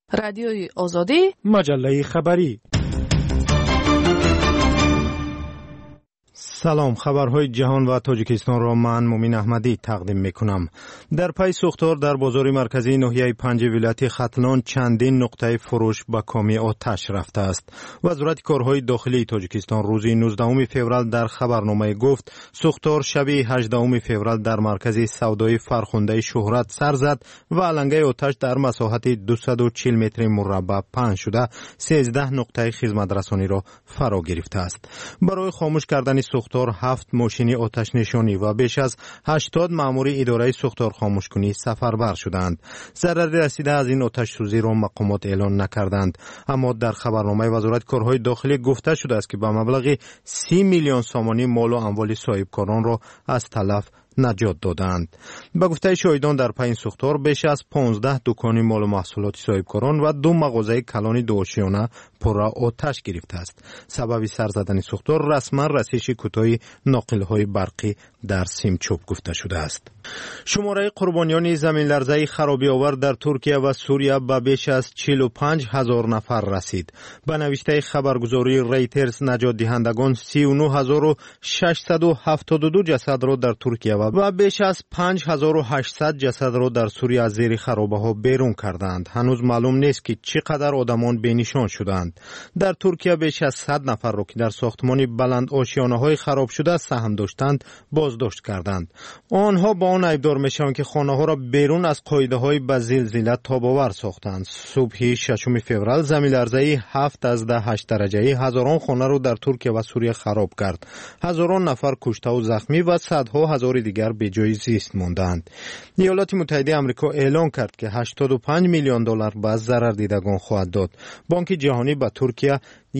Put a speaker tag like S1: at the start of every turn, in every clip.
S1: رادیوی آزادی،
S2: مجله خبری. سلام، خبرهای جهان و تاجیکستان را من مومین احمدی تقدیم میکنم. در پی سوختار در بازار مرکزی ناحیه 5 ولایت ختلان چندین نقطه فروش به کامی آتش رفته است. وزارت کارهای داخلی تاجیکستان روز 19 فوریه در خبرنامه گفت سوختار شب 18 فوریه در مرکز سودای فرخنده شهرت سر زد و علنگه آتش در مساحت 240 متر مربع پهن شده 13 نقطه خدمت رسانی را فرا گرفته است. برای خاموش کردن سوختار 7 ماشین آتش نشانی و بیش از 80 مأمور اداره سوختار خاموش کنی سفربر شدند. ضرر رسیده از این آتش سوزی را مقامات اعلان نکردند، اما در خبرنامه وزارت کارهای داخلی گفته شده است که به مبلغ 30 میلیون سامانی مال و اموال صاحبکاران را از تلف نجات دادند. به گفته شاهدان در پی سوختار بیش از 15 دکان مال و محصولات صاحبکاران و 2 مغازه کلان دوشیانه پر آتش گرفته است. سبب سر زدن سوختار رسما رسیدگی کوتاه ناقل‌های برقی در سیمچوب گفته شده است. شماره قربانیان زمین لرزه خرابی آور در ترکیه و سوریه به بیش از 45,000 نفر رسید. به نوشته خبرگزاری ریترز نجات دهندگان 39,672 جسد را در ترکیه و بیش از 5,800 جسد را در سوریه از زیر خرابه ها بیرون کردند. هنوز معلوم نیست که چقدر آدمان بینشان شدند. در ترکیه بیش از 100 نفر را که در ساختمان بلند آشیانه های خراب شده سهم داشتند بازداشت کردند. آنها با آن ایبدار میشوند که خانه ها را بیرون از قاعده های به زلزله تاب‌آور ساختند. صبح 6 فوریه زمین لرزه 7.8 درجه هزاران خانه را در ترکیه و سوریه خراب کرد. هزاران نفر کشته و زخمی و صدها هزار دیگر به جای زیست ماندند. ایالات متحده آمریکا اعلان کرد که 85 میلیون دلار به ضرر دیدگان خواهد داد. بانک جهانی به ترکیه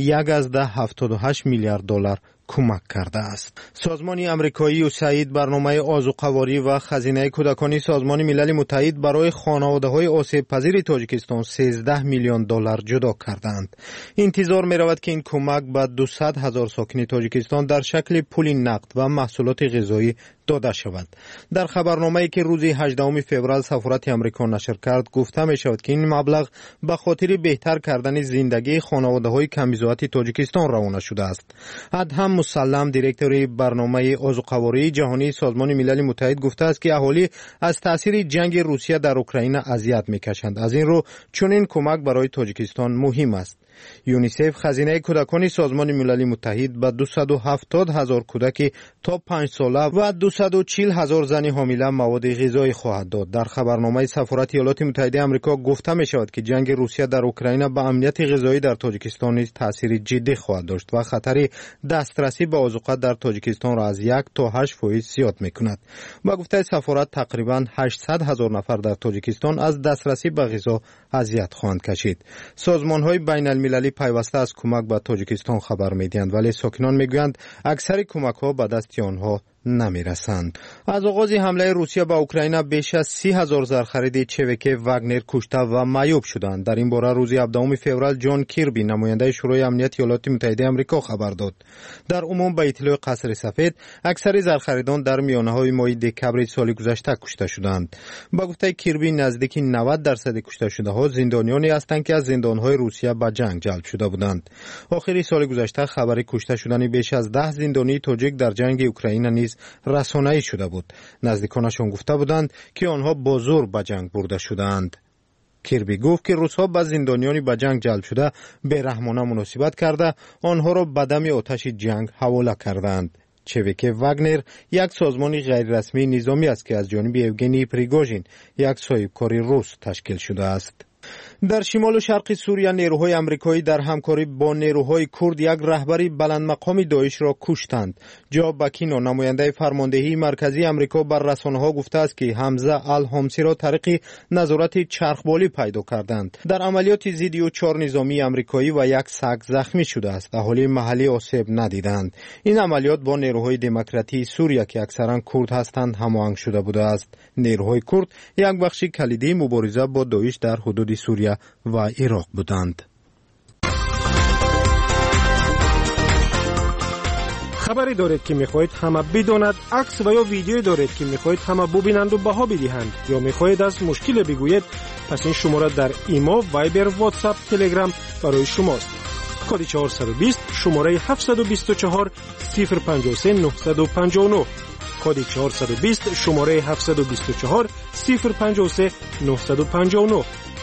S2: 1.78 میلیارد دلار کمک کرده است. سازمان آمریکایی USAID برنامه آذوقه‌واری و خزینه کودکانی سازمان ملل متحد برای خانواده‌های آسیب پذیر تاجیکستان 13 میلیون دلار جدا کردند. انتظار می‌رود که این کمک به 200,000 ساکن تاجیکستان در شکل پول نقد و محصولات غذایی داده شود. در خبرنامه‌ای که روز 18 فوریه سفارت آمریکا نشر کرد گفته می‌شود که این مبلغ به خاطر بهتر کردن زندگی خانواده‌های کمیزات تاجیکستان روانه شده است. ادهم مسلم دیرکتور برنامه آذوقه‌واری جهانی سازمان ملل متحد گفته است که اهالی از تاثیر جنگ روسیه در اوکراین اذیت می‌کشند. از این رو چنین کمک برای تاجیکستان مهم است. یونیسف خزینه کودکان سازمان ملل متحد به 270,000 کودک تا 5 ساله و 240,000 زن حامله مواد غذایی خواهد داد. در خبرنامه سفارت ایالات متحده آمریکا گفته می شود که جنگ روسیه در اوکراین به امنیت غذایی در تاجیکستان نیز تاثیر جدی خواهد داشت و خطر دسترسی به آذوقه در تاجیکستان را از 1 تا 8% زیاد می کند. با گفته سفارت تقریبا 800,000 نفر در تاجیکستان از دسترسی به غذا اذیت خواهند کشید. سازمان‌های بین المللی پیوسته از کمک به تاجیکستان خبر می‌دهند، ولی ساکنان می‌گویند اکثر کمک‌ها به دست آنها نمی‌رسند. از آغاز حمله روسیه به اوکراین بیش از 30,000 زرخرید چوک واگنر کشته و معیوب شدند. در این باره روز 17 فوریه جان کیربی نماینده شورای امنیت ایالات متحده آمریکا خبر داد. در عموم به اطلاع قصر سفید اکثر زرخریدان در میانه‌های ماه دکبر سال گذشته کشته شدند. با گفته کیربی نزدیک 90% کشته شده‌ها زندانیانی هستند که از زندان‌های روسیه به جنگ جلب شده بودند. آخر سال گذشته خبر کشته شدن بیش از 10 زندانی تاجیک در جنگ اوکراین نیز رسانه‌ای شده بود. نزدیکانشان گفته بودند که آنها با زور به جنگ برده شدند. کیربی گفت که روس‌ها به زندانیانی به جنگ جلب شده بی‌رحمانه مناسبت کرده آنها را به دم آتش جنگ حواله کردند. چوک واگنر یک سازمان غیررسمی نظامی است که از جانب یوگنی پریگوژین یک صاحبکار روس تشکیل شده است. در شمال و شرق سوریه نیروهای آمریکایی در همکاری با نیروهای کرد یک رهبر بلند مقام داعش را کشتند. جا بکینو نماینده فرماندهی مرکزی آمریکا بر رسانه‌ها گفته است که حمزه الحمصی را طریق نظارت چرخبالی پیدا کردند. در عملیات ضد 4 نظامی آمریکایی و یک سگ زخمی شده است. اهالی محلی آسیب ندیدند. این عملیات با نیروهای دموکراتی سوریه که اکثرا کرد هستند هماهنگ شده بوده است. نیروهای کرد یک بخش کلیدی مبارزه با داعش در حدود سوریه و عراق بودند. خبری دارید که میخواهید همه بداند، عکس و یا ویدیویی دارید که میخواهید همه ببینند و بها بدهند، یا میخواهید از مشکل بگویید،
S1: پس این شماره در ایما، وایبر، واتساپ، تلگرام برای شماست. کد 420 شماره 724 053 959. کد 420 شماره 724 053 959.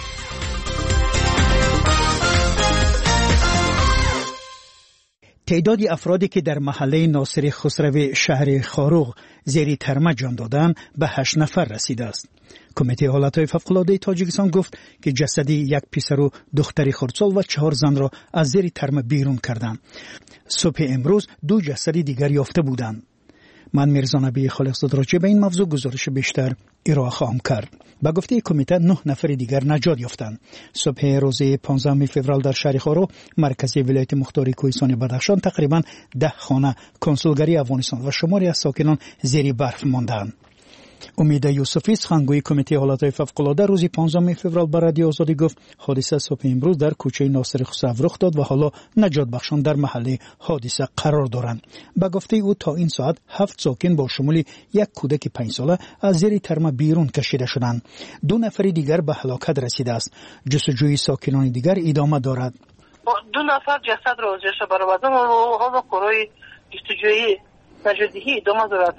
S3: تعداد افرادی که در محله ناصر خسروی شهر خاروغ زیر ترمه جان دادند به 8 نفر رسیده است. کمیته حالتهای فوق‌العاده تاجیکستان گفت که جسدی یک پسر و دختری خردسال و 4 زن را از زیر ترمه بیرون کردند. صبح امروز 2 جسد دیگر یافته بودند. من میرزا نبی خالقزاده راجع به این موضوع گزارش بیشتر ارائه خواهم کرد. به گفته کمیته 9 نفر دیگر نجات یافتند. صبح روز 15 فوریه در شهر خاروغ مرکزی ولایت مختار کوهستان بدخشان تقریبا 10 خانه کنسولگری افغانستان و شماری از ساکنان زیر برف ماندند. امید یوسفی سخنگوی کمیته حالتهای فوق‌العاده روز 15 فوریه به رادیو آزادی گفت حادثه صبح امروز در کوچه ناصر خسرو رخ داد و حالا نجات بخشان در محل حادثه قرار دارند. به گفته او تا این ساعت 7 ساکن با شمول یک کودک 5 ساله از زیر ترمه بیرون کشیده شدند. 2 نفر دیگر به هلاکت رسیده است. جستجوی ساکنان دیگر ادامه دارد.
S4: 2 نفر جسد را ازش برآوردن و حالا کارهای جستجویی نجاتدهی ادامه دارد.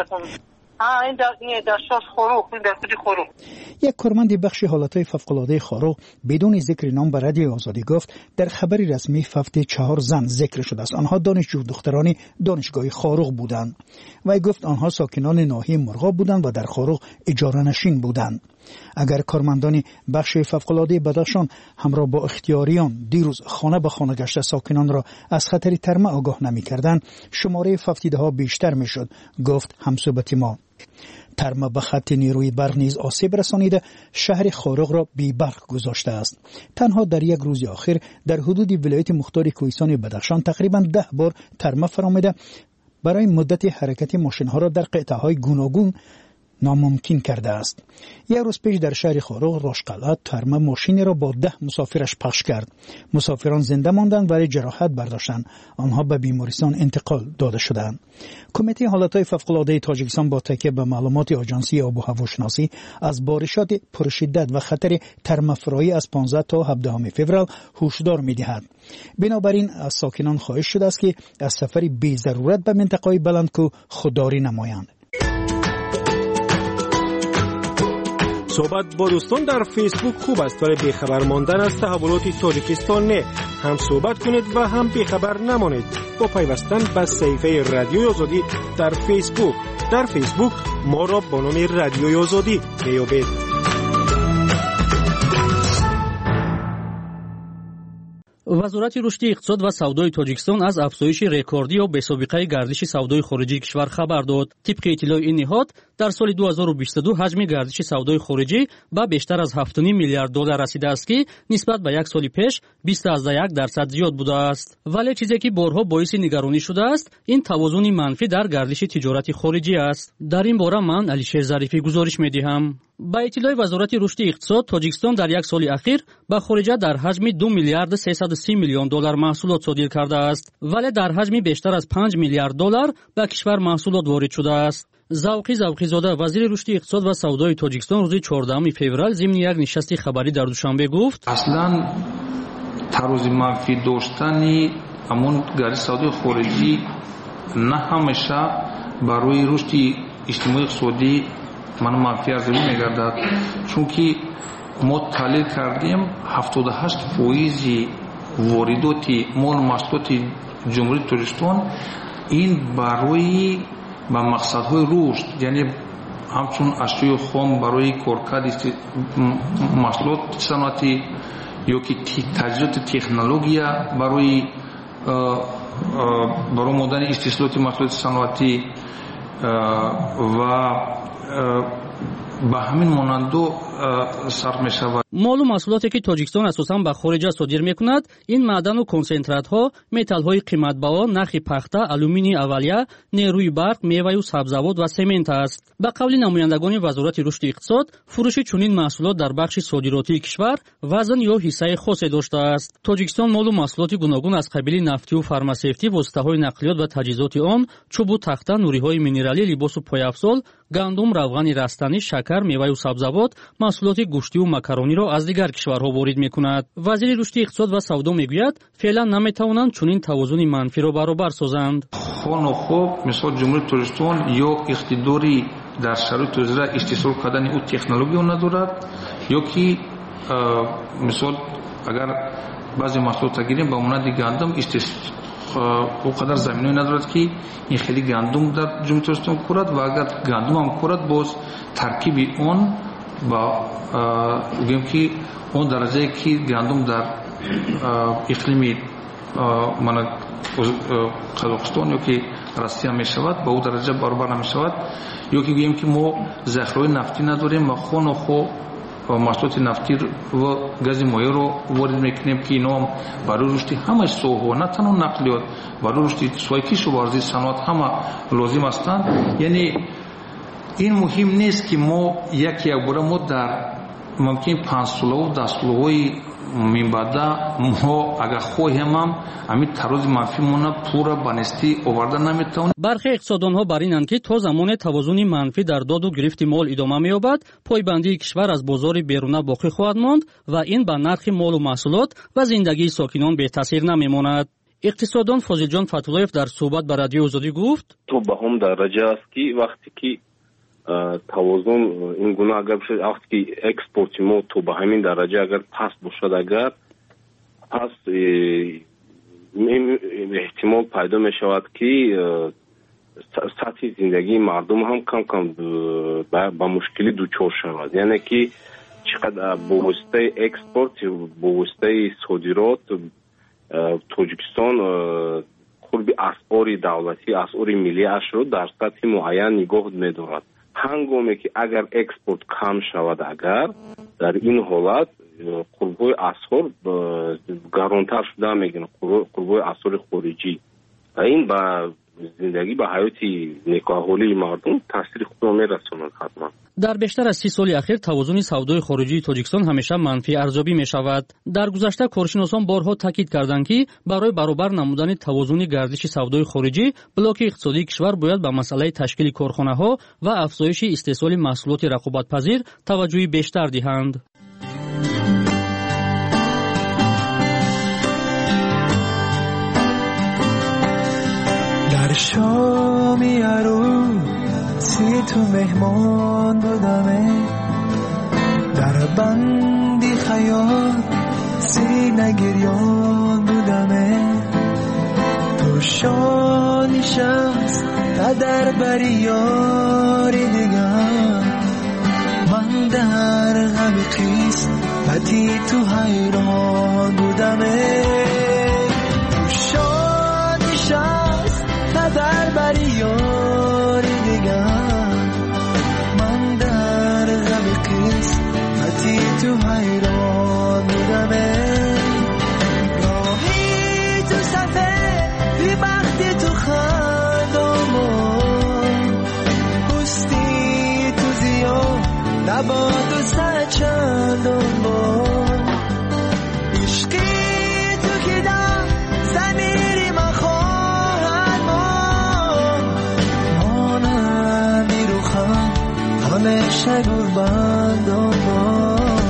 S4: این در شاس خاروغ، در خود خاروغ.
S3: یک کارمند بخش حالتهای فوق‌العاده خاروغ بدون ذکر نام به رادیو آزادی گفت در خبری رسمی فوت 4 زن ذکر شده است. آنها دانشجو دختران دانشگاه خاروغ بودند. وی گفت آنها ساکنان ناحیه مرغاب بودند و در خاروغ اجاره نشین بودند. اگر کارمندان بخش فوق‌العاده بدخشان همراه با اختیاریان دیروز خانه به خانه گشته ساکنان را از خطر ترمه آگاه نمی‌کردند، شماره فوتیده ها بیشتر می‌شد، گفت همصحبت ما. ترمه به خط نیروی برق نیز آسیب رسانیده شهر خاروغ را بی برق گذاشته است. تنها در یک روز آخر در حدود ولایت مختار کوهستان بدخشان تقریبا 10 بار ترمه فرامده برای مدت حرکت ماشین‌ها را در قطعه‌های گوناگون ناممکن کرده است. یک روز پیش در شهر خاروغ راشقلعه ترمه ماشینی را با 10 مسافرش پخش کرد. مسافران زنده ماندند ولی جراحت برداشتند. آنها به بیمارستان انتقال داده شدند. کمیته حالتهای فوق‌العاده تاجیکستان با تکیه به معلومات آژانسی آب و هواشناسی از بارشات پرشدت و خطر ترمه فرایی از 15 تا 17 فوریه هشدار می‌دهد. بنابراین از ساکنان خواهش شده است که از سفر بی ضرورت به منطقه‌های بلندکوه خودداری نمایند.
S1: صحبت با دوستان در فیسبوک خوب است ولی بیخبر ماندن از تحولات تاجیکستان نه. هم صحبت کنید و هم بیخبر نمانید با پیوستن به صفحه رادیو آزادی در فیسبوک. در فیسبوک ما را با نام رادیو آزادی بیابید.
S5: وزارت رشد اقتصاد و سودای تاجیکستان از افزایش رکوردی و بی‌سابقه گردش سودای خارجی کشور خبر داد. طبق اطلاع این نهاد در سال 2022 حجم گردش سودای خارجی به بیشتر از 7.5 میلیارد دلار رسیده است که نسبت به یک سال پیش 20.1% زیاد بوده است. ولی چیزی که بارها باعث نگرانی شده است این توازن منفی در گردش تجارت خارجی است. در این باره من علیشیر ظریفی گزارش می‌دهم. با اطلاع وزارت رشد اقتصاد تاجیکستان در یک سال اخیر به خارجه در حجم 2 میلیارد 330 میلیون دلار محصولات صادر کرده است ولی در حجم بیشتر از 5 میلیارد دلار به کشور محصولات وارد شده است. ذوقی زاده وزیر رشد اقتصاد و سودای تاجیکستان روز 14 فوریه ضمن یک نشست خبری در دوشنبه گفت
S6: اصلا تروز منفی داشتن همون گردش سودای خارجی نه همیشه برای رشد اجتماعی اقتصادی من منفی ارزیابی می‌گردد، چون که ما تحلیل کردیم 78% واردات مال محصولات جمهوری تاجیکستان این برای به مقصدهای رشد، یعنی همچون اشیاء خام برای کارکرد محصولات صنعتی یا که تجهیزات تکنولوژیا برای مدن استحصالات محصولات صنعتی و به همین مانندو صرف می شود.
S5: مال و محصولاتی که تاجیکستان اساساً به خارج صادر می کند این معدن و کنسنترات ها، متال های قیمت بها، نخ پخته، آلومینی اولیه، نیروی برق، میوه و سبزیجات و سمنت است. به قول نمایندگان وزارت رشد اقتصاد فروش چنین محصولات در بخش صادراتی کشور وزن یا حصه خاصی داشته است. تاجیکستان مال و محصولات گوناگون از قبیل نفتی و فارماسیوتی، واسطه‌های نقلیات و تجهیزات آن، چوب و تخته، نوری‌های مینرالی، لباس و پایافزال، گندم، روغن رستنی، شکر شکر، میوه و سبزیجات، محصولات گوشتی و ماکارونی را از دیگر کشورها وارد می‌کند. وزیر رشد اقتصاد و سودا میگوید فعلا نمی‌توانند چنین توازن منفی را برابر سازند.
S6: خب مثلا جمهوری ترکستان یا اقتداری در شرایط روزه استحصال کردن او تکنولوژی ندارد یا که مثلا اگر بعضی محصولات گیریم با مانند گندم او قدر زمینی ندارد که این خیلی گندم در جمهوری ترکستان کورد و اگر گندم هم کورد باز ترکیب اون با گویم که اون درجه که گندم در اقلیم من قزاقستان یا که روسیه می شود با او درجه برابر نمی شود یا که گویم که ما ذخیره نفتی نداریم و خود محصولات نفتی و گاز مایع رو وارد میکنیم که اینا هم برای رشد همه سوها نه تنها نقلیات برای رشد سوی کشاورزی صنعت همه لازم هستند. یعنی این مهم نیست که ما یک بار ما در ممکن 5 ساله و 10 ساله‌های میبادا ما اگر خواهیم هم همین تراز منفی مونه پورا بانستی آوردن نمیتون.
S5: برخی اقتصاددانها بر اینند که تا زمان توازن منفی در داد و گرفت مال ادامه مییابد پایبندی کشور از بازار بیرونه باقی خواهد ماند و این به نرخ مال و محصولات و زندگی ساکنان بی تاثیر نمیماند. اقتصاددان فاضل جان فتولایف در صحبت با رادیو آزادی گفت
S7: تو به هم درجه است که وقتی که توازن این گونه اگر بشه وقتی که اکسپورت ما تو به همین درجه اگر پست باشد اگر پس احتمال پیدا می شود که سطح زندگی مردم هم کم کم با مشکلی دوچار شود. یعنی که چقدر با واسطه اکسپورت با واسطه صادرات تاجیکستان خود اسعار دولتی اسعار ملی اش رو در سطح معین نگاه می‌دارد. هنگامی که اگر اکسپورت کم شود اگر در این حالت قربای اسعار گارانتر شده میگن قربای اسعار خارجی و این با زندگی با حیات نیکوحالی مردم تاثیر خوب میرساند. حتما
S5: در بیشتر از 30 سال اخیر توازن سودای خارجی تاجیکستان همیشه منفی ارزیابی می شود. در گذشته کارشناسان بارها تاکید کردند که برای برابر نمودن توازن گردش سودای خارجی بلاک اقتصادی کشور باید به مسئله تشکیل کارخانه‌ها و افزایش استحصال محصولات رقابت‌پذیر توجه بیشتر دهند.
S8: در شامی عروسی تو مهمان بودمه در بندی خیال سینه گریان بودمه تو شانی شمس تا در بری یاری دیگر من در غم قیس بطی تو حیران بودمه تو شانی شمس تا در بری یاری دیگر من در غم قیس بطی تو حیران بودمه راهی تو صفه بی بختی تو خندامون پستی تو زیاد نباد و سچندان با عشقی تو که در زمیری من خواهد مانمی رو خواهد همیشه گربندان با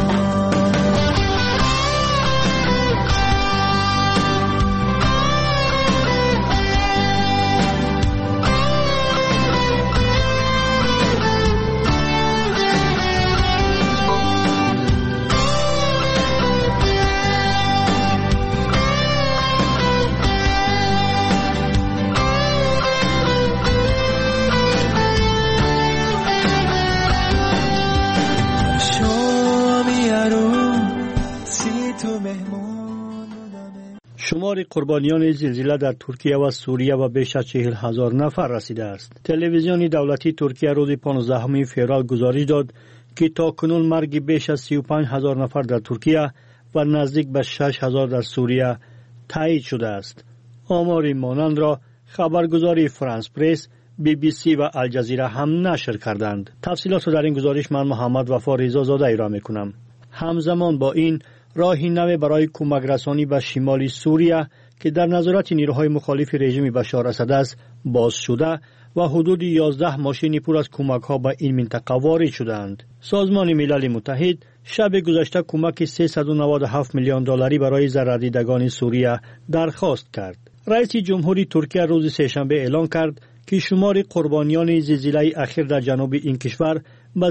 S9: شمار قربانیان زلزله در ترکیه و سوریه و بیش از 40,000 نفر رسیده است. تلویزیون دولتی ترکیه روز 15 فوریه گزارش داد که تاکنون مرگ بیش از 35,000 نفر در ترکیه و نزدیک به 6,000 در سوریه تایید شده است. آمار مانند را خبرگزاری فرانس پرس، BBC و الجزیره هم نشر کردند. تفصیلات را در این گزارش من محمد وفا رضازاده ارائه می‌کنم. همزمان با این راهی نو برای کمک رسانی به شمال سوریه که در نظارت نیروهای مخالف رژیم بشار اسد است باز شده و حدود 11 ماشین پر از کمک‌ها به این منطقه وارد شدند. سازمان ملل متحد شب گذشته کمک 397 میلیون دلاری برای ضرردیدگان سوریه درخواست کرد. رئیس جمهوری ترکیه روز سه‌شنبه اعلام کرد که شمار قربانیان زلزله اخیر در جنوب این کشور به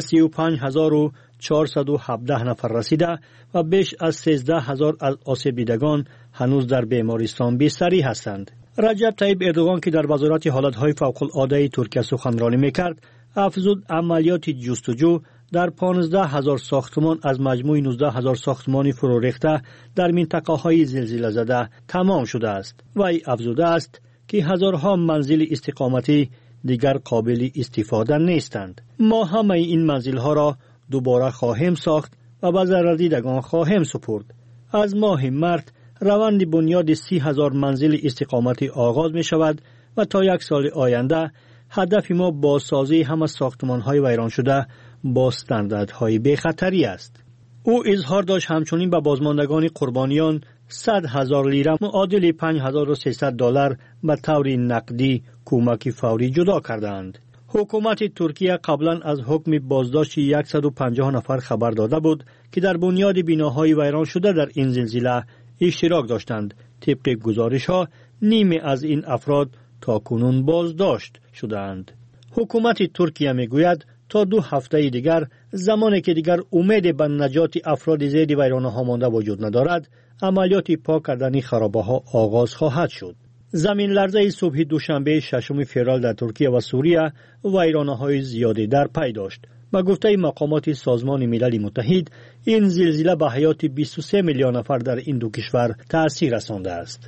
S9: 35417 نفر رسیده و بیش از 13000 از آسیب دیدگان هنوز در بیمارستان بستری هستند. رجب طیب اردوغان که در وزارت حالتهای فوق‌العاده ترکیه سخنرانی میکرد، افزود عملیات جستجو در 15000 ساختمان از مجموع 19000 ساختمان فرو ریخته در منطقه های زلزله زده تمام شده است. وی افزوده است که هزارها منزل استقامتی دیگر قابل استفاده نیستند. ما همه این منزل ها را دوباره خواهیم ساخت و به ضرردیدگان خواهیم سپرد. از ماه مارس روند بنیاد 30000 منزل استقامتی آغاز می شود و تا یک سال آینده هدف ما بازسازی همه ساختمان های ویران شده با استانداردهای بی‌خطری است. او اظهار داشت همچنین به بازماندگان قربانیان 100,000 لیره معادل $5300 به طور نقدی کمک فوری جدا کردند. حکومت ترکیه قبلا از حکم بازداشت 150 نفر خبر داده بود که در بنیاد بناهای ویران شده در این زلزله اشتراک داشتند. طبق گزارش ها نیمه از این افراد تا کنون بازداشت شدند. حکومت ترکیه میگوید تا 2 هفته دیگر زمانی که دیگر امید به نجات افراد زیر ویرانه ها مانده وجود ندارد، عملیات پاک کردن خرابه ها آغاز خواهد شد. زمین لرزه صبح دوشنبه 6 فوریه در ترکیه و سوریه ویرانه های زیادی در پی داشت. با گفته مقامات سازمان ملل متحد، این زلزله به حیات 23 میلیون نفر در این دو کشور تأثیر رسانده است.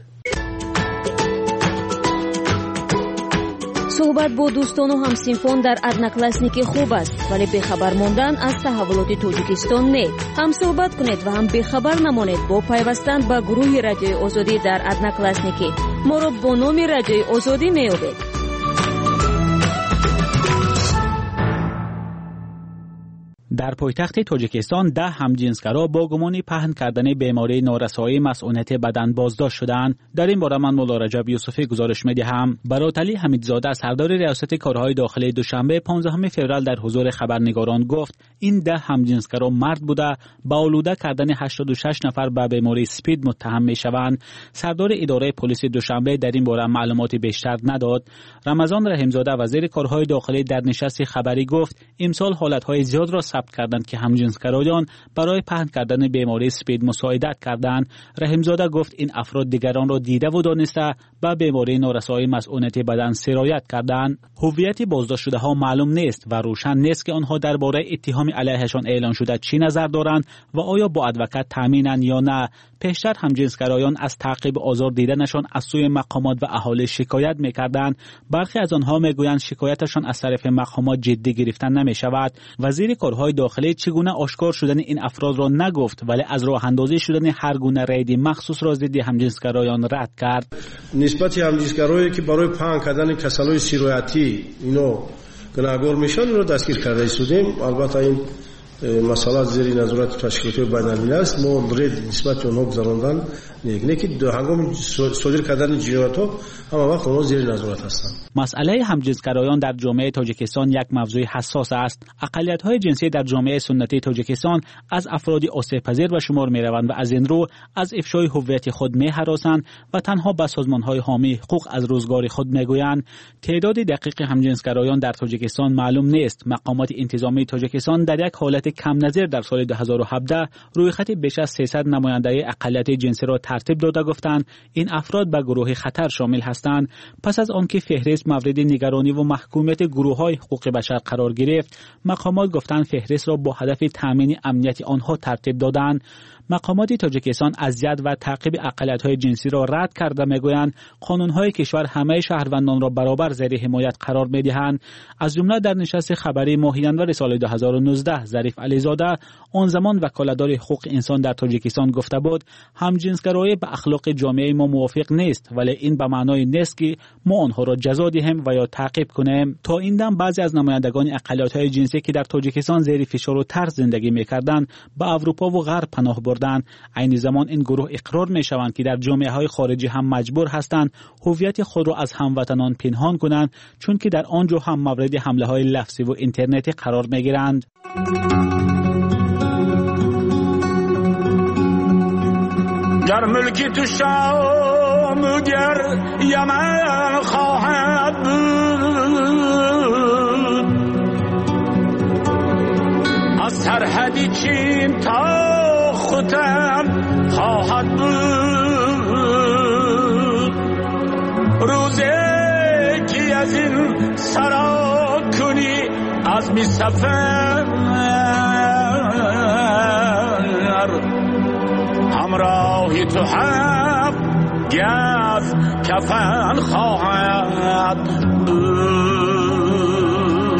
S10: صحبت با دوستان و همسنفان در ادناکلاسنیکی خوب است، ولی بخبر ماندن از تحولات تاجیکستان نه. هم صحبت کنید و هم بخبر نمانید با پیوستن به گروه رادیوی آزادی در ادناکلاسنیکی. ما را با نام رادیوی آزادی میابید.
S5: در پایتخت تاجیکستان 10 همجنسگرا با گمان پهن کردن بیماری نارسایی مسئولیت بدن بازداشت شدند. در این باره من مولا رجب یوسفی گزارش می‌دهم. براتلی حمیدزاده سردار ریاست کارهای داخلی دوشنبه 15 فوریه در حضور خبرنگاران گفت این 10 همجنسگرا مرد بوده با آلوده کردن 86 نفر به بیماری سپید متهم می‌شوند. سردار اداره پلیس دوشنبه در این باره معلومات بیشتر نداد. رمضان رحیمزاده وزیر کارهای داخلی در نشست خبری گفت امسال حالت‌های زیاد را کردند که همجنسگرایان برای پهن کردن بیماری سپید مساعدت کردند. رحیمزاده گفت این افراد دیگران را دیده و دانسته به بیماری نارسایی مسئولیت بدن سرایت کردند. هویت بازداشت شده ها معلوم نیست و روشن نیست که آنها درباره اتهام علیهشان اعلان شده چی نظر دارند و آیا با ادوکت تامینند یا نه. پیشتر همجنسگرایان از تعقیب آزار دیدنشان از سوی مقامات و اهالی شکایت می‌کردند. برخی از آنها میگویند شکایتشان از طرف مقامات جدی گرفته نمی‌شود. وزیر کارهای داخلی چگونه آشکار شدن این افراد را نگفت، ولی از راه اندازی شدن هر گونه رید مخصوص را ضد همجنسگرایان رد کرد.
S11: نسبت همجنسگرایی که برای پهن کردن کسالای سیرایتی اینو گناهکار میشن رو دستگیر کرده ایستادیم. البته این مسئله زیر نظارت تشکیلات بین‌المللی است. ما رید نسبت اونها گذراندن نه که هنگام صادر کردن جنایت‌ها همه وقت اونها زیر نظارت هستند.
S5: مسئله همجنسگرایان در جامعه تاجیکستان یک موضوع حساس است. اقلیت‌های جنسی در جامعه سنتی تاجیکستان از افرادی آسیب‌پذیر به شمار می‌روند و از این رو از افشای هویت خود می‌هراسند و تنها به سازمان‌های حامی حقوق از روزگار خود می‌گویند. تعداد دقیق همجنسگرایان در تاجیکستان معلوم نیست. مقامات انتظامی تاجیکستان در یک حالت کم نظیر در سال 2017 روی خط بیش از 300 نماینده اقلیت جنسی را ترتیب داده گفتند این افراد به گروه خطر شامل هستند. پس از آنکه فهرست مورد نگرانی و محکومیت گروه‌های حقوق بشر قرار گرفت، مقامات گفتند فهرست را با هدف تامین امنیت آنها ترتیب دادند. مقامات تاجیکستان اذیت و تعقیب اقلیت‌های جنسی را رد کرده میگویند قانون‌های کشور همه شهروندان را برابر زیر حمایت قرار می‌دهند. از جمله در نشست خبری ماه ینور سال 2019 ظریف علیزاده آن زمان وکالتدار حقوق انسان در تاجیکستان گفته بود همجنسگرایی به اخلاق جامعه ما موافق نیست، ولی این به معنای نیست که ما آنها را جزا دهیم و یا تعقیب کنیم. تا این دم بعضی از نمایندگان اقلیت‌های جنسی که در تاجیکستان زیر فشار و ترس زندگی می‌کردند به اروپا و غرب پناه
S12: بردند، عین زمان این گروه اقرار می‌شوند که در جامعه‌های خارجی هم مجبور هستند هویت خود را از هموطنان پنهان کنند، چون که در آنجا هم مورد حمله‌های لفظی و اینترنتی قرار می‌گیرند.
S13: گر ملکی تو شام گر یمن خواهد بود، از سرحدی چین تا ختم خواهد بود. روزی که از این سرا کنی از می سفر، همراهی تو هفت گز کفن خواهد بود.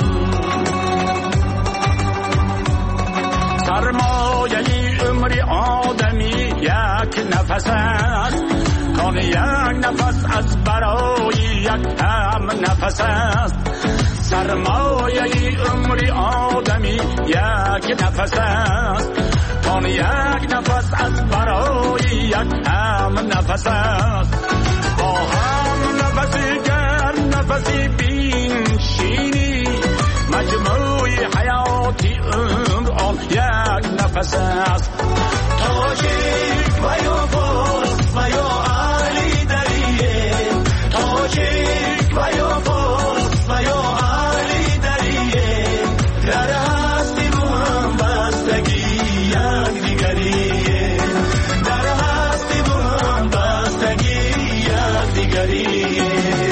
S13: سرمایه عمر آدمی یک نفس است، کان یک نفس از برای یک هم نفس است. سرمایه عمر آدمی یک نفس است، کان یک نفس از برای یک هم نفس است. با هم نفسی گر نفسی بینشینی، مجموع حیاتی عمر آن یک نفس است. تاجیک و یا فارس و یا علی دریه، تاجیک و یا فارس و یا علی دریه، در هستی با هم بستگی یک دیگریه، در هستی با هم بستگی یک دیگریه.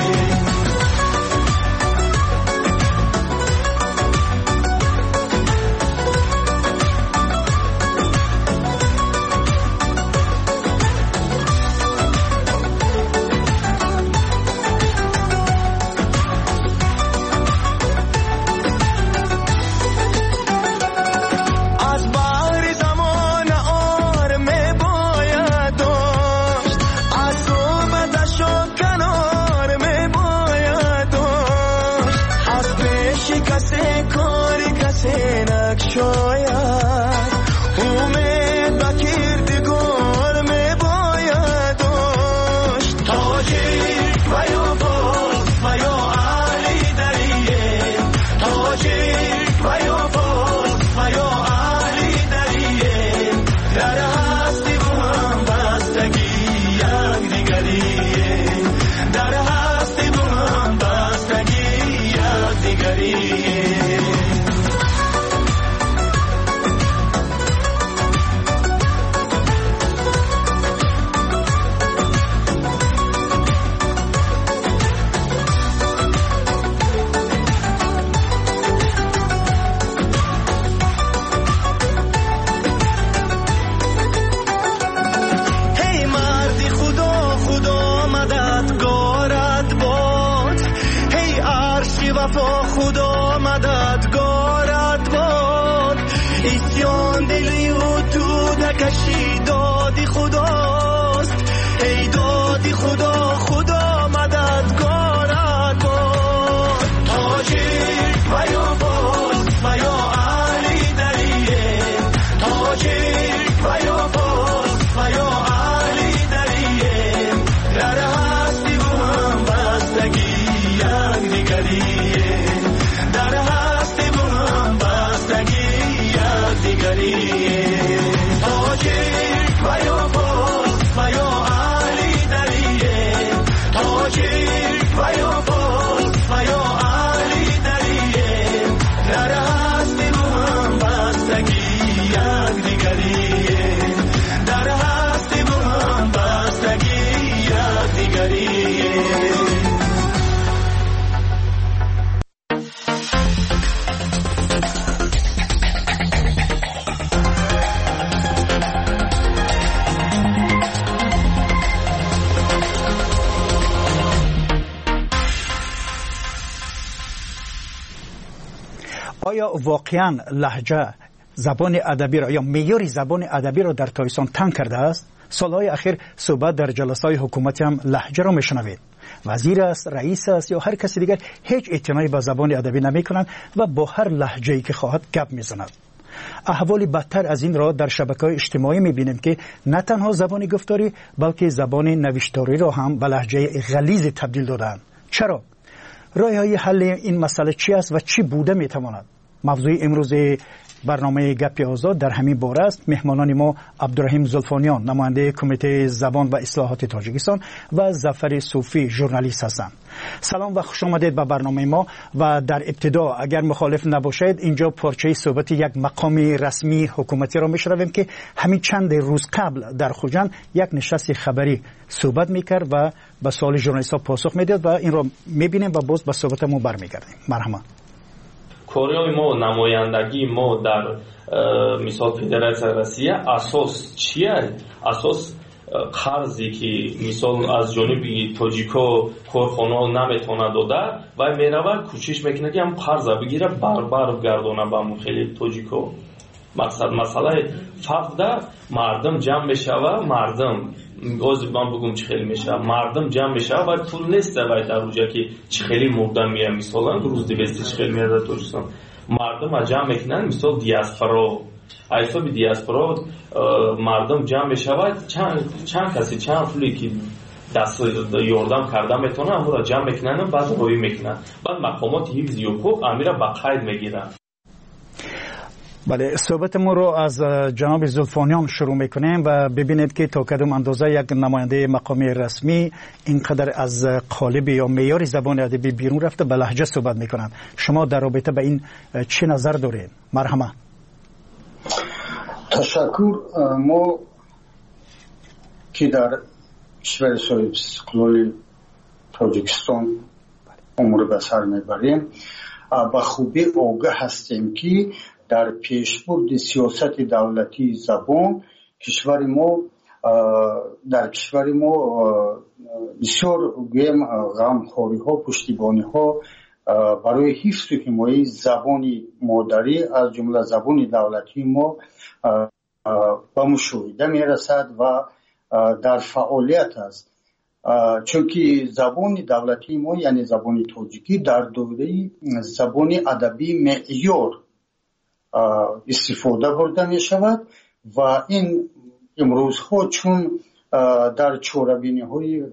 S3: آیا واقعا لهجه زبان ادبی را یا معیار زبان ادبی را در تایستان تنگ کرده است؟ سالهای اخیر صحبت در جلسه‌های حکومتی هم لهجه را میشنوید. وزیر است، رئیس است یا هر کسی دیگر هیچ اعتنایی به زبان ادبی نمیکنند و با هر لهجه‌ای که خواهد گپ میزند. احوال بدتر از این را در شبکه‌های اجتماعی می‌بینیم که نه تنها زبان گفتاری بلکه زبان نوشتاری را هم به لهجه غلیظ تبدیل دادند. چرا؟ راه‌های حل این مسئله چی است و چی بوده می‌تواند؟ موضوع امروز برنامه گپ آزاد در همین باره است. مهمانان ما عبدالرحیم زلفانیان نماینده کمیته زبان و اصلاحات تاجیکستان و ظفر صوفی ژورنالیست هستند. سلام و خوش آمدید به برنامه ما. و در ابتدا اگر مخالف نباشید اینجا پارچه صحبت یک مقام رسمی حکومتی را میشنویم که همین چند روز قبل در خوجند یک نشست خبری صحبت میکرد و به سوال ژورنالیست‌ها پاسخ میداد و این را میبینیم و باز به صحبتمون برمیگردیم. مرحبا.
S14: کاریای ما نمایندگی ما در مثال فدراسیون روسیه اساس چیه؟ اساس قرضی که مثال از جانب تاجیکا کارخانه نمیتونه داده و میرود کوشش میکنه که هم قرض بگیره برابر گردونه به مخیلی تاجیکا. مسئله فقط مردم جمع بشه و مردم از من بگم چه خیلی میشه مردم جمع بشه و پول نیست و در اونجا که چه خیلی مرده میه مثلا روز 200 چه خیلی میاد در تاجیکستان مردم جمع میکنن مثال دیاسپورا حساب دیاسپورا مردم جمع بشه و چند کسی چند پولی که دست یاردم کرده میتونه اما را جمع میکنن بعد روی میکنن بعد مقامات حفظ حقوق امیره به قید میگیرن.
S3: بله صحبت ما رو از جناب زلفانیان شروع میکنیم و ببینید که تا کدام اندازه یک نماینده مقامی رسمی اینقدر از قالب یا معیار زبان ادبی بیرون رفته به لهجه صحبت میکنند. شما در رابطه به این چه نظر دارید؟ مرحبا.
S15: تشکر. ما که در کشور صاحب استقلال تاجیکستان امور به سر میبریم به خوبی آگاه هستیم که در پیشبرد سیاست دولتی زبان در کشور ما بسیار غمخواری ها پشتیبانی ها برای حفظ و حمایت زبان مادری از جمله زبان دولتی ما به مشاهده میرسد و در فعالیت است. چون که زبان دولتی ما یعنی زبان تاجیکی در دوره زبان ادبی معیار استفاده برده می شود و این امروز ها چون در چاره‌بینی های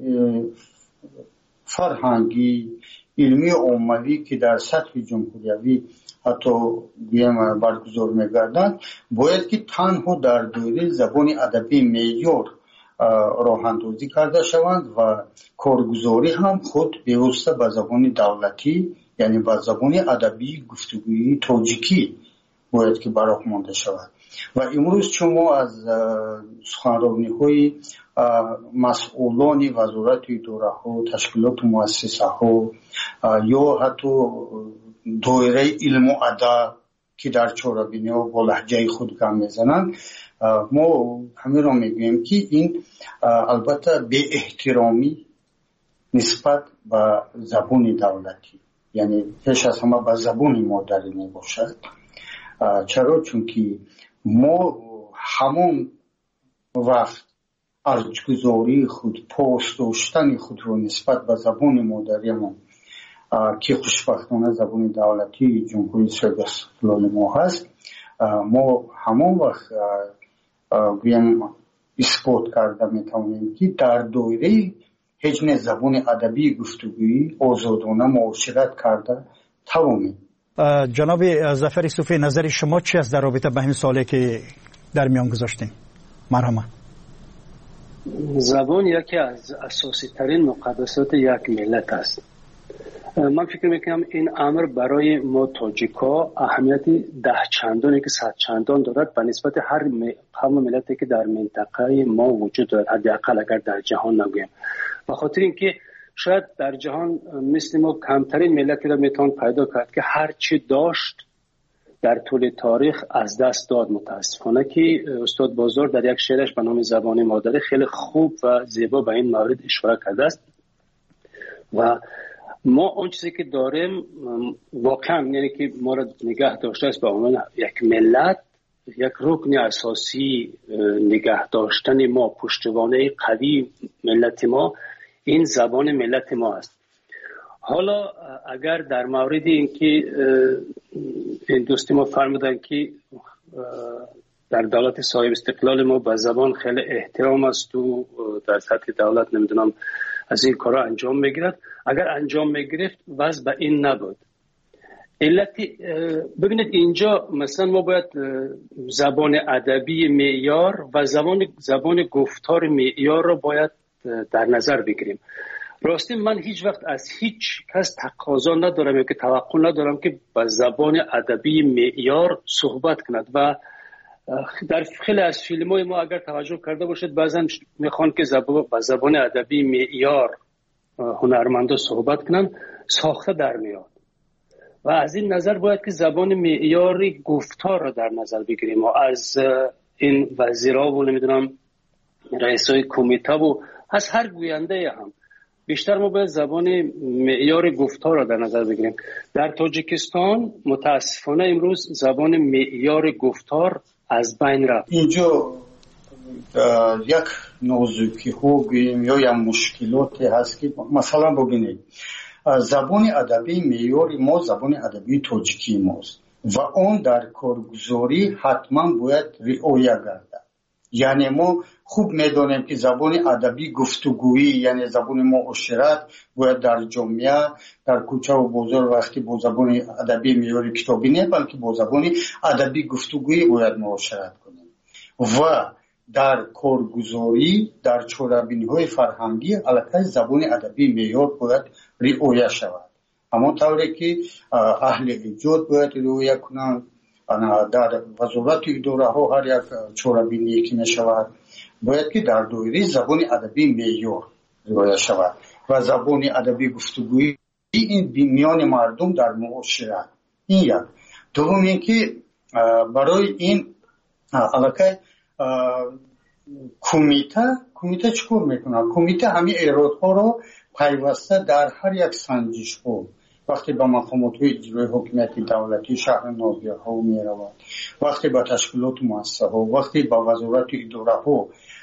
S15: فرهنگی علمی عمومی که در سطح جمهوری حتی برگزار می گردند باید که تنها در دوره زبان ادبی معیار راه اندازی کرده شوند و کارگزاری هم خود پیوسته به زبان دولتی یعنی به زبان ادبی گفتگویی تاجیکی باید که برآمده شود. و امروز چون ما از سخنرانی های مسئولان وزارت اداره ها تشکیلات مؤسسه ها یا حتی دایره علم و ادب که در چاره‌بینی ها با لهجه خود گام میزنند ما همین را میگوییم که این البته به احترامی نسبت به زبان دولتی یعنی پیش از همه به زبان مادری می باشد. چرا؟ چون که ما همون وقت ارزش‌گذاری خود پاس داشتن خود رو نسبت به زبان مادری ما که خوشبختانه زبان دولتی جمهوری اسلامی استقلال ما هست ما همون وقت اثبات کرده میتونیم که در دایره حجم زبان ادبی گفتگویی آزادانه معاشرت کرده توانیم.
S3: جناب ظفر صوفی نظر شما چی است در رابطه با همین سوالی که در میان گذاشتیم؟ مرحبا.
S16: زبان یکی از اساسی ترین مقدسات یک ملت است. من فکر میکنم این امر برای ما تاجیکا اهمیت 10 چندانی که 100 چندان دارد به نسبت هر قوم ملتی که در منطقه ما وجود دارد، حداقل اگر در جهان نگویم. به خاطر اینکه شاید در جهان مثل ما کمترین ملتی را میتوان پیدا کرد که هر چی داشت در طول تاریخ از دست داد. متاسفانه که استاد بازار در یک شعرش به نام زبان مادری خیلی خوب و زیبا به این مورد اشاره کرده است و ما اون چیزی که داریم واقعا یعنی که ما را نگه داشته است به عنوان یک ملت، یک رکن اساسی نگه داشتن ما، پشتوانه قوی ملت ما این زبان ملت ما است. حالا اگر در مورد اینکه این دوستی ما فرمودن که در دولت صاحب استقلال ما به زبان خیلی احترام است و در سطح دولت نمیدونم از این کارا انجام میگیرد. اگر انجام میگرفت وضع به این نبود. علتی ببینید اینجا مثلا ما باید زبان ادبی معیار و زبان گفتار معیار رو باید در نظر بگیریم. راستی من هیچ وقت از هیچ کس تقاضا ندارم یا که توقع ندارم که با زبان ادبی معیار صحبت کند و در خیلی از فیلم‌های ما اگر توجه کرده باشید بعضا میخوان که با زبان ادبی معیار هنرمندا صحبت کنن، ساخته در میاد و از این نظر باید که زبان معیاری گفتار را در نظر بگیریم و از این وزیرا و نمیدونم رئیسای کمیته و از هر گوینده هم بیشتر ما باید زبان معیار گفتار را در نظر بگیریم. در تاجیکستان متاسفانه امروز زبان معیار گفتار از بین رفت.
S15: اینجا یک نازکی ها یا مشکلاتی هست که مثلا ببینید زبان ادبی معیاری ما زبان ادبی تاجیکی ماست و اون در کارگزاری حتما باید رعایت گردد. یعنی ما خوب میدونیم که زبان ادبی گفتگویی یعنی زبان معاشرت باید در جامعه در کوچه و بازار وقتی با زبان ادبی معیاری کتابی نه بلکه با زبان ادبی گفتگویی باید معاشرت کنیم و در کارگزاری در چاره‌بینی‌های فرهنگی علاقه زبان ادبی معیار باید رعایت شود. اما طوری که اهل ایجاد باید رعایت کنند. در وزارت اداره ها هر یک چاره‌بینی که میشود باید که در دایره زبان ادبی معیار رعایت شود و زبان ادبی گفتگویی این میان مردم در معاشرت. این یک. دوم اینکه برای این علاقه کمیته چیکار میکنه؟ کمیته همین ایرادها رو پیوسته در هر یک سنجش ها وقتی به مقامات اجرایی حکومت دولتی شهر ناظر ها می رود، وقتی به تشکیلات مؤسسه ها، وقتی به وزارت اداره ها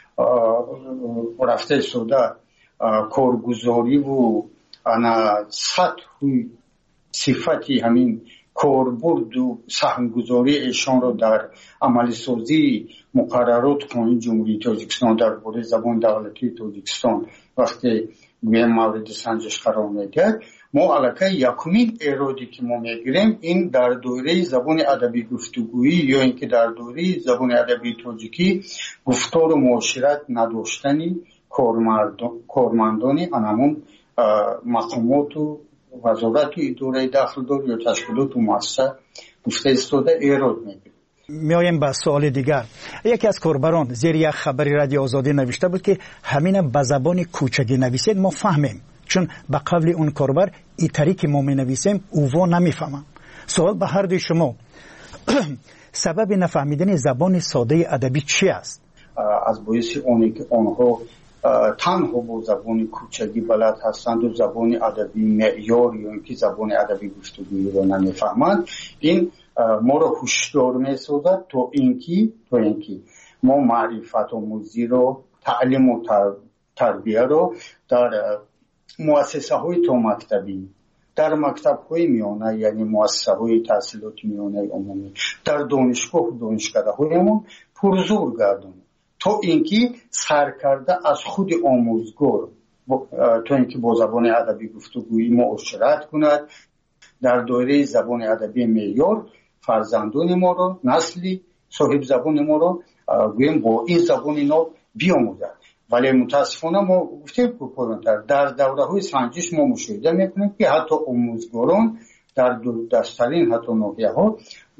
S15: رفته سوده کارگزاری و سطح صفتی همین کاربرد و سهمگذاری ایشان را در عملی سازی مقررات قانون جمهوری تاجیکستان درباره زبان دولتی تاجیکستان وقتی به مورد سنجش قرار میگیرد، ما علاقه یکمین ایرادی که ما میگیریم این در دوره زبان ادبی گفتگویی یا اینکه در دوره زبان ادبی تاجیکی گفتار و معاشرت نداشتنی کارمندانی انمون مقامات و وزارت اداره داخلدار یا تشکیلات و مؤسسه گفته استاده ایراد میگیریم.
S3: میایم به سوال دیگر. یکی از کاربران زیر یک خبری رادیو آزادی نوشته بود که همین به زبان کوچگی نویسید ما فهمیم، چون به قول اون کاربر این طریق که ما می نویسیم اووا نمیفهمم. سوال به هر دوی شما سبب نفهمیدن زبان ساده ادبی چی است؟
S15: از باعث اونی که آنها تنها با زبان کوچگی بلد هستند و زبان ادبی معیار یا اینکه زبان ادبی گفتگویی رو نمیفهمند، این ما رو هوشیار می‌سازد تا اینکه ما معرفت آموزی رو تعلیم و تربیه رو در مؤسسه های تا مکتبی، در مکتب های میانه یعنی مؤسسه های تحصیلات میانه عمومی، در دانشگاه و دانشکده هایمون پرزور گردونیم تا اینکه سرکرده از خود آموزگار تا اینکه با زبان ادبی گفتگویی معاشرت کند، در دایره زبان ادبی معیار فرزندان ما رو نسلی صاحب زبان ما رو گویم با این زبان نو بیاموزد. ولی متاسفانه ما گفتیم در دوره های سنجش ما مشاهده میکنیم که حتی آموزگاران در دستترین حتی ناحیه ها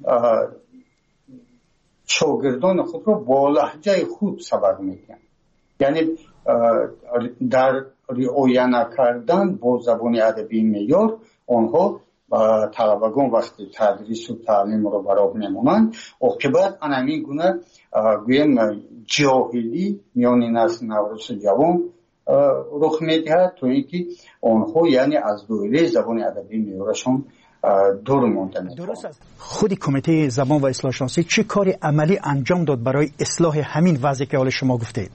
S15: شاگردان خود را با لهجه خود سبق میگن، یعنی در رعایت نکردن با زبان ادبی معیار آنها طلبگان وقتی تدریس و تعلیم رو برای میمونند عاقبت همین گونه گویم جاهلی میان نسل نوروز جوان رخ میدهد تا اینکه آنها یعنی از دایره زبان ادبی معیارشون دور مانده میکنند.
S3: درست است. خود کمیته زبان و اصلاح شناسی چه کاری عملی انجام داد برای اصلاح همین وضعی که حال شما گفتید؟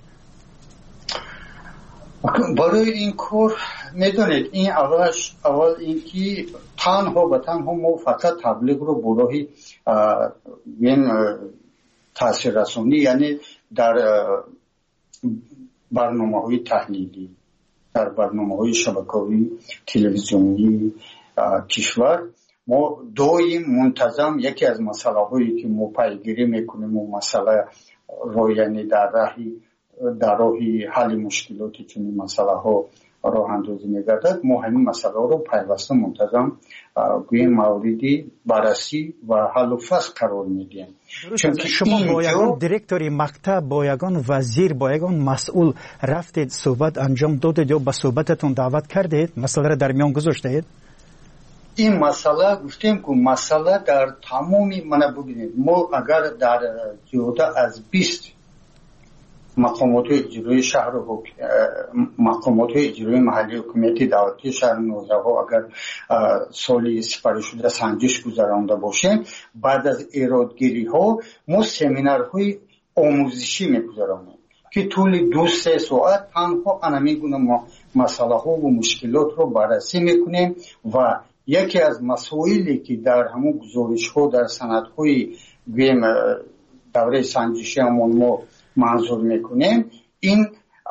S15: برای این کار میدونید این اول اینکه تنها ما فقط تبلیغ رو برای تاثیررسانی، یعنی در برنامه‌های تحلیلی، در برنامه‌های شبکه‌ای تلویزیونی کشور ما دائم منتظم یکی از مسائلی که ما پیگیری میکنیم و مسئله رو یعنی در راه حل مشکلات چنین مسائل‌ها راه اندازی می‌گردد. ما همین مسئله رو پیوسته منتظم گویا موردی بررسی و حل و فصل قرار میدیم.
S3: چون شما با یگان دیرکتوری مکتب، با یگان وزیر، با یگان مسئول رفتید صحبت انجام دادید یا به صحبتتون دعوت کردید، مسئله را در میان گذاشتید؟
S15: این مسئله گفتیم که مسئله در تمامی ببینید ما اگر در جهت از 20 مقامات اجرایی شهر و مقامات اجرایی محلی حکومتی دولتی شهر نوزرها اگر سالی سپری شده سنجش گذرانده باشیم، بعد از ایرادگیری ها ما سمینارهای آموزشی میگذرانیم که طول 2-3 ساعت تنها همین گونه مسئله ها و مشکلات رو بررسی میکنیم و یکی از مسائلی که در همون گزارش ها در سندهای دوره سنجشی همون ما منظور میکنیم این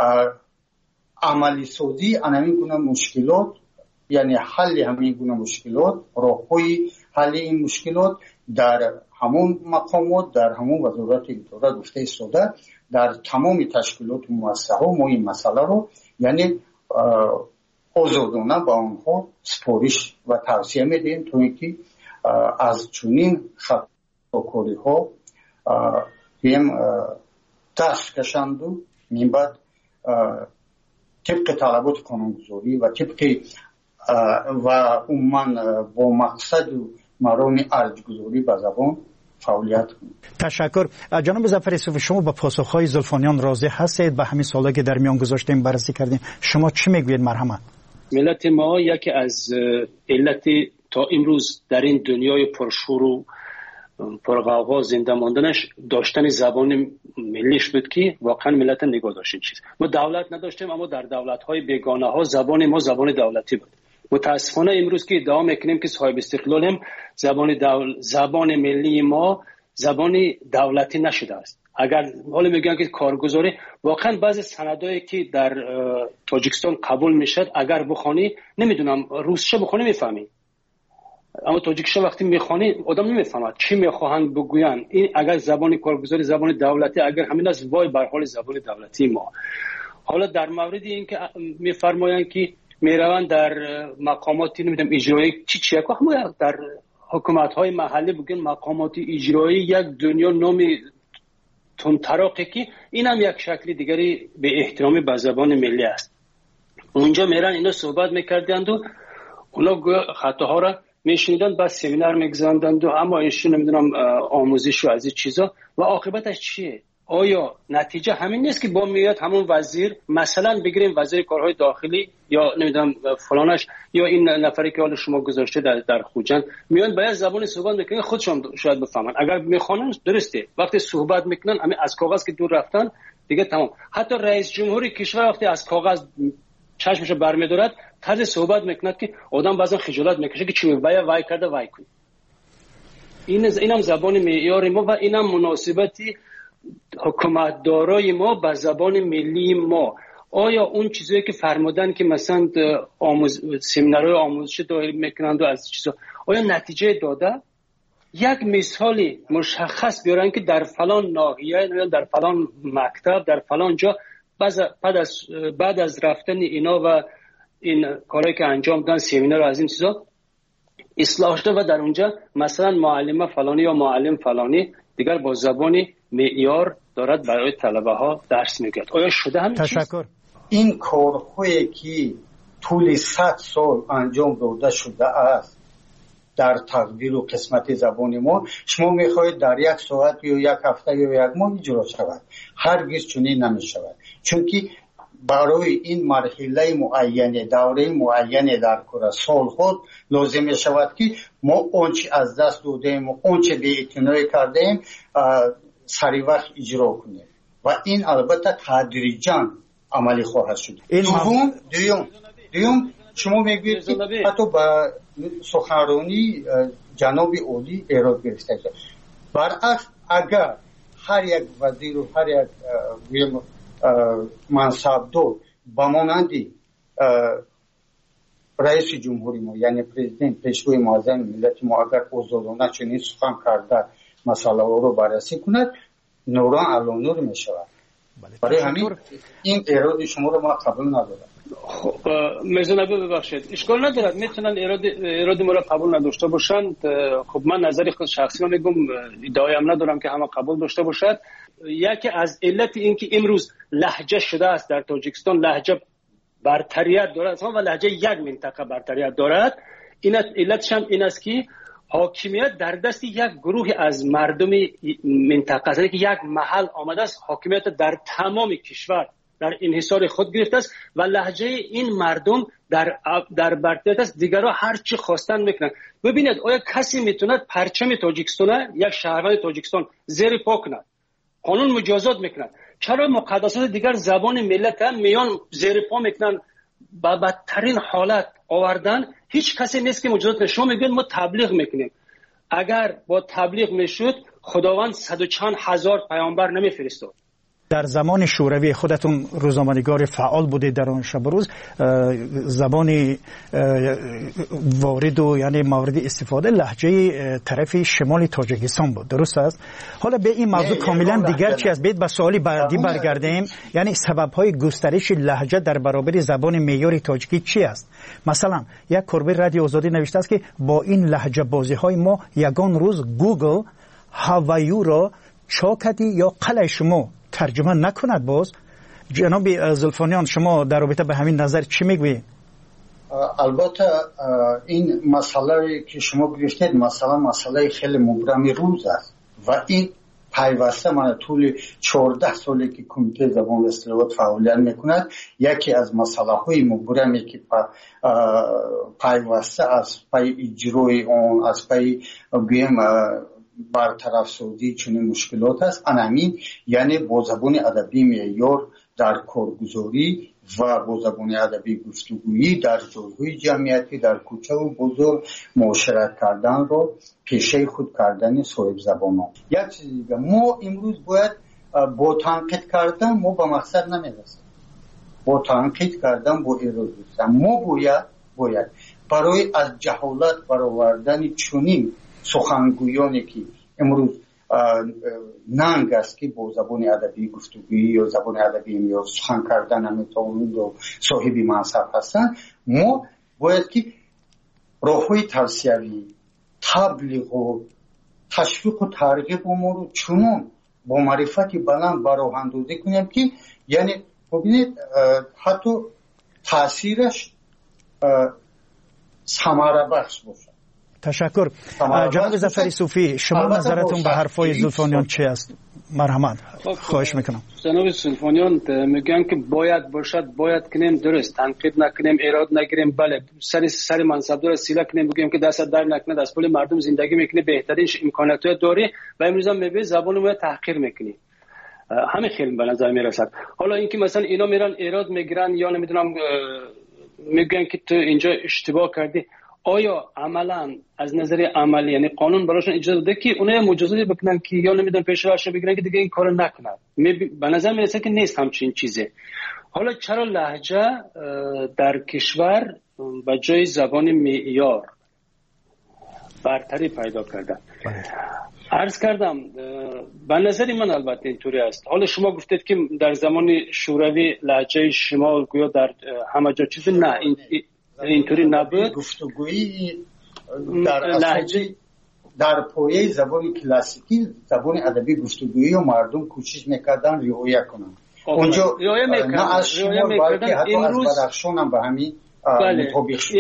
S15: عملی سازی همین گونه مشکلات، یعنی حل همین گونه مشکلات، راههای حل این مشکلات در همون مقامات، در همون وزارت اداره گفته ساده در تمام تشکیلات مؤسسه ها ما این مسئله رو یعنی آزادانه با آنها سپارش و توصیه میدیم تا اینکه از چنین خطاکاری ها دست کشند و من بعد طبق طلبات قانونگذاری و طبق و عموما با مقصد و مرام ارجگذاری به زبان فعالیت کنید.
S3: تشکر. جناب ظفر یوسف، شما با پاسخهای زلفانیان راضی هستید؟ به همین سوالی که در میان گذاشتیم بررسی کردیم شما چی میگوید؟ مرحمت.
S16: ملت ما یکی از علت تا امروز در این دنیای پرشور و پرغوغا زنده ماندنش داشتن زبان ملیش بود که واقعا ملت نگاه داشت. این چیز ما دولت نداشتیم اما در دولت‌های بیگانه ها زبان ما زبان دولتی بود. متاسفانه امروز که ادعا میکنیم که صاحب استقلال هم زبان ملی ما زبان دولتی نشده است. اگر حالا میگن که کارگزاری واقعا بعضی سندایی که در تاجیکستان قبول میشد اگر بخونی نمیدونم روسچه بخونی میفهمی، اما تاجیکشه وقتی میخوانی آدم نمیفهمد چی میخواهند بگوین. این اگر زبان کارگزاری زبان دولتی اگر همین از وای بر حال زبان دولتی ما. حالا در مورد این که میفرمایند که میروند در مقامات نمیدونم اجرایی چی همون در حکومت های محلی بگن مقامات اجرایی یک دنیا نامی تندتراقی که این هم یک شکل دیگری به احترامی به زبان ملی است. اونجا میرن اینا صحبت میکردند و اونا خطاها را میشنیدن، بعد سمینار میگذاندند و اما ایشون نمیدونم آموزش و از این چیزا و عاقبتش چیه؟ آیا نتیجه همین نیست که با میاد همون وزیر مثلا بگیریم وزیر کارهای داخلی یا نمیدونم فلانش یا این نفری که حالا شما گذاشته در خوجند میان باید زبان صحبت میکنن خودشون شاید بفهمن، اگر میخوانن درسته، وقتی صحبت میکنن همین از کاغذ که دور رفتن دیگه تمام. حتی رئیس جمهوری کشور وقتی از کاغذ چشمش برمی‌دارد طرز صحبت میکند که آدم بعضا خجالت میکشه که چی وای کرده وای کنه. اینم زبان معیار ما و اینم مناسبتی حکومتدارای ما به زبان ملی ما. آیا اون چیزایی که فرمودن که مثلا سمینارهای آموزشی دایر میکنند و از چیزا آیا نتیجه داده؟ یک مثالی مشخص بیارن که در فلان ناحیه در فلان مکتب در فلان جا بعد از رفتن اینا و این کارهایی که انجام دادن سمینار از این چیزا اصلاح شده و در اونجا مثلا معلم فلانی یا معلم فلانی دیگر با زبان معیار دارد برای طلبه ها درس میگه. آیا شده همین
S3: تشکر.
S15: این کارهایی که طول 100 سال انجام داده شده است در تقدیر و قسمت زبان ما، شما میخواهید در یک ساعت یا یک هفته یا یک ماه اجرا شود؟ هرگز چنین نمیشود، چون که برای این مرحله معینه دوره معینه در کره سال خود لازم می شود که ما آنچه از دست دادیم و آنچه به اعتنای کردیم سری وقت اجرا کنیم و این البته تدریجاً عملی خواهد شد. دوم شما میگوید که حتی با سخنرانی جناب عالی ایراد گرفته شد. برعکس اگر هر یک وزیر و هر یک منصبدار با مانندی رئیس جمهوری ما یعنی پرزیدنت پیشروی معظم ملت ما اگر آزادانه چنین سخن کرده مسئله رو بررسی کند نوران علانور می شود. برای همین این ایراد شما رو ما قبول ندارم.
S16: خب مرزا نبی ببخشید اشکال ندارد میتونن ایراد ما رو قبول نداشته باشند. خب من نظری خود شخصی میگم ادعایی هم ندارم که همه قبول داشته باشد. یکی از علت این که امروز لهجه شده است در تاجیکستان لهجه برتریت دارد و لهجه یک منطقه برتریت دارد. این علتش هم این است که حاکمیت در دست یک گروه از مردم منطقه است که یک محل آمده است حاکمیت در تمام کشور در انحصار خود گرفته است و لهجه این مردم در برتریت است. دیگرها هر چی خواستن میکنن. ببینید آیا کسی میتوند پرچم تاجیکستان یک شهروند تاجیکستان زیر پا کند؟ قانون مجازات میکنند. چرا مقدسات دیگر زبان ملت هم میان زیر پا میکنن؟ با بدترین حالت آوردن. هیچ کسی نیست که مجازات نشه. میگن ما تبلیغ میکنیم. اگر با تبلیغ میشد خداوند 100 و چند هزار پیامبر نمیفرستاد.
S3: در زمان شوروی خودتون روزنامه‌نگار فعال بودید در آن شب روز زبان وارد و یعنی مورد استفاده لهجه طرف شمال تاجیکستان بود، درست است؟ حالا به این موضوع کاملا دیگر چی است؟ به سوالی بعدی برگردیم. یعنی سبب‌های گسترش لهجه در برابر زبان معیاری تاجیکی چی است؟ مثلا یک کاربر رادیو آزادی نوشته است که با این لهجه بازی‌های ما یگان روز گوگل هوایو را چاکتی یا قلعه شما ترجمه نکند. باز جناب زلفانیان شما در رابطه به همین نظر چی میگویید؟
S15: البته این مسئله که شما گرفتید مسئله خیلی مبرم روز است و این پیوسته من طول 14 سالی که کمیته زبان و اصطلاحات فعالیت میکند یکی از مسئله های مبرمی که پیوسته از پی اجرای اون از پی بیم برطرف سازی چنین مشکلات است. همین یعنی با زبان ادبی معیار در کارگزاری و با زبان ادبی گفتگویی در جایهای جمعیتی در کوچه و بزرگ معاشرت کردن رو پیشه خود کردن صاحب زبانان. یک چیز دیگه ما امروز باید با تنقید کردن ما به مقصد نمیرسیم. با تنقید کردن با ایراد رسیدن ما باید برای از جهالت برآوردن چنین سخنگویانی که امروز ننگ است که با زبان ادبی گفتگویی یا زبان ادبی یا سخن کردن نمیتوانند و صاحب منصب هستند، ما باید که راههای توصیوی تبلیغ و تشویق و ترغیب ما رو چنان با معرفت بلند براندازی کنیم که یعنی ببینید حتی تاثیرش ثمره بخش باشه.
S3: تشکر. جناب ظفری صوفی شما نظرتون به حرفای زلفانیان چی است؟ مرحمت خواهش میکنم.
S16: جناب زلفانیان میگن که باید کنیم درست تنقید نکنیم ایراد نگیریم. بله سر منصبدار سیلا کنیم بگیم که دست در نکنه از پول مردم زندگی میکنه بهترین امکانات داره و امروز هم میبینی زبان ما تحقیر میکنی. همین خیلی به نظر میرسد. حالا اینکه مثلا اینا میرن ایراد میگیرن یا نمیدونم میگن که تو اینجا اشتباه کردی، آیا عملا از نظر عملی یعنی قانون براشون اجازه داده که اونها مجازاتی بکنن که یا نمیدونم پیش‌روش بگیرن که دیگه این کارو نکنن؟ به نظر میرسه که نیست همچین چیزی. حالا چرا لهجه در کشور به جای زبان معیار برتری پیدا کرده؟ عرض کردم به نظر من البته اینطوری است. حالا شما گفتید که در زمان شوروی لهجه شمال گویا در همه جا چیزی نه اینطوری نبود.
S15: گفتگویی در لهجه در پایه زبان کلاسیکی زبان ادبی گفتگویی و مردم کوشش میکردن رعایت کنن. اونجا نه از شما بلکه حتی از بدخشان هم به همین مطابق شد.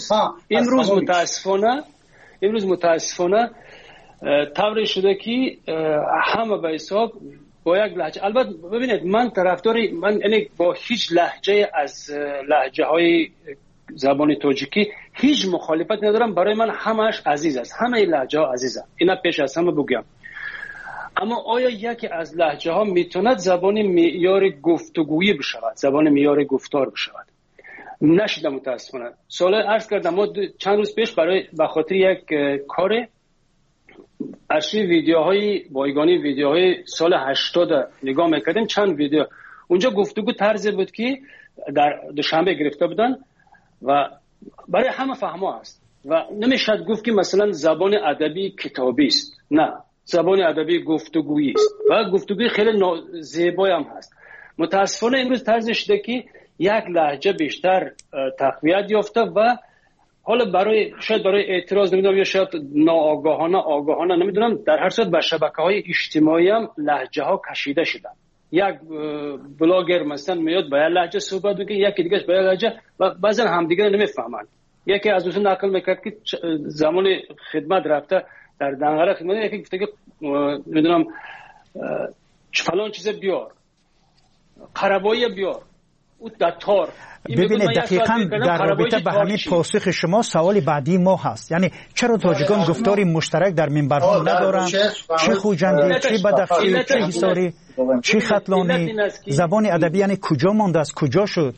S16: امروز متاسفانه طوری شده که همه به حساب با یک لهجه. البته ببینید من یعنی با هیچ لهجه از لهجه های زبان تاجیکی هیچ مخالفت ندارم. برای من همش عزیز است، همه لهجه ها عزیزه، اینا پیش از همه بگم. اما آیا یکی از لهجه ها میتوند زبان معیار گفتگویی بشود، زبان معیار گفتار بشود؟ نشیدم متاسفانه. سوال عرض کردم ما چند روز پیش به خاطر یک کار ارشیو ویدیوهای بایگانی، ویدیوهای سال 80 نگاه میکردیم، چند ویدیو اونجا گفتگو طرزی بود که در دوشنبه گرفته بودن و برای همه فهمه است و نمیشد گفت که مثلا زبان ادبی کتابی است، نه، زبان ادبی گفتگویی است و گفتگوی خیلی زیبایی هم هست. متاسفانه امروز طرز شده که یک لهجه بیشتر تقویت یافته و حالا شاید برای اعتراض نمیدونم یا شاید آگاهانه نمیدونم، در هر صورت به شبکه‌های اجتماعی هم لهجه ها کشیده شدن. یک بلاگر مثلا میاد با یک لهجه صحبت میکنه، یکی دیگه با یک لهجه و بعضی همدیگه نمیفهمن. یکی از اون نقل میکرد که زمان خدمت رفته در دنگره خدمت، یکی گفته که نمیدونم فلان چیز بیار، قربایی بیار، او دتار.
S3: ببینید دقیقاً در رابطه به همین پاسخ شما سوال بعدی ما هست، یعنی چرا تاجیکان گفتاری مشترک در منبرها ندارن؟ چه خوجندی، چه بدخشی، چه حصاری، چه ختلانی؟ زبان ادبی یعنی کجا مانده است، کجا شد؟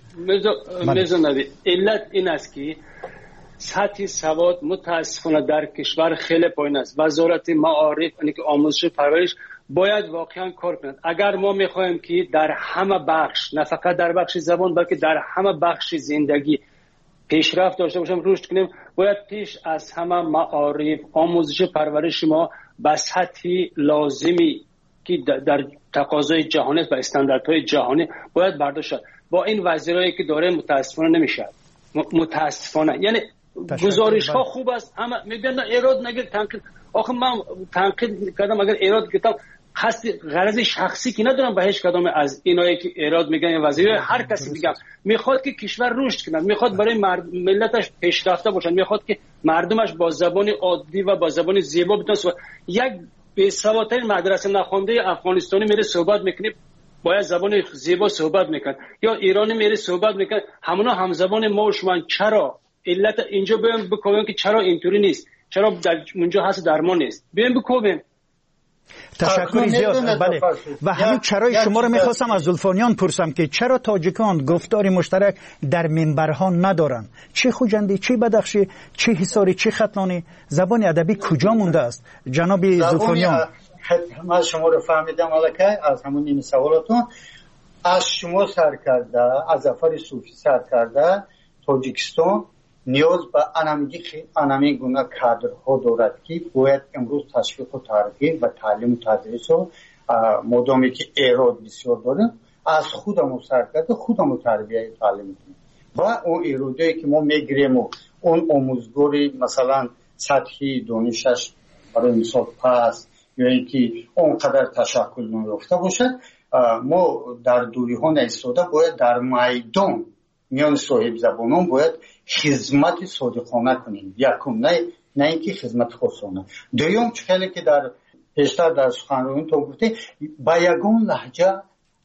S16: علت این است که سطح سواد متاسفانه در کشور خیلی پایین است. وزارت معارف یعنی که آموزش و پرورش باید واقعا کار کنند. اگر ما میخوایم که در همه بخش، نه فقط در بخش زبان بلکه در همه بخش زندگی پیشرفت داشته باشیم، رشد کنیم، باید پیش از همه معارف، آموزش و پرورش ما به سطح لازمی که در تقاضای جهانی و استانداردهای جهانی باید برداشت شد. با این وزیرایی که داره متاسفانه نمیشه. متاسفانه یعنی گزارش ها خوب است، اما میگن ایراد نگیر، تنقید. آخه من تنقید کردم، اگر ایراد گرفتم غرض شخصی که ندارم به هیچ کدام از اینایی که ایراد میگن یا وزیر، هر کسی میگم میخواد که کشور رشد کنه، میخواد برای ملتش پیشرفته باشه، میخواد که مردمش با زبان عادی و با زبان زیبا بتونه. یک بی‌سوادترین مدرسه نخونده افغانستانی میره صحبت میکنه، باید زبان زیبا صحبت میکنه، یا ایرانی میره صحبت میکنه، همونا هم زبان ما و شما. چرا علت اینجا بیایم بکنیم که چرا اینطوری نیست، چرا در اونجا هست درمان نیست، بیایم بکنیم.
S3: تشکر زیاد. بله، و همین چرای شما رو میخواستم از زلفانیان پرسم که چرا تاجیکان گفتاری مشترک در منبرها ندارن؟ چه خوجندی، چه بدخشی، چه حصاری، چه ختلانی؟ زبان ادبی کجا مونده است جناب زلفانیان؟
S15: من شما رو فهمیدم الکی از همون این سوالاتون. از شما سر کرده، از ظفر صوفی سر کرده، تاجیکستان نیاز به انمی گونه کادرها دارد که باید امروز تشویق و ترغیب و تعلیم و تدریس و مدامی که ایراد بسیار داریم از خودمون سر کرده، خودمون تربیه تعلیم کنیم و اون ایرادایی که ما میگیریم و اون آموزگاری مثلا سطحی دانشش برای مثال پس یا اینکه اونقدر تشکل نیافته باشد، ما در دوری ها نایستاده باید در میدان میان صاحب زبانان باید خدمت صادقانه کنیم. یکم نه اینکه خدمت خاصانه. دوم خیلی که در پیشتر در سخنرانی تو گفته با یگان لهجه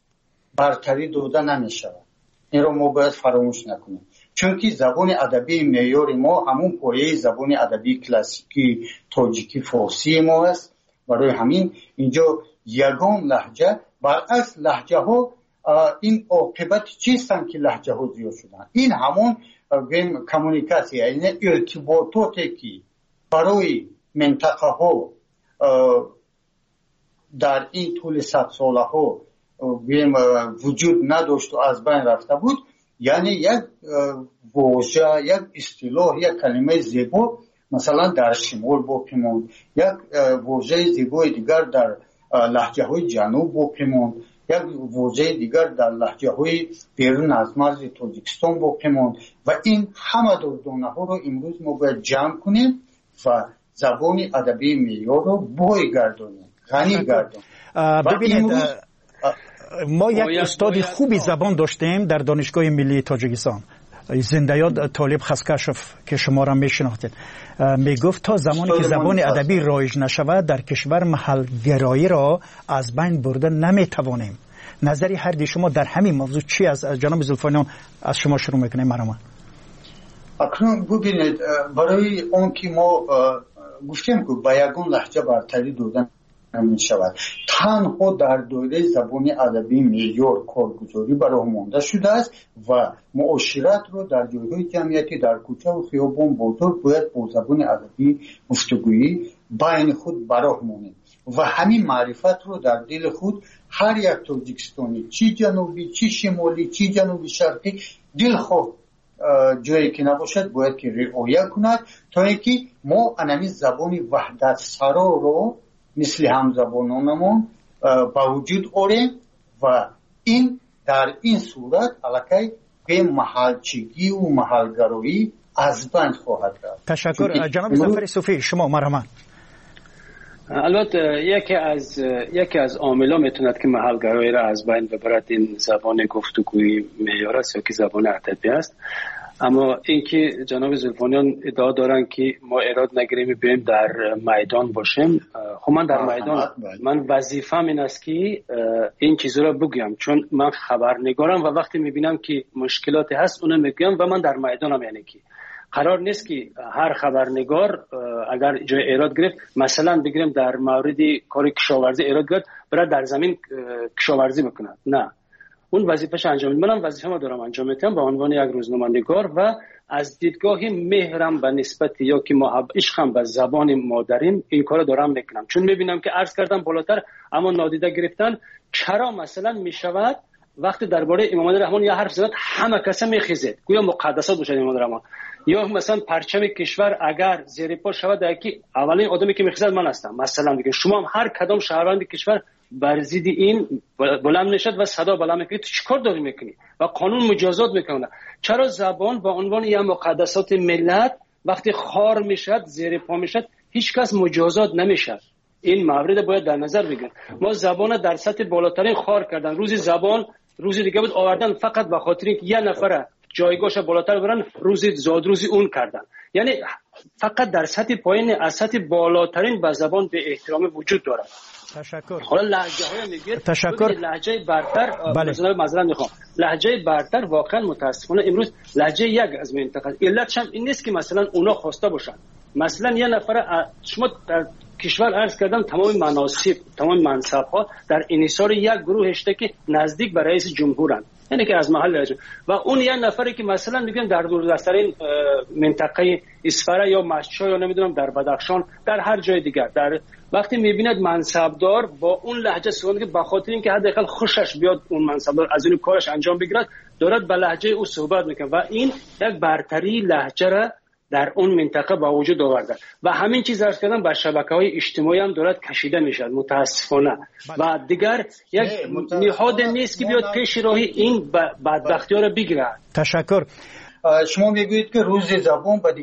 S15: برتری داده نمیشه. این رو ما باید فراموش نکنیم، چون که زبان ادبی معیار ما همون پایه زبان ادبی کلاسیکی تاجیکی فارسی ما است. برای همین اینجا یگان لهجه برعکس لهجه ها این عاقبت چیستن که لهجه ها زیاد شدن. این همون کمونیکاسیه، یعنی ارتباطاتی که برای منطقه ها در این طول 100 ساله ها وجود نداشت و از بین رفته بود. یعنی یک واژه، یک اصطلاح، یک کلمه زیبا مثلا در شمال باقی ماند، یک واژه زیبای دیگر در لهجه های جنوب باقی ماند، یک واژه دیگر در لهجه های بیرون از مرز تاجیکستان باقی ماند و این همه دردانه ها رو امروز ما باید جمع کنیم و زبان ادبی معیار رو بای گردونیم، غنی گردونیم.
S3: ببینید ما یک استاد خوبی زبان داشتیم در دانشگاه ملی تاجیکستان، زنده یاد طالب خسکشف که شما را میشناختید، میگفت تا زمانی که زبان ادبی رایج نشود در کشور محل گرایی را از بین برده نمیتوانیم. نظری هر دی شما در همین موضوع چی از جناب زلفانیان از شما شروع میکنیم؟ مرحبا.
S15: اکنون ببینید، برای اون که ما گفتیم که با یگان لهجه برتری دادن نمی شود، تنها در دایره زبان ادبی معیار کارگزاری برای مانده شده است و معاشرت رو در جایهای جمعیتی در کوچه و خیابان بازار باید با زبان ادبی گفتگویی بین خود براه مونیم و همین معرفت رو در دل خود هر یک تاجیکستانی، چی جنوبی، چی شمالی، چی جنوبی شرقی، دلخواه جایی که نباشد باید که رعایت کند تا اینکه ما انمی زبان وحدت سرا رو مثل همزبانانمون با وجود آوریم و این در این صورت علاقه به محلچگی و محلگرایی از بند خواهد رفت.
S3: تشکر. جناب ظفر صوفی، شما مرحبا.
S16: البته یکی از عاملا میتوند که محلگرایی را از بین ببرد این زبان گفتگویی معیار است یا که زبان ادبی است. اما اینکه جناب زلفانیان ادعا دارن که ما ایراد نگیریم بریم در میدان باشیم، خب من در میدان من وظیفه‌م این است که این چیزا رو بگم، چون من خبرنگارم و وقتی میبینم که مشکلاتی هست اونو میگم و من در میدانم. یعنی که قرار نیست که هر خبرنگار اگر جای ایراد گرفت، مثلا بگیریم در مورد کار کشاورزی ایراد گرفت برای در زمین کشاورزی بکنه، نه، اون وظیفه‌اش انجام میده. منم وظیفه‌مو دارم انجام میدم به عنوان یک روزنامه‌نگار و از دیدگاه مهرم به نسبت یا که عشقم به زبان مادریم این کارو دارم میکنم، چون میبینم که عرض کردم بالاتر اما نادیده گرفتن چرا مثلا میشود وقتی درباره امام رحمان یا حرف زد همه کس میخیزید گویا مقدسات باشه امام رحمان، یا مثلا پرچم کشور اگر زیر پا شود یکی اولین آدمی که میخیزد من هستم. مثلا دیگه شما هم هر کدام شهروند کشور بر ضد این بلند نشد و صدا بلند میکنی، تو چیکار داری میکنی و قانون مجازات میکنه. چرا زبان با عنوان یک مقدسات ملت وقتی خار میشد زیر پا میشد هیچ کس مجازات نمیشد؟ این مورد باید در نظر بگیریم. ما زبان در سطح بالاترین خار کردن، روزی زبان روزی دیگه بود آوردن فقط به خاطر اینکه یه نفر جایگاهش بالاتر برن روزی زادروزی اون کردن. یعنی فقط در سطح پایین از سطح بالاترین به زبان به احترام وجود دارد.
S3: تشکر.
S16: حالا لهجه‌های میگه
S3: تشکر.
S16: لهجه برتر
S3: بله.
S16: میخوام لهجه برتر واقعا متاسفانه امروز لهجه یک از منطقه علتش هم این نیست که مثلا اونا خواسته باشن. مثلا یه نفر شما در کشور عرض کردم تمام مناصب تمام منصب‌ها در انحصار یک گروه هسته که نزدیک به رئیس جمهورن، یعنی که از محل رئیس، و اون یه نفری که مثلا میگن در دوردست‌ترین منطقه اسفره یا مشچا یا نمیدونم در بدخشان در هر جای دیگر در وقتی میبیند منصبدار با اون لهجه صحبت که به خاطر اینکه حداقل خوشش بیاد اون منصبدار از این کارش انجام بگیرد دارد به لهجه او صحبت میکنه و این یک برتری لهجه را در اون منطقه با وجود آورده و همین چیز عرض کردم بر شبکه‌های اجتماعی هم دارد کشیده میشد متاسفانه و دیگر یک نهاد نیست که بیاد پیش راهی این بدبختی‌ها را بگیره.
S3: تشکر.
S15: شما میگویید که روز زبان به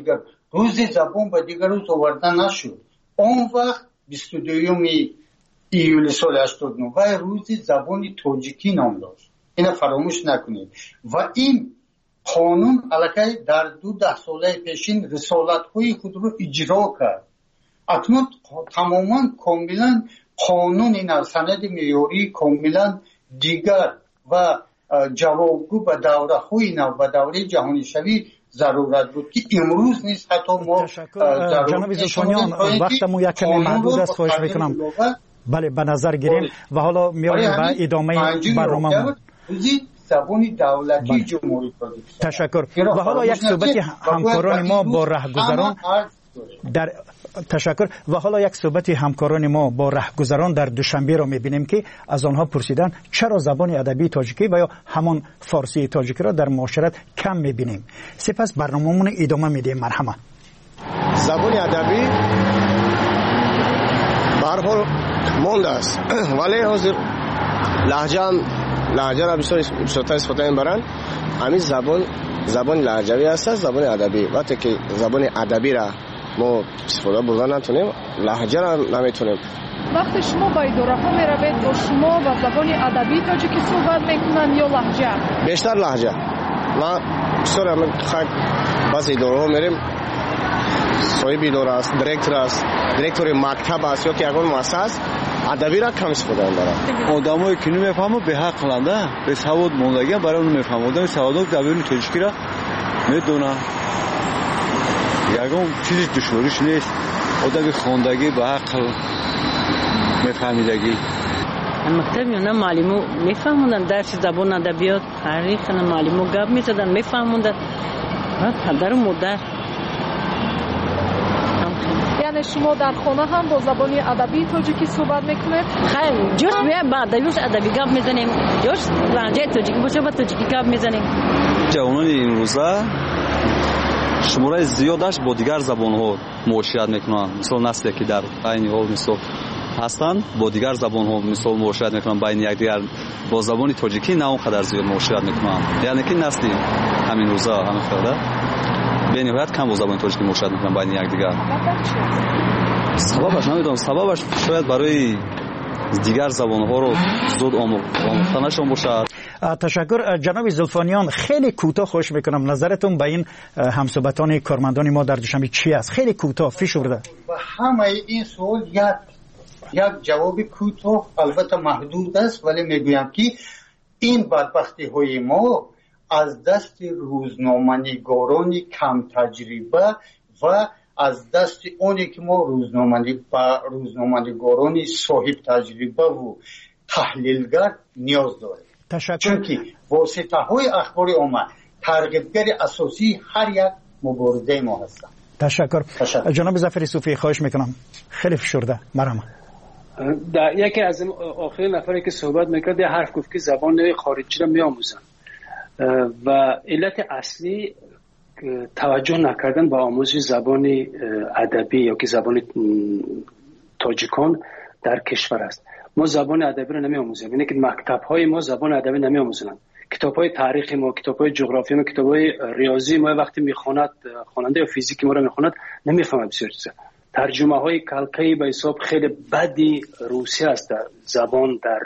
S15: دیگر روز آورده نشد. اون وقت 22 ایول سال 89 و روز زبان تاجیکی نام داشت. اینو فراموش نکنید و این قانون علاقه در 12 ساله پیشین رسالت‌های خود رو اجرا کرد. اکنون تماما کاملا قانون این سند معیاری کاملا دیگر و جوابگو به دوره‌های نو و دوره جهانی شوی ضرورت بود که امروز نیست حتی ما
S3: جناب زلفانیان وقتمون یک کمی محدود است، خواهش میکنم بله به نظر گیریم و حالا میاریم به ادامه برنامه‌مون.
S15: زبان دولتی جمهوری تاجیکستان.
S3: تشکر. و حالا یک صحبت همکاران ما با رهگذران در تشکر و حالا یک صحبت همکاران ما با رهگذران در دوشنبه را میبینیم که از آنها پرسیدن چرا زبان ادبی تاجیکی و یا همان فارسی تاجیکی را در معاشرت کم میبینیم. سپس برنامه‌مون ادامه میدیم. مرحبا.
S17: زبان ادبی به هر حال مونده است ولی حاضر لهجه را بسیار استفاده می‌برند. همین زبان لهجوی است، زبان ادبی. وقتی که زبان ادبی را ما استفاده بردن نتونیم لهجه را نمیتونیم.
S18: وقتی شما با اداره‌ها میروید با شما و زبان ادبی تاجیکی صحبت میکنن یا لهجه؟
S17: بیشتر لهجه. ما بسیار بعضی اداره‌ها میریم صاحب اداره است، دیرکتور مکتب است یا که اون مؤسسه ادبی را کم استفاده می‌کنند.
S19: آدمایی که نمی‌فهمند به حق لنده به سواد موندگی برای اون می‌فهمند. آدم سوادان زبان تاجیکی را میدونه. یگان چیزی دشواریش نیست. آدم خواندگی به عقل می‌فهمیدگی.
S20: مکتب نه معلمو می‌فهموندن درس زبان ادبیات تاریخ نه معلمو گپ می‌زدن می‌فهموندن. پدر و مادر
S18: یعنی شما در خانه هم با زبان ادبی تاجیکی صحبت میکنید؟
S20: خیلی جوش میاد با ادبی گپ میزنیم، جوش لهجه تاجیکی باشه با تاجیکی گپ میزنیم.
S21: جوانان این روزا شماره زیادش با دیگر زبان‌ها معاشرت میکنند. مثلا نسلی که در این حال مثلا هستند با دیگر زبان‌ها مثلا معاشرت میکنند، بین یکدیگر با زبان تاجیکی نه اونقدر زیاد معاشرت میکنند. یعنی که نسلی همین روزا همین خیلی به نهایت کم با زبان تاجیکی معاشرت میکنند بین یکدیگر. سببش نمیدونم، سببش شاید برای دیگر زبان‌ها رو زود آموختنشون باشد.
S3: تشکر جناب زلفانیان. خیلی کوتاه خوش میکنم نظرتون به این همصحبتان کارمندان ما در دوشنبه چی است؟ خیلی کوتاه فیش ورده.
S15: و همه این سوال یک جواب کوتاه البته محدود است، ولی میگویم که این بدبختی های ما از دست روزنامه‌نگاران کم تجربه و از دست اونی که ما روزنامه‌نگاران صاحب تجربه و تحلیلگر نیاز داریم. چون که واسطه های اخبار عامه ترغیبگر اساسی هر یک مبارزه ما هستند.
S3: تشکر. جناب ظفری صوفی خواهش میکنم. خیلی فشرده مرحبا.
S16: یکی از آخرین نفری که صحبت میکرد یه حرف گفت که زبان خارجی رو میآموزن و علت اصلی توجه نکردن به آموزش زبان ادبی یا که زبان تاجیکان در کشور است. ما زبان ادبی رو نمی‌آموزیم، یعنی که مکتب‌های ما زبان ادبی نمی‌آموزن. کتاب‌های تاریخ ما، کتاب‌های جغرافی ما، کتاب‌های ریاضی ما وقتی می‌خواند خواننده یا فیزیک ما رو می‌خواند نمی‌فهمه بسیار چیزا. ترجمه‌های کلکی به حساب خیلی بدی روسی است در زبان در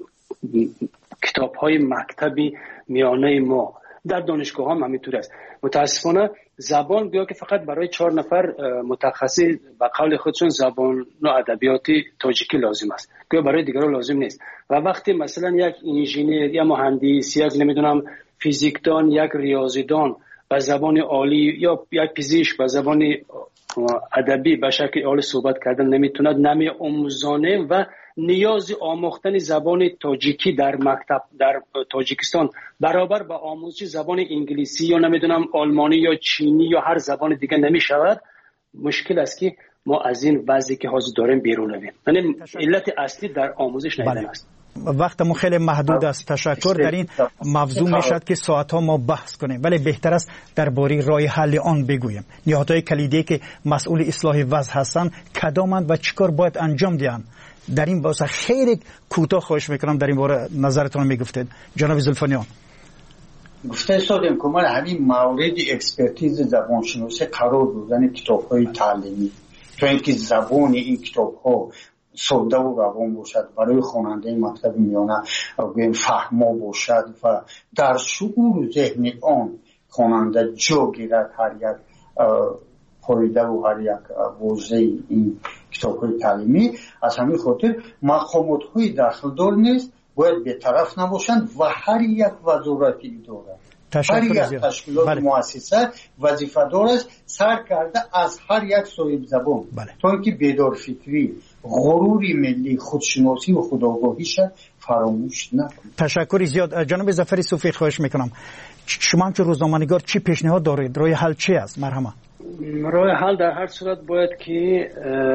S16: کتاب‌های مکتبی میانه ما. در دانشگاه هم همینطور است. متاسفانه زبان گویا که فقط برای 4 نفر متخصص به قول خودشون زبان و ادبیاتی تاجیکی لازم است، گویا برای دیگران لازم نیست. و وقتی مثلا یک انجینیر یا مهندس یک نمیدونم فیزیکدان یک ریاضیدان به زبان عالی یا یک پزشک به زبان ادبی به شکل عالی صحبت کردن نمیتوند، نمی‌آموزانه و نیاز آموختن زبان تاجیکی در مکتب در تاجیکستان برابر با آموزش زبان انگلیسی یا نمیدونم آلمانی یا چینی یا هر زبان دیگه نمیشود. مشکل است که ما از این وضعی که حاضر داریم بیرون رویم. یعنی علت اصلی در آموزش نیستن است.
S3: وقتمون خیلی محدود است. تشکر. در این موضوع میشد که ساعت‌ها ما بحث کنیم، ولی بهتر است درباره راه حل آن بگوییم. نهادهای کلیدی که مسئول اصلاح وضع هستند کدامند و چیکار باید انجام دهند؟ در این باره خیلی کوتاه خواهش میکنم در این باره نظرتون میگفتید جناب زلفانیان.
S15: گفته شدیم که ما همین مورد اکسپرتیز زبانشناسی قرار دادن کتاب‌های تعلیمی تا اینکه زبان این کتاب‌ها ساده و روان باشد، برای خواننده مکتب میانه فهما باشد و در شعور ذهن آن خواننده جا گیرد هر یک پایده و هر یک حوزه این کتاب‌های تعلیمی. از همین خاطر مقامات‌های داخلدار نیست باید بی‌طرف نباشند و هر یک وزارت اداره هر یک تشکیلات مؤسسه وظیفه‌دار است سر کرده از هر یک صاحب زبان تا اینکه بیدار فکری، غرور ملی، خودشناسی و خودآگاهیش فراموش نکنه.
S3: تشکر زیاد. جناب ظفری صوفی خواهش میکنم شما هم که روزنامه‌نگار چی پیشنهاد دارید؟ راه حل چی است؟ مرحبا.
S16: راه حل در هر صورت باید که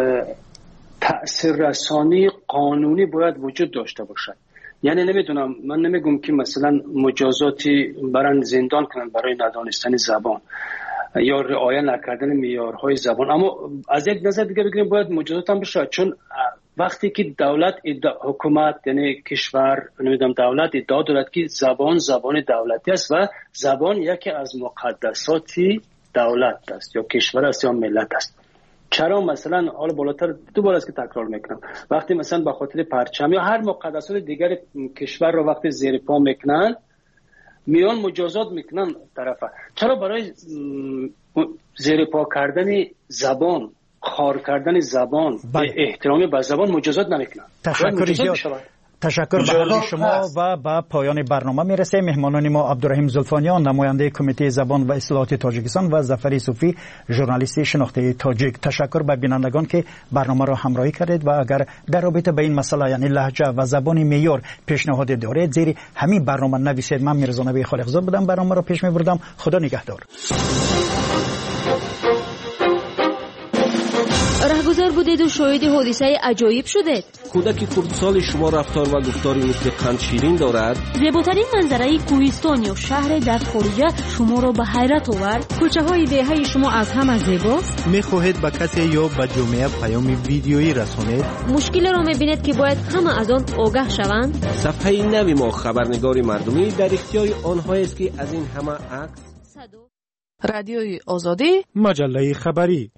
S16: تأثیر رسانی قانونی باید وجود داشته باشد. یعنی نمیدونم، من نمیگم که مثلا مجازاتی برن زندان کنن برای ندانستن زبان یا رعایت نکردن معیارهای زبان، اما از یک نظر دیگه بگیریم باید مجازات هم بشه. چون وقتی که دولت حکومت یعنی کشور نمیدونم دولت ادعا دارد که زبان دولتی است و زبان یکی از مقدسات دولت است یا کشور است یا ملت است، چرا مثلا حالا بالاتر دوباره است که تکرار میکنم وقتی مثلا به خاطر پرچم یا هر مقدسات دیگر کشور رو وقتی زیر پا میکنن میان مجازات میکنن طرفه، چرا برای زیر پا کردن زبان، خار کردن زبان، احترامی به زبان مجازات نمیکنن؟
S3: تشکر به حضور شما و به پایان برنامه میرسه. مهمانان ما عبدالرحیم زلفانیان نماینده کمیته زبان و اصلاحات تاجیکستان و ظفری صوفی ژورنالیست شناخته تاجیک. تشکر به بینندگان که برنامه را همراهی کردید و اگر در رابطه به این مسئله یعنی لهجه و زبان معیار پیشنهاد دارید زیر همین برنامه نویسید. من میرزا نبی خالقزاد بودم، برنامه را پیش میبردم. خدا نگهدار.
S10: راهگذار بودید و شاهد حادثه عجایب شدید.
S2: کودک خردسال شما رفتار و گفتاری مثل قند شیرین دارد.
S10: زیباترین منظره کوهستان یا شهر در خارجه شما را به حیرت آورد.
S22: کوچه های دهه شما از همه زیباست.
S23: میخواهید به کسی یا به جامعه پیام ویدیویی رسانید؟
S10: مشکل را میبینید که باید همه از آن آگاه شوند.
S2: صفحه نوی ما خبرنگار مردمی در اختیار آنهایی است که از این همه عکس.
S18: رادیوی آزادی،
S1: مجله خبری.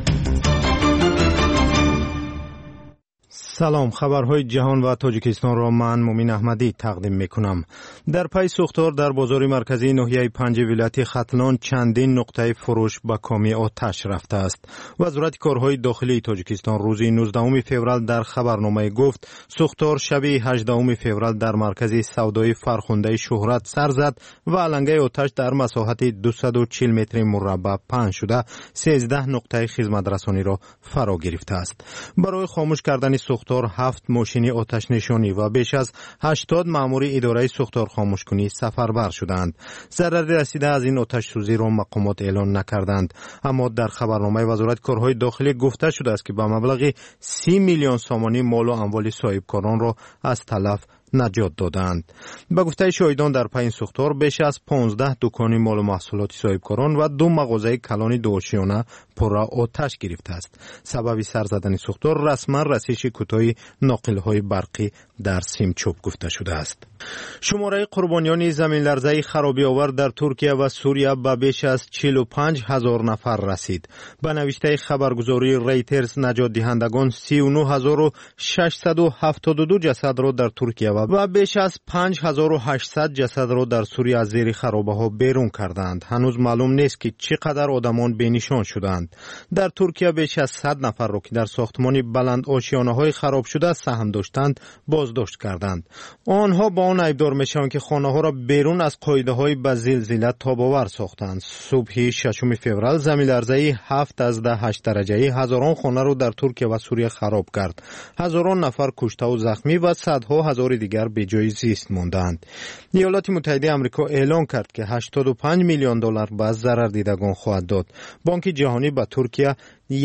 S1: سلام، خبرهای جهان و تاجیکستان را من مومین احمدی تقدیم میکنم. در پی سوختار در بازار مرکزی ناحیه 5 ولایت ختلان چندین نقطه فروش به کامی آتش رفته است. وزارت کارهای داخلی تاجیکستان روز 19 فوریه در خبرنامه گفت سوختار شب 18 فوریه در مرکز سودای فرخنده شهرت سر زد و علنگه آتش در مساحت 240 متر مربع پهن شده 13 نقطه خدمت رسانی را فرا گرفته است. برای خاموش کردن سوختار 7 ماشین آتش نشانی و بیش از 80 مأمور اداره سوختار خاموشکنی سفربر شدند. ضرر رسیده از این آتش سوزی را مقامات اعلان نکردند، اما در خبرنامه وزارت کارهای داخلی گفته شده است که به مبلغ 30 میلیون سامانی مال و اموال صاحبکاران را از تلف نجات دادند. به گفته شاهدان در پی این سوختار بیش از 15 دکان مال و محصولات صاحبکاران و 2 مغازه کلان دوشیانه پر آتش گرفته است. سبب سر زدن سوختار رسما رسیدگی کوتاه ناقل‌های برقی در سیمچوب گفته شده است. شماره قربانیان زمین لرزه خرابی آور در ترکیه و سوریه به بیش از 45,000 نفر رسید. به نوشته خبرگزاری ریترز نجات دهندگان 39,672 جسد را در ترکیه و بیش از 5,800 جسد را در سوریه از زیر خرابه‌ها بیرون کردند. هنوز معلوم نیست که چقدر آدمان بینشان شدند. در ترکیه بیش از 100 نفر را که در ساختمان بلند آشیانه‌های خراب شده سهم داشتند بازداشت کردند. آنها با آن ایبدار میشوند که خانه‌ها را بیرون از قاعده‌های به زلزله تاب‌آور ساختند. صبح 6 فوریه زمین‌لرزه‌ای 7.8 درجه‌ای هزاران خانه را در ترکیه و سوریه خراب کرد. هزاران نفر کشته و زخمی و صدها هزار دیگر به جای زیست ماندند. ایالات متحده آمریکا اعلام کرد که 85 میلیون دلار به ضرر دیدگان خواهد داد. بانک جهانی به ترکیه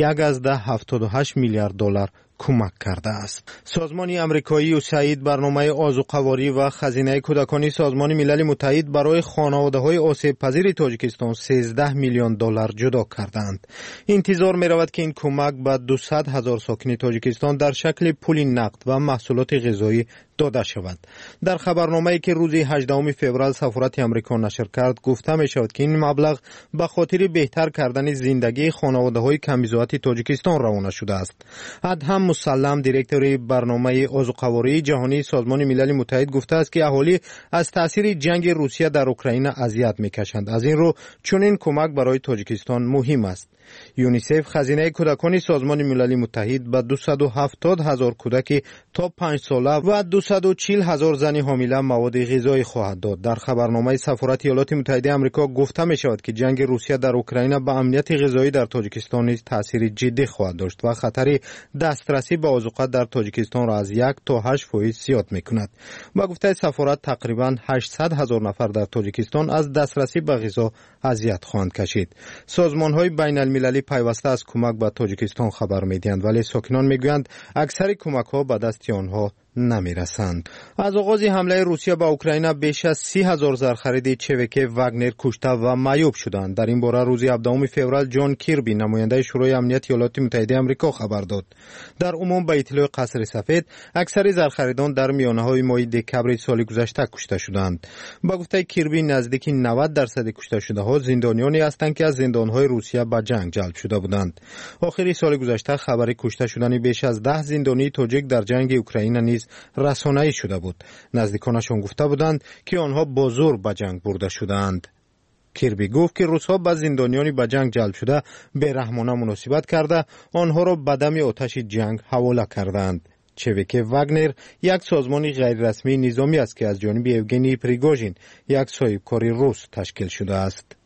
S1: 1.78 میلیارد دلار کمک کرده است. سازمان آمریکایی USAID برنامه آذوقه‌واری و خزینه کودکانی سازمان ملل متحد برای خانواده‌های آسیب پذیر تاجیکستان 13 میلیون دلار جدا کردند. انتظار می‌رود که این کمک به 200,000 ساکن تاجیکستان در شکل پول نقد و محصولات غذایی داده شود. در خبرنامه‌ای که روز 18 فوریه سفارت آمریکا نشر کرد گفته می‌شود که این مبلغ به خاطر بهتر کردن زندگی خانواده‌های کمیزات تاجیکستان روانه شده است. ادهم مسلم دیرکتور برنامه آذوقه‌واری جهانی سازمان ملل متحد گفته است که اهالی از تاثیر جنگ روسیه در اوکراین اذیت می‌کشند. از این رو چنین کمک برای تاجیکستان مهم است. یونیسف خزینه کودکان سازمان ملل متحد به 270,000 کودک تا 5 ساله و 240,000 زن حامله مواد غذایی خواهد داد. در خبرنامه سفارت ایالات متحده آمریکا گفته می شود که جنگ روسیه در اوکراین به امنیت غذایی در تاجیکستان نیز تاثیر جدی خواهد داشت و خطر دسترسی به آذوقه در تاجیکستان را از 1 تا 8% زیاد می کند. با گفته سفارت تقریبا 800,000 نفر در تاجیکستان از دسترسی به غذا اذیت خواهند کشید. سازمان‌های بین‌المللی پیوسته از کمک به تاجیکستان خبر می‌دهند، ولی ساکنان می‌گویند اکثر کمک‌ها به دست آنها نمی‌رسند. از آغاز حمله روسیه به اوکراین بیش از 30,000 زرخرید چوک واگنر کشته و معیوب شدند. در این باره روز 17 فوریه جان کیربی نماینده شورای امنیت ایالات متحده آمریکا خبر داد. در عموم به اطلاع قصر سفید اکثر زرخریدان در میانه‌های ماه دکبر سال گذشته کشته شدند. با گفته کیربی نزدیک 90% کشته شده‌ها زندانیانی هستند که از زندان‌های روسیه به جنگ جلب شده بودند. آخر سال گذشته خبر کشته شدن بیش از 10 زندانی تاجیک در جنگ اوکراین نیز رسانه‌ای شده بود. نزدیکانشان گفته بودند که آنها با زور به جنگ برده شدند. کیربی گفت که روس‌ها به زندانیانی به جنگ جلب شده بی‌رحمانه مناسبت کرده آنها را به دم آتش جنگ حواله کردند. چوک واگنر یک سازمان غیررسمی نظامی است که از جانب یوگنی پریگوژین یک صاحبکار روس تشکیل شده است.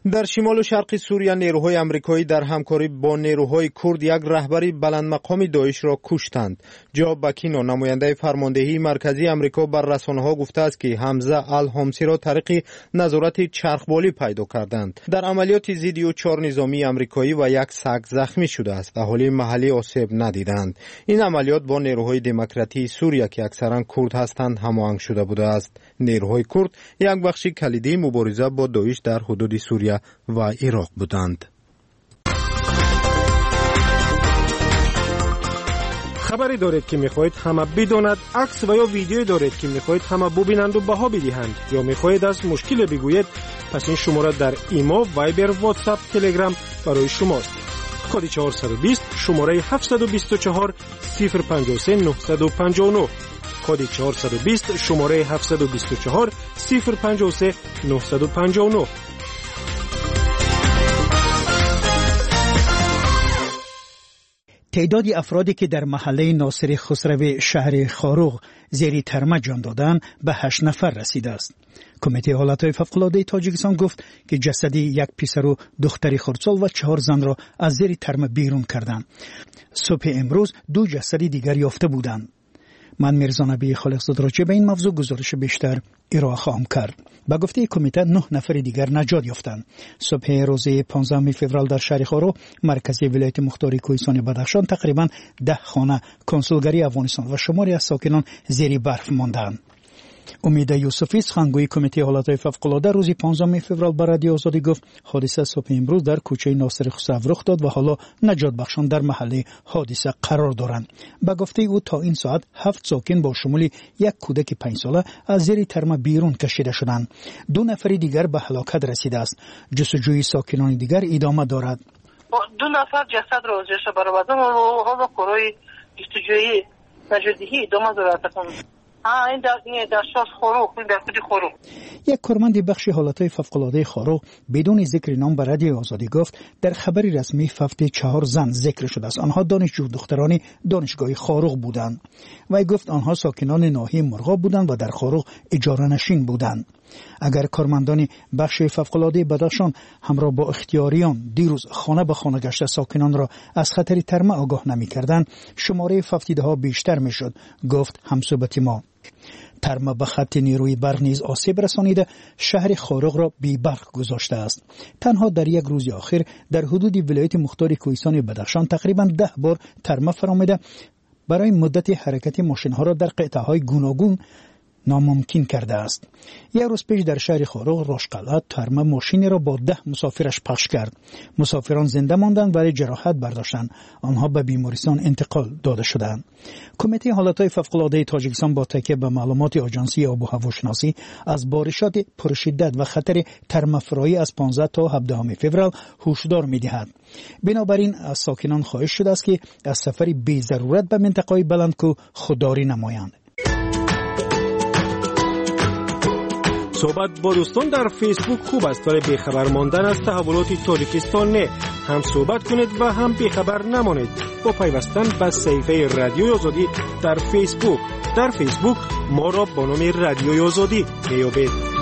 S23: در شمال و شرق سوریه نیروهای آمریکایی در همکاری با نیروهای کرد یک رهبری بلند مقام داعش را کشتند. جا بکینو نماینده فرماندهی مرکزی آمریکا بر رسانه‌ها گفته است که حمزه الحمصی را طریق نظارت چرخبالی پیدا کردند. در عملیات ضد 4 نظامی آمریکایی و یک سگ زخمی شده است. اهالی محلی آسیب ندیدند. این عملیات با نیروهای دموکراتی سوریه که اکثرا کرد هستند هماهنگ شده بوده است. نیروهای کرد یک بخش کلیدی مبارزه با داعش در حدود سوریه و عراق بودند.
S1: خبری دارید که میخواهید همه بداند، عکس و یا ویدیویی دارید که میخواهید همه ببینند و بها بدهند، یا میخواهید از مشکل بگویید، پس این شماره در ایمو، وایبر، واتساپ، تلگرام برای شماست. کد 420 شماره 724 053 959. کد 420 شماره 724 053 959.
S3: تعداد افرادی که در محله ناصر خسروی شهر خاروغ زیر ترمه جان دادند به 8 نفر رسیده است. کمیته حالتهای فوق‌العاده تاجیکستان گفت که جسدی یک پسر و دختری خردسال و 4 زن را از زیر ترمه بیرون کردند. صبح امروز 2 جسد دیگر یافته بودند. من میرزا نبی خالقزاده راجع به این موضوع گزارش بیشتر ارائه خواهم کرد. با گفته کمیته 9 نفر دیگر نجات یافتند. صبح روز 15 فوریه در شهر خارو مرکزی ولایت مختار کوهستان بدخشان تقریبا 10 خانه کنسولگری افغانستان و شماری از ساکنان زیر برف ماندند. امید یوسفی سخنگوی کمیته حالتهای فوق‌العاده روز 15 فوریه بر رادیو آزادی گفت حادثه صبح امروز در کوچه ناصر خسرو رخ داد و حالا نجات بخشان در محله حادثه قرار دارند. با گفته او تا این ساعت 7 ساکن با شمول یک کودک 5 ساله از زیر ترمه بیرون کشیده شدند. 2 نفر دیگر به هلاکت رسیده است. جستجوی ساکنان دیگر ادامه دارد.
S4: 2 نفر جسد را ازش برآوردن و حالا کارهای جستجویی نجاتدهی ادامه دارد. این در شهر خاروغ، این در خود خاروغ.
S3: یک کارمند بخش حالتهای فوق‌العاده خاروغ بدون ذکر نام به رادیو آزادی گفت در خبری رسمی فقط 4 زن ذکر شده است. آنها دانشجو دختران دانشگاه خاروغ بودند. وی گفت آنها ساکنان ناحیه مرغاب بودند و در خاروغ اجاره نشین بودند. اگر کارمندان بخش فوق‌العاده بدخشان همراه با اختیاریان دیروز خانه به خانه گشته ساکنان را از خطر ترمه آگاه نمی‌کردند، شماره ففتیده‌ها بیشتر می‌شد، گفت همصحبت ما. ترمه به خط نیروی برق نیز آسیب رسانیده شهر خاروغ را بی برق گذاشته است. تنها در یک روز آخر در حدود ولایت مختار کوهستان بدخشان تقریبا 10 بار ترمه فرامده برای مدت حرکت ماشین‌ها را در قطعه‌های گوناگون ناممکن کرده است. یک روز پیش در شهر خاروغ راشقلعه ترمه ماشینی را با 10 مسافرش پخش کرد. مسافران زنده ماندند ولی جراحت برداشتند. آنها به بیمارستان انتقال داده شدند. کمیته حالتهای فوق‌العاده تاجیکستان با تکیه به معلومات آژانسی آب و هواشناسی از بارشات پرشدت و خطر ترمه‌فرایی از 15 تا 17 فوریه هشدار می‌دهد. بنابراین از ساکنان خواهش شده است که از سفر بی ضرورت به منطقه‌های بلندکوه خودداری نمایند.
S1: صحبت با دوستان در فیسبوک خوب است ولی بیخبر ماندن از تحولات تاجیکستان نه. هم صحبت کنید و هم بیخبر نمانید با پیوستن به صفحه رادیوی آزادی در فیسبوک. در فیسبوک ما را با نام رادیوی آزادی بیابید.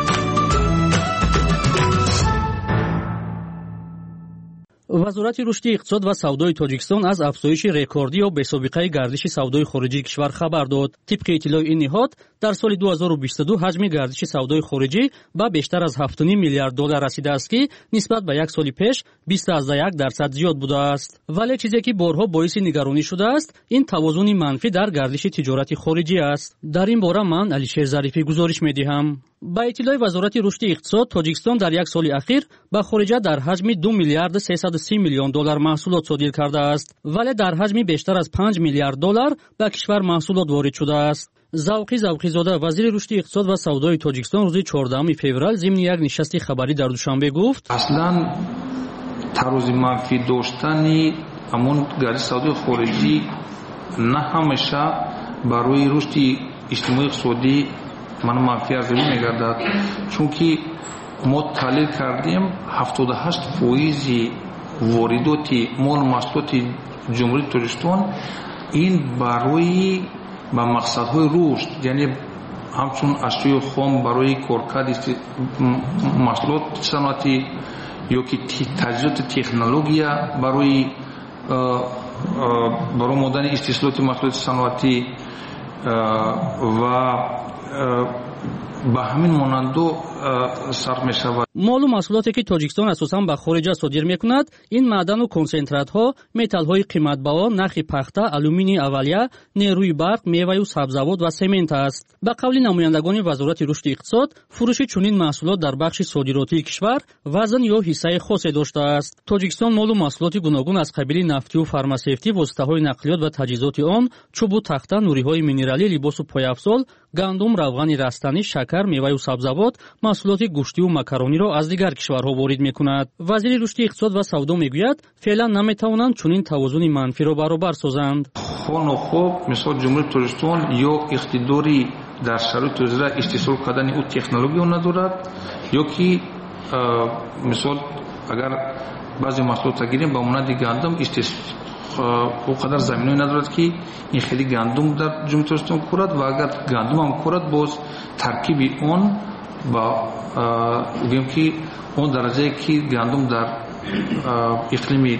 S5: وزارت رشد اقتصاد و سودای تاجیکستان از افزایش رکوردی و بی‌سابقه گردش سودای خارجی کشور خبر داد. طبق اطلاع این نهاد در سال 2022 حجم گردش سودای خارجی به بیشتر از 7.5 میلیارد دلار رسیده است که نسبت به یک سال پیش 20.1% زیاد بوده است. ولی چیزی که بارها باعث نگرانی شده است این توازن منفی در گردش تجارت خارجی است. در این باره من علیشیر ظریفی گزارش می‌دهم. با اطلاع وزارت رشد اقتصاد تاجیکستان در یک سال اخیر به خارجه در حجم 2 میلیارد 330 میلیون دلار محصولات صادر کرده است ولی در حجم بیشتر از 5 میلیارد دلار به کشور محصولات وارد شده است. زوقی زاده وزیر رشد اقتصاد و سودای تاجیکستان روز 14 فوریه ضمن یک نشست خبری در دوشنبه گفت
S6: اصلا تروز منفی داشتن همون گردش سودای خارجی نه همیشه برای رشد اجتماعی اقتصادی من منفی ارزیابی می‌گردد، چون که ما تحلیل کردیم 78% واردات مال محصولات جمهوری تاجیکستان این برای با مقصدهای رشد، یعنی همچون اشیاء خام برای کارکرد محصولات صنعتی ёки таҷҳизоти технология барои модани истеҳсолоти маҳсулоти саноатӣ ва ба ҳамин монанду сарф мешавад.
S5: молу маҳсулоте ки тоҷикистон асосан ба хориҷа содир мекунад ин маъдану консентратҳо, металлҳои қиматбаҳо, нархи пахта, алюминии аввалия, нерӯи барқ, меваю сабзавот ва семент аст. ба қавли намояндагони вазорати рушди иқтисод, фурӯши чунин маҳсулот дар бахши содиротии кишвар вазн ё ҳиссаи хосе доштааст. тоҷикистон молу маҳсулоти гуногун аз қабили нафтию фармасевтӣ, воситаҳои нақлиёт ва таҷҳизоти он, чӯбу тахта, нуриҳои минералӣ, либосу пояфзол, гандум, равғани растанӣ, шакар, меваю сабзавот, маҳсулоти гӯштиву макарониро аз дигар кишварҳо ворид мекунад. вазири рушди иқтисод ва савдо мегӯяд, феълан наметавонанд чунин тавозуни манфиро баробар созанд.
S6: хонохоб мисол ҷумҳурии тоҷикистон ё иқтидори дар шароити ҳозира истеҳсол кардани ӯ технологияо надорад, ё ки мисол агар баъзе маҳсулотро гирем ба монанди гандум о қадар заминои надорад ки ин хеле гандум дар ҷумҳурии тоҷикистон кӯрад ва агар гандумам кӯрад боз таркиби он ба гӯем ки он дараҷае ки гандум дар иқлими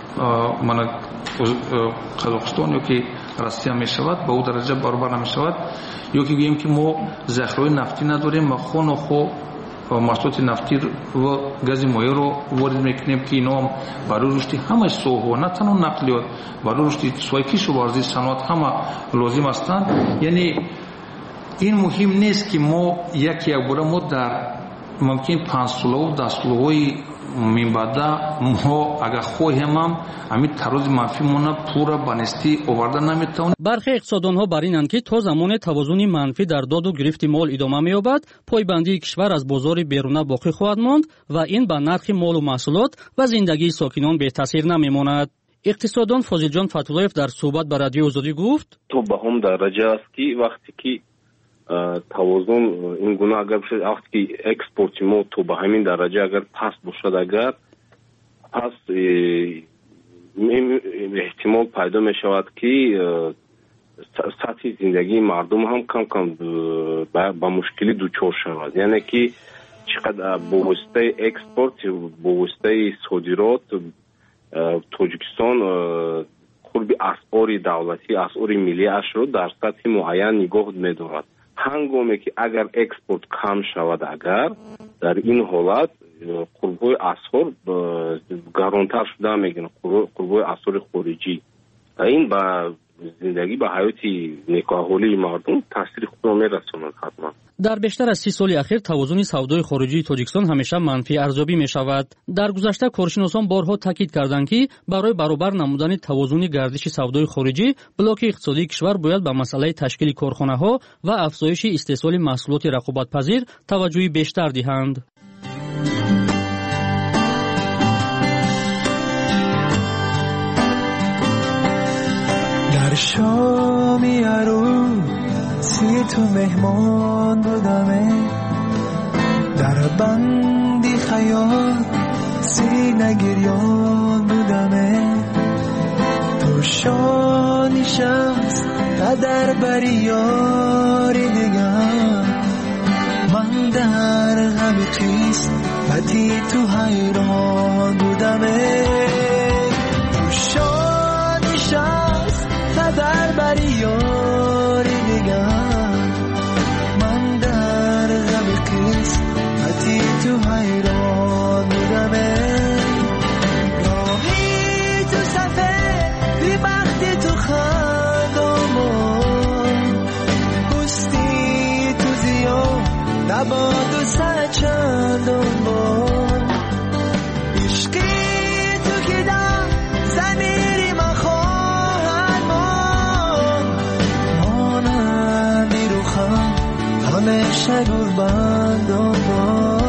S6: қазоқистон ёки Россия мешавад ба ӯ дараҷа баробар намешавад, ёки гӯем ки мо захираҳои нафтӣ надорем ва хонохо маҳсулоти нафтӣ ва гази моеъро ворид мекунем ки ино барои рушди ҳамаи соҳаҳо, на танҳо нақлиёт, барои рушди соҳаи кишоварзӣ, саноат ҳама лозим ҳастанд. яъне ин муҳим нест ки мо якбора мо дар мумкин 5-солаву 10-солаҳои минбаъда мо агар хоҳемам ҳамин тарози манфимона пурра ба нестӣ оварда наметавонем.
S5: бархе иқтисоддонҳо бар инанд ки то замоне тавозуни манфӣ дар доду гирифти мол идома меёбад, пойбандии кишвар аз бозори беруна боқӣ хоҳад монд ва ин ба нархи молу маҳсулот ва зиндагии сокинон бетаъсир намемонад. иқтисоддон Фозилҷон Фатуллоев дар суҳбат ба Радиои Озодӣ гуфт:
S7: то ба ҳам дараҷа аст ки вақте ки тавозун ин гуна агар бошад, вақте ки экспорти мо то ба ҳамин дараҷа агар паст бошад, агар пас эҳтимол пайдо мешавад ки сатҳи зиндагии мардум ҳам кам кам ба мушкилӣ дучор шавад. яъне ки чиқадр бо воситаи экспорт, бо воситаи содирот Тоҷикистон хурби асъори давлатӣ, асъори миллиашро дар сатҳи муайян нигоҳ медорад. ҳангоме ки агар экспорт кам шавад, агар дар ин ҳолат қурбҳои асъор гаронтар шуда мегиранд, қурбҳои асъори хориҷӣ, ва ин ба зиндагӣ, ба ҳаёти некоаҳолии мардум таъсири худро мерасонад. ҳатман
S5: дар бештар аз 30 соли ахир тавозуни савдои хориҷии Тоҷикистон ҳамеша манфӣ арзёбӣ мешавад. дар гузашта коршиносон борҳо таъкид карданд ки барои баробар намудани тавозуни гардиши савдои хориҷӣ, блоки иқтисодии кишвар бояд ба масъалаи ташкили корхонаҳо ва афзоиши истеҳсоли маҳсулоти рақобатпазир таваҷҷӯҳи бештар диҳанд.
S8: در شامی عروسی تو مهمان بودمه، در بندی خیال سینه گریان بودمه، تو شانی شمس قدر بری یاری دیگر، من در غم خیس بدی تو حیران بودمه، تو شانی شمس قدر بری یاری دیگر، من در غم خیس بدی تو حیران بودمه، راهی تو سفر بی بختی تو خندامون، پستی تو زیاد نباد و سچندان بان، عشقی تو که در زمیری من خواهد مان، مانندی رو خم همیشه دور بندان بان.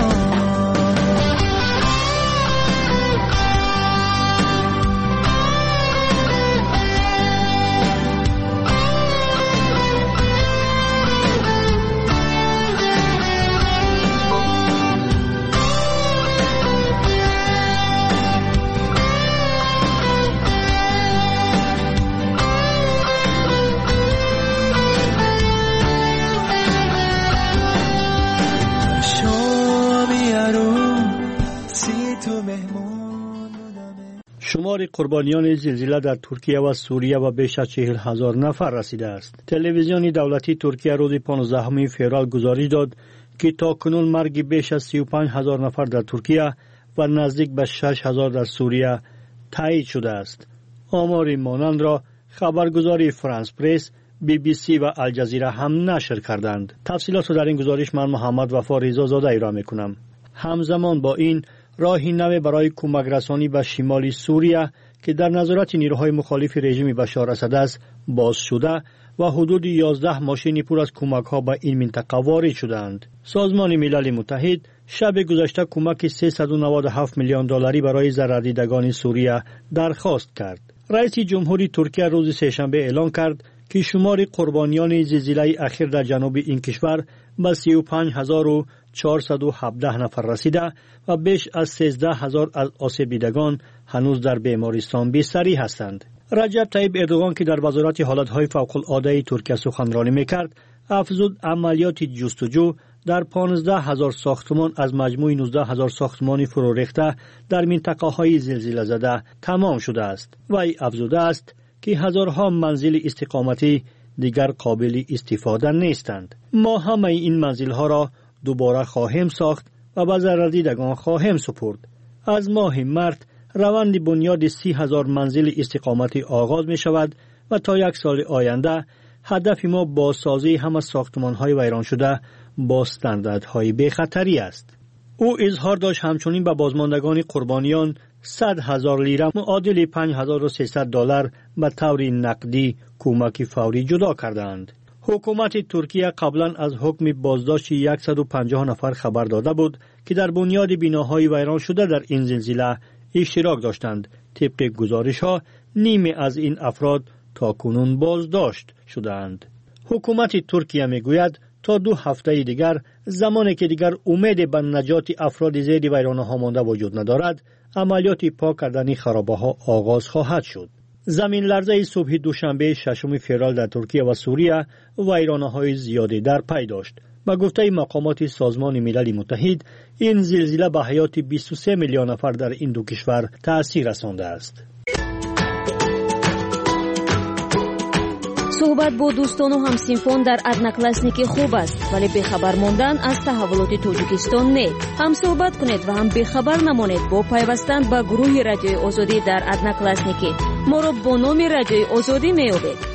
S8: تو مهمان.
S5: شمار قربانیان زلزله در ترکیه و سوریه و بیش از 40,000 نفر رسیده است. تلویزیون دولتی ترکیه روز 15 فوریه گزارش داد که تاکنون مرگ بیش از 35,000 نفر در ترکیه و نزدیک به 6,000 در سوریه تایید شده است. آمار مانند را خبرگزاری فرانس پرس، BBC و الجزیره هم نشر کردند. تفصیلات را در این گزارش من محمد وفا رضازاده ارائه می‌کنم. همزمان با این راهی نو برای کمک رسانی به شمال سوریه که در نظارت نیروهای مخالف رژیم بشار اسد است باز شده و حدود 11 ماشین پر از کمک‌ها به این منطقه وارد شدند. سازمان ملل متحد شب گذشته کمک 397 میلیون دلاری برای ضرردیدگان سوریه درخواست کرد. رئیس جمهوری ترکیه روز سه‌شنبه اعلام کرد که شمار قربانیان زلزله اخیر در جنوب این کشور به 35,417 نفر رسیده و بیش از 13,000 از آسیب دیدگان هنوز در بیمارستان بستری هستند. رجب طیب اردوغان که در وزارت حالتهای فوق‌العاده ترکیه سخنرانی میکرد، افزود عملیات جستجو در 15,000 ساختمان از مجموع 19,000 ساختمان فرو ریخته در منطقه‌های زلزله زده تمام شده است. وی افزوده است که هزارها منزل استقامتی دیگر قابل استفاده نیستند. ما همه این منزل‌ها را دوباره خواهیم ساخت و به ضرردیدگان خواهیم سپرد. از ماه مارس روند بنیاد 30,000 منزل استقامتی آغاز می شود و تا یک سال آینده هدف ما بازسازی همه ساختمان‌های ویران شده با استانداردهای بی‌خطری است. او اظهار داشت همچنین به بازماندگان قربانیان 100,000 لیره معادل 5,300 دلار به طور نقدی کمک فوری جدا کردند. حکومت ترکیه قبلا از حکم بازداشت 150 نفر خبر داده بود که در بنیاد بناهای ویران شده در این زلزله اشتراک داشتند. طبق گزارش‌ها نیمی از این افراد تاکنون بازداشت شدند. حکومت ترکیه میگوید تا 2 هفته دیگر زمانی که دیگر امید به نجات افراد زیر ویرانه‌ها مانده وجود ندارد، عملیات پاک کردن خرابه‌ها آغاز خواهد شد. زمین لرزه صبح دوشنبه 6 فوریه در ترکیه و سوریه ویرانه‌های زیادی در پی داشت. با گفته مقامات سازمان ملل متحد، این زلزله به حیات 23 میلیون نفر در این دو کشور تأثیر رسانده است.
S10: صحبت با دوستان و همسینفون در ادناکلاسنیک خوب است، ولی بخبر ماندن از تحولات تاجیکستان نه. هم صحبت کنید و هم بخبر نمانید با پیوستن به گروه رادیوی آزادی در ادناکلاسنیک. ما را با نام رادیوی آزادی میابید.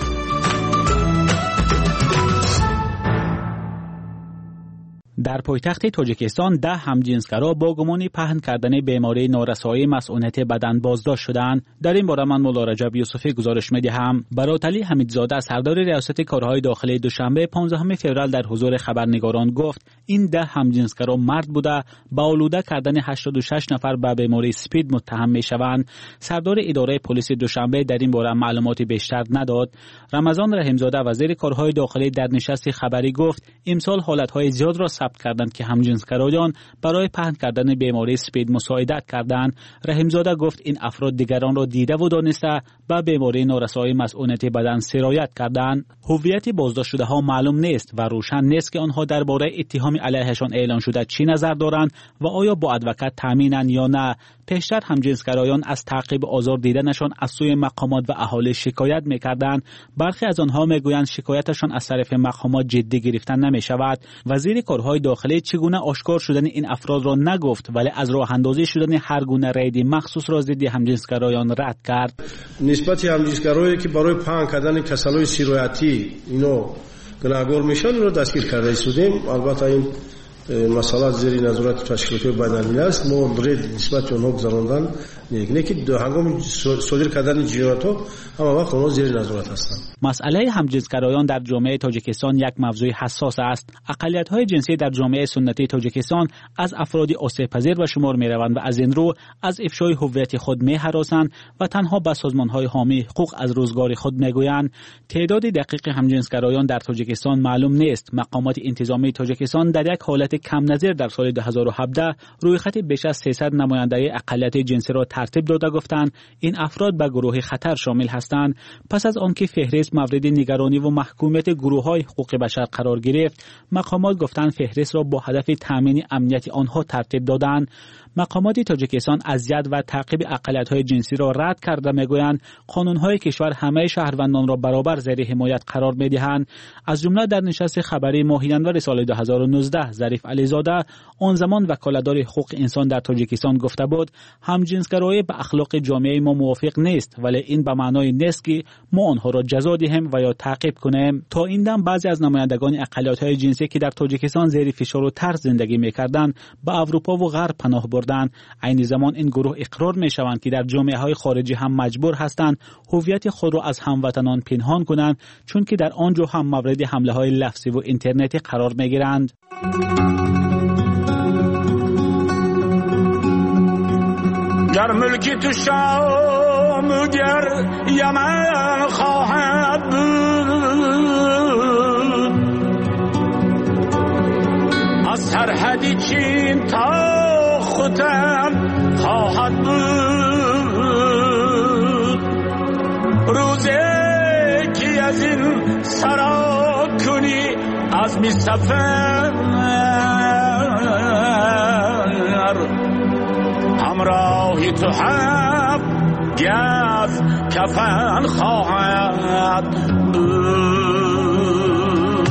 S9: در پایتخت تاجیکستان 10 همجنسگرا با گمان پهن کردن بیماری نارسایی مسئولیت بدن بازداشت شدند. در این باره من مولا رجب یوسفی گزارش می‌دهم. براتلی حمیدزاده سردار ریاست کارهای داخلی دوشنبه 15 فوریه در حضور خبرنگاران گفت این 10 همجنسگرا مرد بوده با آلوده کردن 86 نفر به بیماری اسپید متهم می‌شوند. سردار اداره پلیس دوشنبه در این باره معلومات بیشتر نداد. رمضان رحیمزاده وزیر کارهای داخلی در نشست خبری گفت امسال حالت‌های زیاد را ثبت کردند که همجنسگرایان برای پهن کردن بیماری اسپید مساعدت کردند. رحیمزاده گفت این افراد دیگران را دیده و دانسته به بیماری نارسایی مسئولیت بدن سرایت کردند. هویت بازداشت شده ها معلوم نیست و روشن نیست که آنها درباره اتهام علیهشان اعلان شده چی نظر دارند و آیا با ادوکت تامینند یا نه. پیشتر همجنسگرایان از تعقیب آزار دیدنشان از سوی مقامات و اهالی شکایت می‌کردند. برخی از آنها میگویند شکایتشان از طرف مقامات جدی گرفته نمی‌شود. وزیر کارهای داخلی چگونه آشکار شدن این افراد را نگفت، ولی از راه اندازی شدن هر گونه رید مخصوص را ضد همجنسگرایان رد کرد.
S11: نسبت همجنسگرایی که برای پهن کردن کسالای سیرایتی اینو گناهکار میشن رو دستگیر کرده شدیم. البته این مسئله زیر نظارت تشکیلات بین‌المللی است. ما رید نسبت اونها گذراندن نه که هنگام صادر کردن جنایت‌ها همه وقت اونها زیر نظارت هستند.
S9: مسئله همجنسگرایان در جامعه تاجیکستان یک موضوع حساس است. اقلیت‌های جنسی در جامعه سنتی تاجیکستان از افرادی آسیب‌پذیر به شمار می‌روند و از این رو از افشای هویت خود می‌هراسند و تنها به سازمان‌های حامی حقوق از روزگار خود می‌گویند. تعداد دقیق همجنسگرایان در تاجیکستان معلوم نیست. مقامات انتظامی تاجیکستان در یک حالت کم نظیر در سال 2017 رویخط بیش از 300 نماینده اقلیت جنسی را ترتیب داده گفتند این افراد به گروه خطر شامل هستند. پس از آنکه فهرست مورد نگرانی و محکومیت گروه‌های حقوق بشر قرار گرفت، مقامات گفتند فهرست را با هدف تامین امنیت آنها ترتیب دادند. مقامات تاجیکستان اذیت و تعقیب اقلیت‌های جنسی را رد کرده میگویند قانون‌های کشور همه شهروندان را برابر زیر حمایت قرار می‌دهند. از جمله در نشست خبری ماه ینور سال 2019 ظریف علیزاده آن زمان وکالتدار حقوق انسان در تاجیکستان گفته بود همجنسگرایی به اخلاق جامعه ما موافق نیست، ولی این به معنای نیست که ما آنها را جزا دهیم و یا تعقیب کنیم. تا این دم بعضی از نمایندگان اقلیت‌های جنسی که در تاجیکستان زیر فشار و ترس زندگی می‌کردند به اروپا و غرب پناه بردند. عین زمان این گروه اقرار می‌شوند که در جامعه‌های خارجی هم مجبور هستند هویت خود را از هموطنان پنهان کنند، چون که در آنجا هم مورد حمله‌های لفظی و اینترنتی قرار می‌گیرند.
S12: گر ملکی تو شام گر یمن خواهد بود، از سرحدی چین تا ختم خواهد بود. روزی که از این سرا کنی از می سفر، همراهی تو هم گز کفن خواهد بود.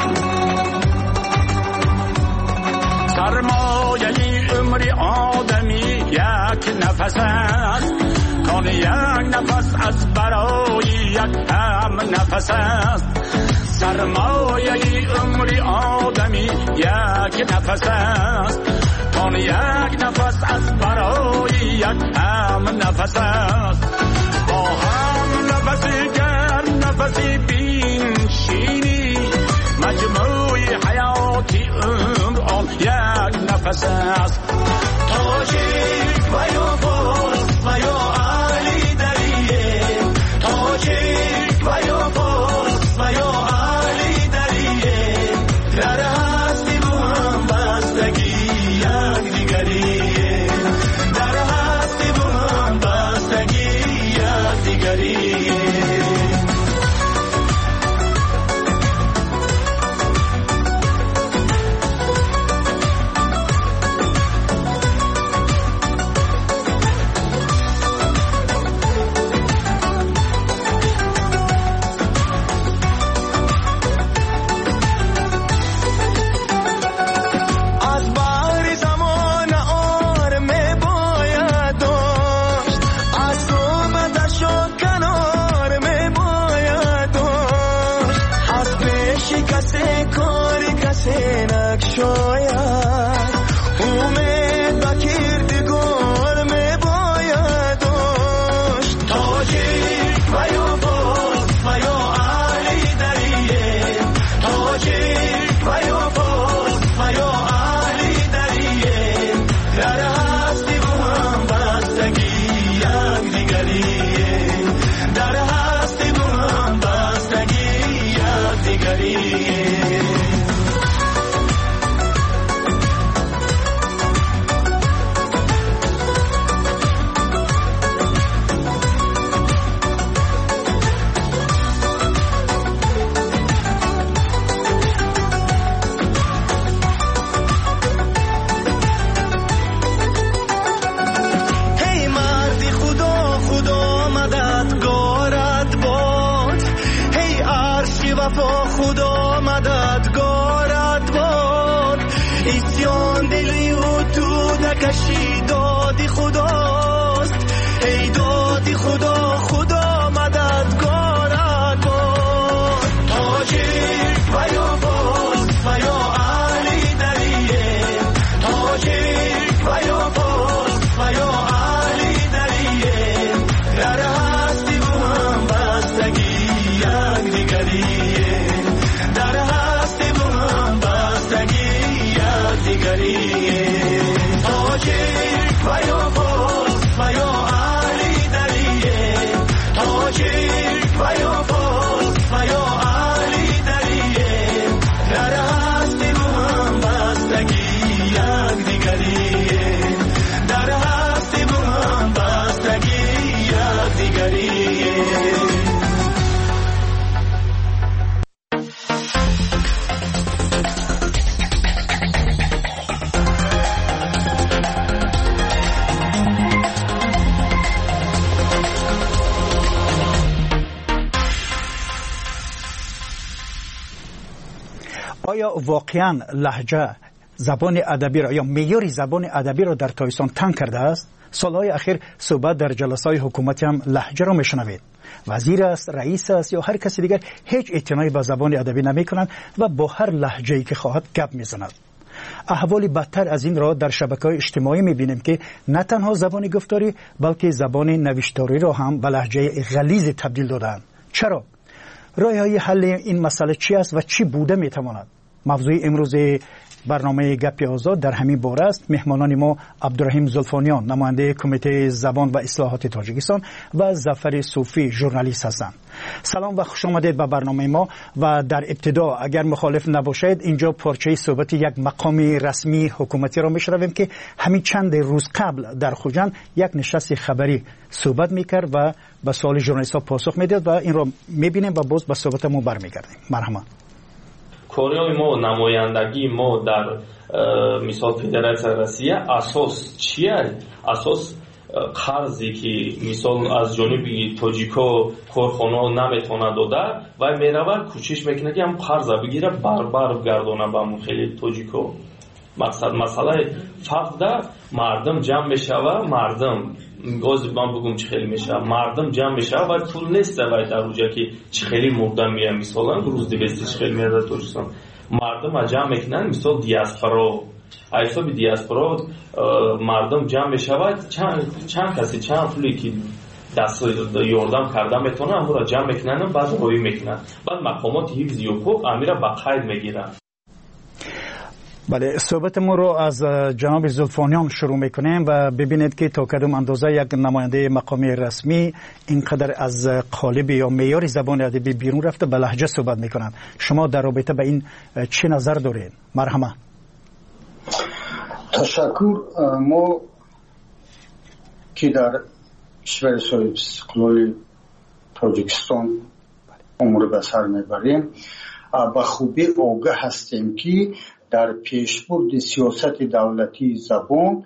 S12: سرمایه عمر آدمی یک نفس است، کان یک نفس از برای یک هم نفس است. سرمایه عمر آدمی یک نفس است، کان یک نفس از برای یک هم نفس است. با هم نفسی گر نفسی بینشینی، مجموع حیاتی عمر آن یک نفس است. تاجیک و یا فارس و یا علی دریه، تاجیک و یا فارس و یا علی دریه، در هستی و هم بستگی یک دیگریه، در هستی و هم بستگی یک دیگریه.
S3: آیا واقعا لهجه زبان ادبی را یا معیار زبان ادبی را در تاجیکستان تنگ کرده است؟ سالهای اخیر صحبت در جلسه‌های حکومتی هم لهجه را میشنوید. وزیر است، رئیس است یا هر کسی دیگر هیچ اعتنایی به زبان ادبی نمیکنند و با هر لهجه‌ای که خواهد گپ میزنند. احوالی بدتر از این را در شبکه‌های اجتماعی می‌بینیم که نه تنها زبان گفتاری بلکه زبان نوشتاری را هم به لهجه غلیظ تبدیل دادند. چرا؟ راه‌های حل این مسئله چی است و چی بوده می‌تواند؟ موضوع امروز برنامه گپ آزاد در همین باره است. مهمانان ما عبدالرحیم زلفانیان نماینده کمیته زبان و اصلاحات تاجیکستان و ظفر صوفی ژورنالیست هستند. سلام و خوش آمدید به برنامه ما. و در ابتدا اگر مخالف نباشید اینجا پارچه صحبت یک مقام رسمی حکومتی را میشنویم که همین چند روز قبل در خوجند یک نشست خبری صحبت میکرد و به سوال ژورنالیست‌ها پاسخ میداد و این را میبینیم و باز به صحبتمون برمیگردیم. مرحبا.
S13: کاریای ما نمایندگی ما در مثال فدراسیون روسیه اساس چیه؟ اساس قرضی که مثال از جانب تاجیکا کارخانه نمیتونه داده و میرود کوشش میکنه که هم قرض بگیره برابر گردونه به خیلی تاجیکا. مسئله فقط مردم جمع میشه و مردم گاز من بگم چه خیلی میشه مردم جمع میشه و طول نیست و در اونجا که چه خیلی مردم میه مثلا روز 200 چه خیلی میاد تاجیکستان مردم جمع میکنن مثال دیاسپورا حساب دیاسپورا مردم جمع میشه و چند کسی چند پولی که دست یاردم کردن میتونه همون را جمع میکنن بعد روی میکنن بعد مقامات حفظ حقوق امیر به قید میگیرن.
S3: بله، صحبتمون رو از جناب زلفانیان شروع میکنیم و ببینید که تا کدام اندازه یک نماینده مقامی رسمی اینقدر از قالب یا معیار زبان ادبی بیرون رفته به لهجه صحبت میکنن. شما در رابطه به این چه نظر دارید؟ مرحبا.
S15: تشکر. ما که در کشور صاحب استقلال تاجیکستان امور به سر میبریم به خوبی آگاه هستیم که در پیشبرد سیاست دولتی زبان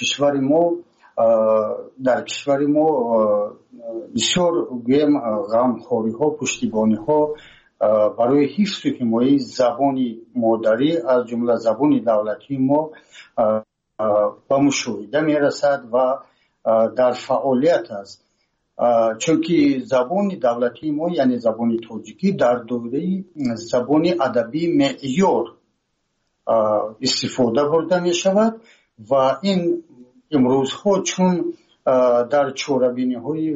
S15: در کشور ما بسیار غمخواری ها پشتیبانی ها برای حفظ و حمایت زبان مادری از جمله زبان دولتی ما به مشاهده میرسد و در فعالیت است. چون که زبان دولتی ما یعنی زبان تاجیکی در دوره زبان ادبی معیار استفاده برده می شود و این امروز ها چون در چاره‌بینی های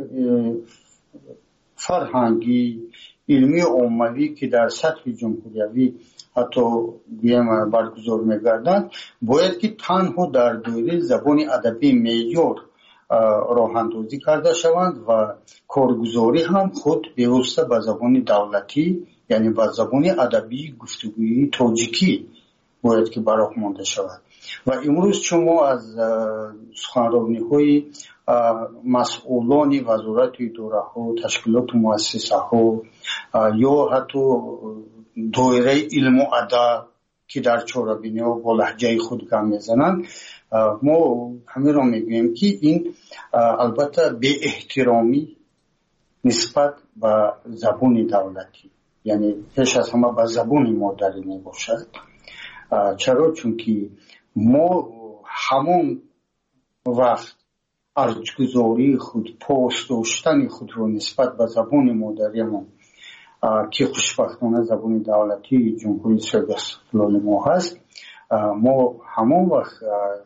S15: فرهنگی علمی و عملی که در سطح جمهوری حتی برگزار می گردند باید که تنها در دوره زبان ادبی معیار راه اندازی کرده شوند و کارگزاری هم خود پیوسته به زبان دولتی یعنی به زبان ادبی گفتگویی تاجیکی باید که براه مانده شود. و امروز چون ما از سخنرانی های مسئولان وزارت اداره ها تشکیلات مؤسسه ها یا حتی دایره علم و ادب که در چاره‌بینی ها با لهجه خود گام میزنند ما همه را میگوییم که این البته به احترامی نسبت به زبان دولتی یعنی پیش از همه به زبان مادری می باشد. چرا؟ چون که ما همون وقت ارزش‌گذاری خود پاس داشتن خود رو نسبت به زبان مادریمون که خوشبختانه زبان دولتی جمهوری اسلامی استقلال ما هست ما همون وقت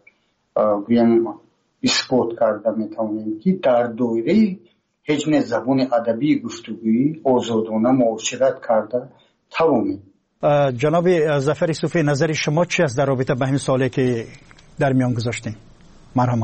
S15: اثبات کرده میتونیم که در دایره حجم زبان ادبی گفتگویی آزادانه معاشرت کرده توانیم.
S3: جناب ظفر صوفی نظر شما چی است در رابطه به همین سوالی که در میان گذاشتیم؟ مرحبا.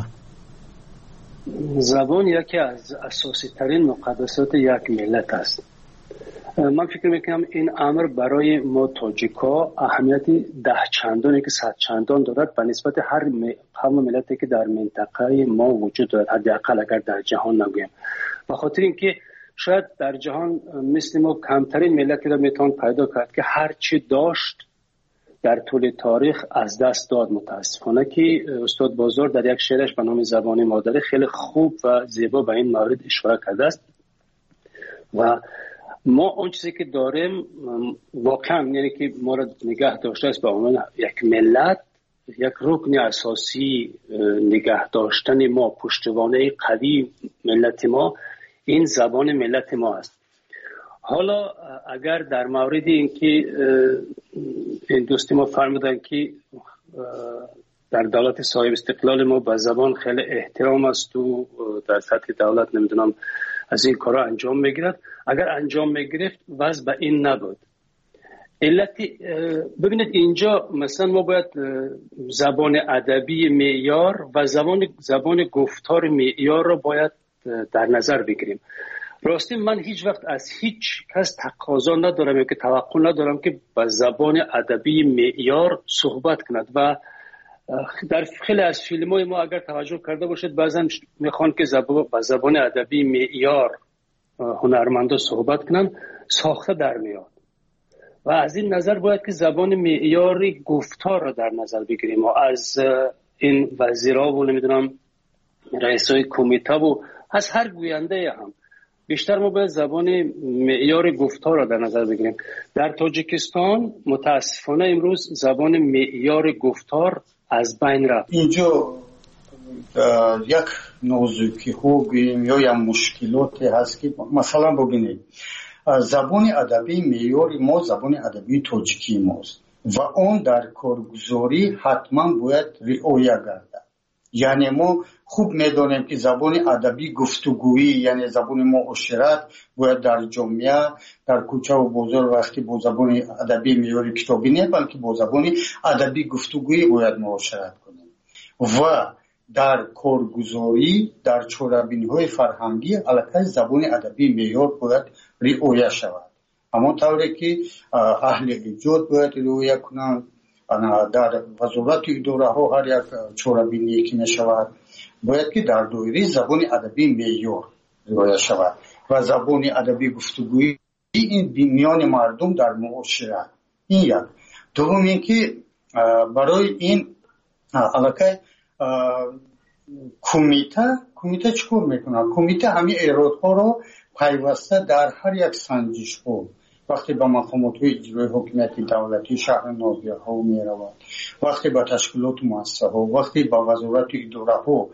S16: زبان یکی از اساسی ترین مقدسات یک ملت است. من فکر میکنم این امر برای ما تاجیکا اهمیتی 10 چندانی که 100 چندان دارد به نسبت هر ملتی که در منطقه ما وجود دارد، حداقل اگر در جهان نگویم. به خاطر اینکه شاید در جهان مثل ما کمترین ملتی را میتوان پیدا کرد که هر چی داشت در طول تاریخ از دست داد. متاسفانه که استاد بازار در یک شعرش به نام زبان مادری خیلی خوب و زیبا به این مورد اشاره کرده است و ما اون چیزی که داریم واقعا یعنی که ما را نگه داشته است به عنوان یک ملت، یک رکن اساسی نگه داشتن ما، پشتوانه قوی ملت ما، این زبان ملت ما است. حالا اگر در مورد اینکه این دوستی ما فرمودن که در دولت صاحب استقلال ما به زبان خیلی احترام است و در سطح دولت نمیدونم از این کارا انجام میگیرد، اگر انجام میگرفت وضع به این نبود. علتی ببینید اینجا مثلا ما باید زبان ادبی معیار و زبان گفتار معیار رو باید در نظر بگیریم. راستی من هیچ وقت از هیچ کس تقاضا ندارم یا که توقع ندارم که با زبان ادبی معیار صحبت کند و در خیلی از فیلم‌های ما اگر توجه کرده باشید بعضا میخوان که با زبان ادبی معیار هنرمندا صحبت کنن، ساخته در میاد و از این نظر باید که زبان معیاری گفتار رو در نظر بگیریم و از این وزیرا و نمیدونم رئیسای کمیته و از هر گوینده هم بیشتر ما باید زبان معیار گفتار را در نظر بگیریم. در تاجیکستان متاسفانه امروز زبان معیار گفتار از بین رفت.
S15: اینجا یک نازکی ها گوییم یا یک مشکلاتی هست که مثلا ببینید زبان ادبی معیار ما زبان ادبی تاجیکی ماست و اون در کارگزاری حتما باید رعایت گردد. یعنی ما خوب میدونیم که زبان ادبی گفتگویی یعنی زبان معاشرت باید در جامعه در کوچه و بازار وقتی با زبان ادبی معیار کتابی نه بلکه با زبان ادبی گفتگویی باید معاشرت کنیم و در کارگزاری در چاره‌بینی‌های فرهنگی علاقه زبان ادبی معیار باید رعایت شود. اما طوری که اهل ایجاد باید رعایت کنند، در وزارت اداره ها هر یک چاره‌بینی که می شود باید که در دایره زبان ادبی معیار رعایت شود و زبان ادبی گفتگویی این میان مردم در معاشرت. این یک. دوم اینکه برای این علاقه کمیته چیکار میکنه؟ کمیته همین ایرادها رو پیوسته در هر یک سنجش ها وقتی به مقامات اجرایی حکومتی دولتی شهر ناحیه ها می رود، وقتی به تشکیلات مؤسسه ها، وقتی به وزارت اداره ها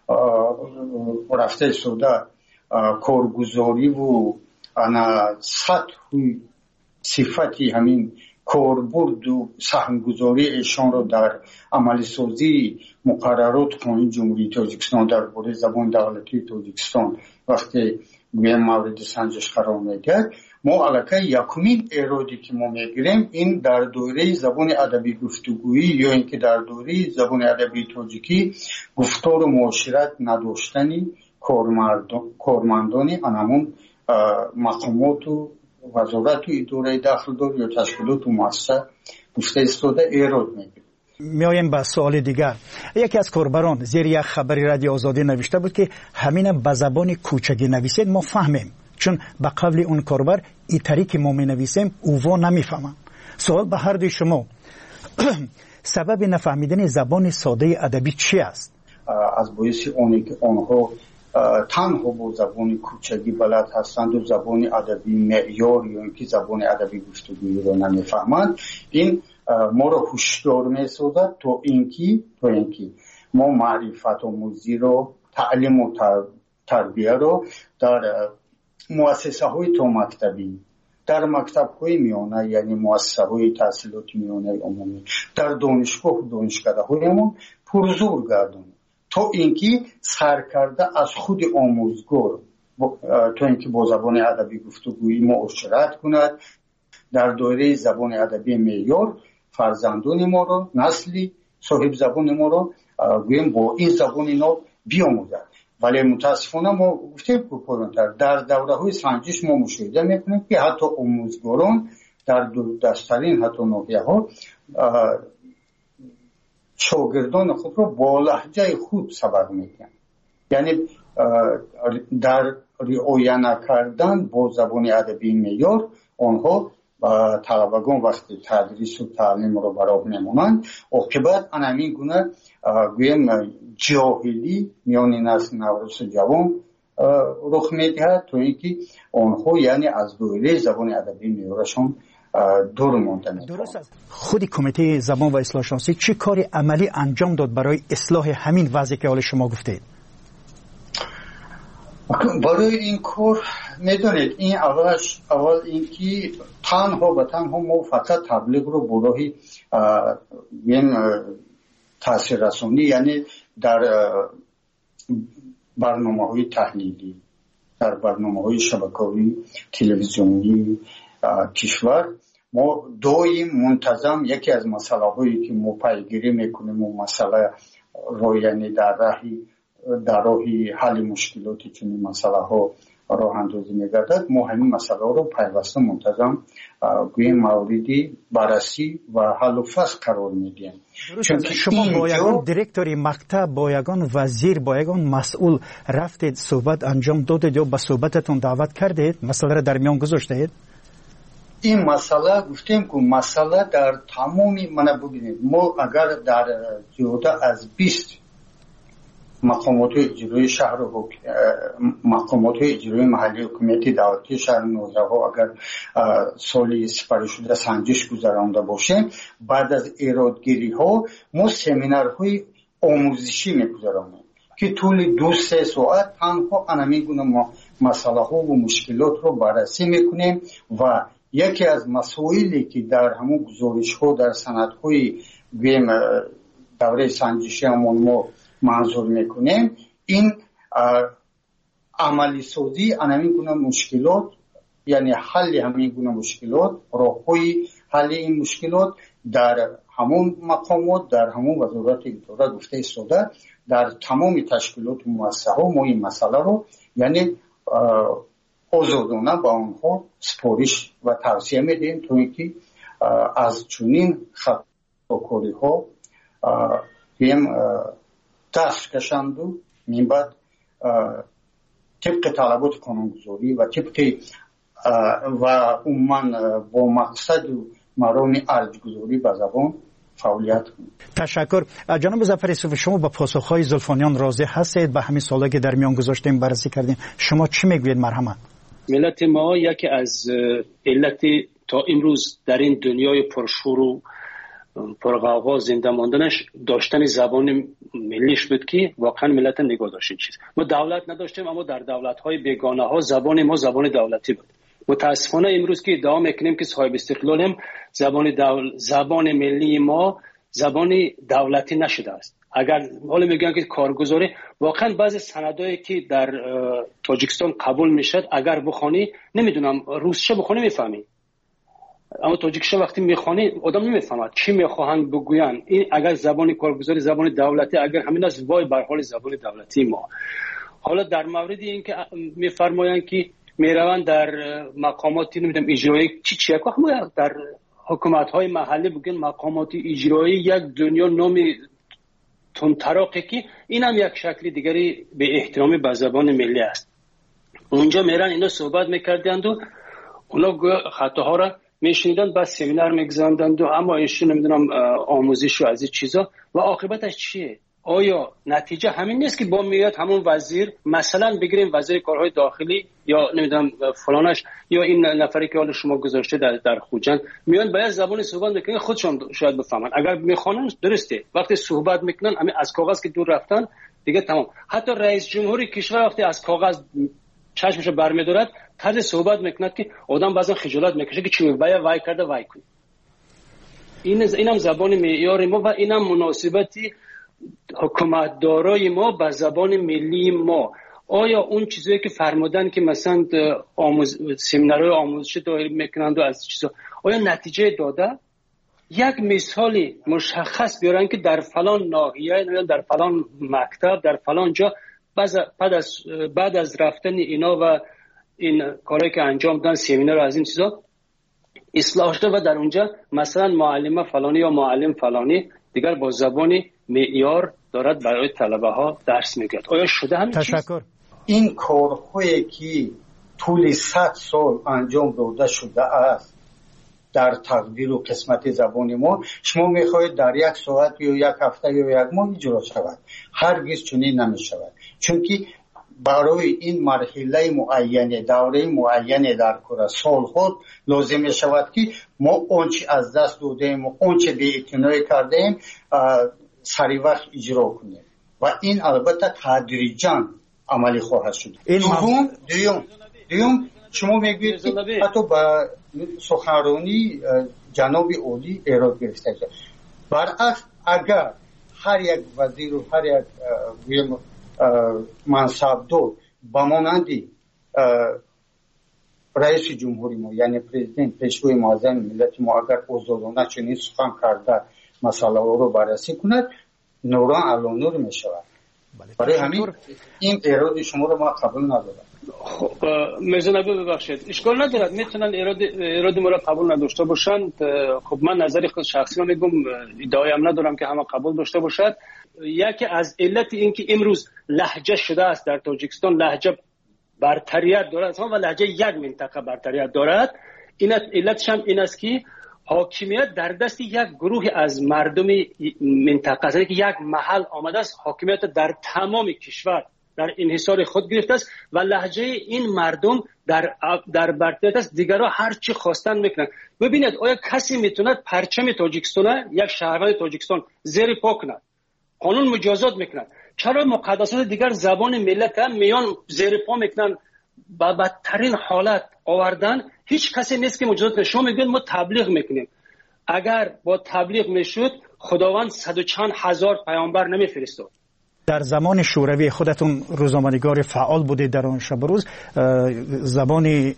S15: رفته شده کارگزاری و سطح صفتی همین کاربرد و سهمگذاری ایشان را در عملی سازی مقررات قانون جمهوری تاجیکستان درباره زبان دولتی تاجیکستان وقتی گویم مورد سنجش قرار میگیرد، ما علاقه یکمین ایرادی که ما میگیریم این در دوره زبان ادبی گفتگویی یا اینکه در دوره زبان ادبی تاجیکی گفتار و معاشرت نداشتنی کارمندانی همون مقامات و وزارت و اداره داخلدار یا تشکیلات و مؤسسه گفته استاده ایراد میگیریم.
S3: میایم به سوال دیگر. یکی از کاربران زیر یک خبری رادیو آزادی نوشته بود که همین به زبان کوچگی نویسید ما فهمیم، چون به قول اون کاربر این طریقی ما می نویسیم اووا نمیفهمم. سوال به هر دوی شما سبب نفهمیدن زبان ساده ادبی چی است؟
S15: از باعث اونی که آنها تنها با زبان کوچگی بلد هستند و زبان ادبی معیار یا اینکه زبان ادبی گفتگویی رو نمیفهمند، این ما رو هوشیار میسازد تا اینکه ما معرفت آموزی رو تعلیم و تربیه رو در مؤسسه های تا مکتبی، در مکتب های میانه یعنی مؤسسه های تحصیلات میانه عمومی، در دانشگاه و دانشکده هایمون پرزور گردونیم تا اینکه سرکرده از خود آموزگار تا اینکه با زبان ادبی گفتگویی معاشرت کند، در دایره زبان ادبی معیار فرزندان ما رو، نسلی صاحب زبان ما رو گویم با این زبان اینا بیاموزد. ولی متاسفانه ما گفتیم در دوره های سنجش ما مشاهده میکنیم که حتی آموزگاران در دورترین حتی ناحیه ها شاگردان خود را با لهجه خود سبق میکنند. یعنی در رعایت نکردن با زبان ادبی معیار آنها طلبگان وقتی تدریس و تعلیم رو برای نمونند عاقبت همین گونه گویم جاهلی میان نسل نوروس جوان رخ میدهد تا اینکه آنها یعنی از دوره زبان ادبی میورشون دور ماندن.
S3: درست است. خود کمیته زبان و اصلاح شناسی چه کاری عملی انجام داد برای اصلاح همین وضعی که حال شما گفتید؟
S15: برای این کار میدونید این اول اینکه تنها ما فقط تبلیغ رو برای تاثیر رسانی یعنی در برنامه‌های تحلیلی در برنامه‌های شبکه‌ای تلویزیونی کشور ما دائم منتظم یکی از مسائلی که ما پیگیری میکنیم و مسئله رو یعنی در راه حل مشکلاتی چنین مسئله ها راه اندازی میگردد ما همین مسئله رو پیوسته منتظم گویم موردی بررسی و حل و فصل قرار میدیم.
S3: شما با یگان دیرکتوری مکتب با یگان وزیر با یگان مسئول رفتید صحبت انجام دادید یا به صحبتتون دعوت کردید مسئله را در میان گذاشتید؟
S15: این مسئله گفتیم که مسئله در تمامی منو ببینید ما اگر در زیاده از 20 مقامات اجرایی شهر و مقامات اجرایی محلی حکومتی دولتی شهر 19 ها اگر سالی سپری شده سنجش گذرانده باشیم بعد از ایرادگیری ها ما سمینارهای آموزشی میگذرانیم که طول 2-3 ساعت تنها انمیگونه مسئله ها و مشکلات رو بررسی میکنیم و یکی از مسائلی که در همون گزارش ها در سندهای دوره سنجشی همون ما منظور میکنیم این عملی سازی همین گونه مشکلات یعنی حل همین گونه مشکلات راههای حل این مشکلات در همون مقامات در همون وزارت اداره گفته ایستاده در تمام تشکیلات و مؤسسه ها ما این مسئله رو یعنی آزادانه با آنها سپارش و توصیه میدیم تا اینکه از چنین خطاکاری ها دست کشند و من بعد طبق طلبات قانونگذاری و طبق و عموما با مقصد و مرام ارزگذاری به زبان فعالیت کنید.
S3: تشکر. جناب ظفر یوسف شما با پاسخهای زلفانیان راضی هستید؟ به همین سوالی که در میان گذاشتیم بررسی کردیم شما چی میگوید؟ مرحمت.
S16: ملت ما یکی از علت تا امروز در این دنیای پرشور و پرغوغا زنده ماندنش داشتن زبان ملیش بود که واقعا ملت نگاه داشت این چیز. ما دولت نداشتیم اما در دولت‌های بیگانه ها زبان ما زبان دولتی بود. متاسفانه امروز که ادعا میکنیم که صاحب استقلالیم زبان ملی ما زبان دولتی نشده است. اگر حالا میگن که کارگزاری واقعا بعضی سندایی که در تاجیکستان قبول میشد اگر بخونی نمیدونم روسچه بخونی میفهمی اما تاجیکشه وقتی میخوانی آدم نمیفهمد چی میخواهند بگوین. این اگر زبان کارگزاری زبان دولتی اگر همین از وای بر حال زبان دولتی ما. حالا در مورد این که میفرمایند که میروند در مقامات نمیدونم اجرایی چی ما در حکومت های محلی بگن مقامات اجرایی یک دنیا نامی تندتراقی که این هم یک شکل دیگری به احترامی به زبان ملی است. اونجا میرن اینا صحبت میکردند و اونا خطاها را میشنیدن بعد سمینار میگذاندند و اما ایشون نمیدونم آموزش و از این چیزا و عاقبتش چیه؟ آیا نتیجه همین نیست که با میاد همون وزیر مثلا بگیریم وزیر کارهای داخلی یا نمیدونم فلانش یا این نفری که حالا شما گذاشته در خوجند میان باید زبان صحبت میکنن خودشون شاید بفهمن اگر میخوانن درسته وقتی صحبت میکنن همین از کاغذ که دور رفتن دیگه تمام. حتی رئیس جمهوری کشور وقتی از کاغذ چشمش برمی‌دارد طرز صحبت میکند که آدم بعضا خجالت میکشه که چی وای کرده وای کنه. اینم زبان معیار ما و اینم مناسبتی حکومت دارای ما به زبان ملی ما. آیا اون چیزایی که فرمودن که مثلا سمینارهای آموزشی دایر میکنند و از چیزا آیا نتیجه داده؟ یک مثالی مشخص بیارن که در فلان ناحیه در فلان مکتب در فلان جا بعد از رفتن اینا و این کاری که انجام دادن سمینار از این چیزا اصلاح شده و در اونجا مثلا معلم فلانی یا معلم فلانی دیگر با زبان معیار دارد برای طلبه ها درس میگیرد. آیا شده همین چیز؟
S3: تشکر.
S15: این کارهایی که طول 100 سال انجام داده شده است در تقدیر و قسمت زبان ما شما میخواهید در 1 ساعت یا 1 هفته یا 1 ماه اجرا شود. هرگز چنین نمی شود چون که برای این مرحله معینه دوره معینه در کره سال خود لازم می شود که ما اونچه از دست دادیم و اونچه به اعتنای کردیم سری وقت اجرا کنیم و این البته تدریجاً عملی خواهد شد. دوم شما میگوید حتی با سخنرانی جناب عالی ایراد گرفته شد. برعکس اگر هر یک وزیر و هر یک منصبدار با مانندی رئیس جمهوری ما یعنی پرزیدنت پیشروی معظم ملت ما اگر آزادانه چنین سخن کرده مسئله رو بررسی کند نوران علی نور می شود. برای همین این ایراد شما رو ما قبول ندارم.
S16: خب میرزا نبی ببخشید اشکال ندارد میتونن ایراد ما را قبول نداشته باشند. خب من نظری خود شخصی رو میگم ادعایی هم ندارم که همه قبول داشته باشد. یکی از علت این که امروز لهجه شده است در تاجیکستان لهجه برتریت دارد و لهجه یک منطقه برتریت دارد. این علتش هم این است که حاکمیت در دست یک گروه از مردم منطقه است که یک محل آمده است حاکمیت در تمام کشور در انحصار خود گرفته است و لهجه این مردم در برتریت است. دیگرها هر چی خواستن میکنن. ببینید آیا کسی میتونه پرچم تاجیکستان یک شهروند تاجیکستان زیر پا کند؟ قانون مجازات میکنن. چرا مقدسات دیگر زبان ملت هم میان زیر پا میکنن؟ با بدترین حالت آوردن هیچ کسی نیست که مجازات کنه. شما میگید ما تبلیغ میکنیم. اگر با تبلیغ میشد خداوند 100 و چند هزار پیامبر نمیفرستاد.
S3: در زمان شوروی خودتون روزنامه‌نگار فعال بودید در آن شب روز زبان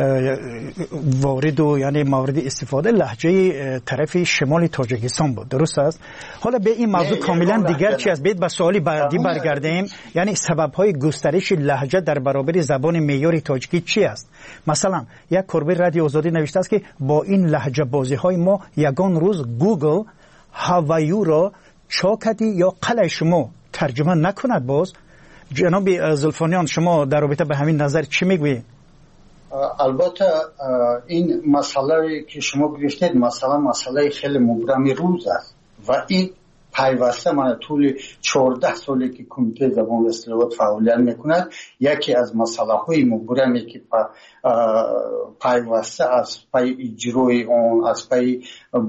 S3: وارد و یعنی مورد استفاده لهجه طرف شمال تاجیکستان بود، درست است؟ حالا به این موضوع کاملا دیگر چی است؟ بیت به سوالی بعدی برگردیم. یعنی سبب‌های گسترش لهجه در برابر زبان معیاری تاجیکی چی است؟ مثلا یک کاربر رادیو آزادی نوشته است که با این لهجه بازی‌های ما یگان روز گوگل هوایو را چاکدی یا قلعه شما ترجمه نکند. باز جناب زلفانیان شما در رابطه به همین نظر چی میگویید؟
S15: البته این مسئله که شما گرفتید مسئله خیلی مبرم روز است و این پیوسته من طول 14 سالی که کمیته زبان و اصطلاحات فعالیت میکند یکی از مسئله های مبرمی که پیوسته از پی اجرای اون از پی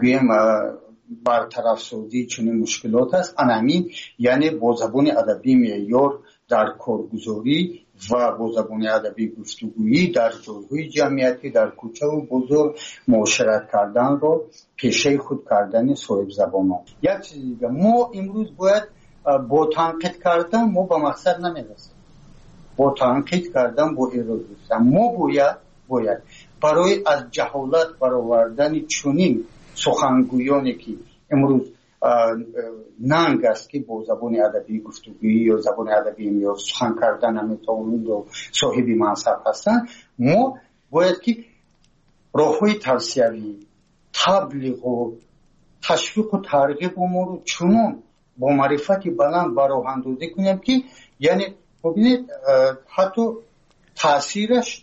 S15: برطرف سازی چنین مشکلات است. همین یعنی با زبان ادبی معیار در کارگزاری و با زبان ادبی گفتگویی در جایهای جمعیتی در کوچه و بزرگ معاشرت کردن رو پیشه خود کردن صاحب زبانان. یک چیز دیگه ما امروز باید با تنقید کردن ما به مقصد نمیرسیم. با تنقید کردن با ایراد رسیدن ما باید برای از جهالت برآوردن چنین سخنگویانی که امروز ننگ است که با زبان ادبی گفتگویی یا زبان ادبی یا سخن کردن نمیتوانند و صاحب منصب هستند ما باید که راههای توصیوی تبلیغ و تشویق و ترغیب ما رو چنان با معرفت بلند براندازی کنیم که یعنی ببینید حتی تاثیرش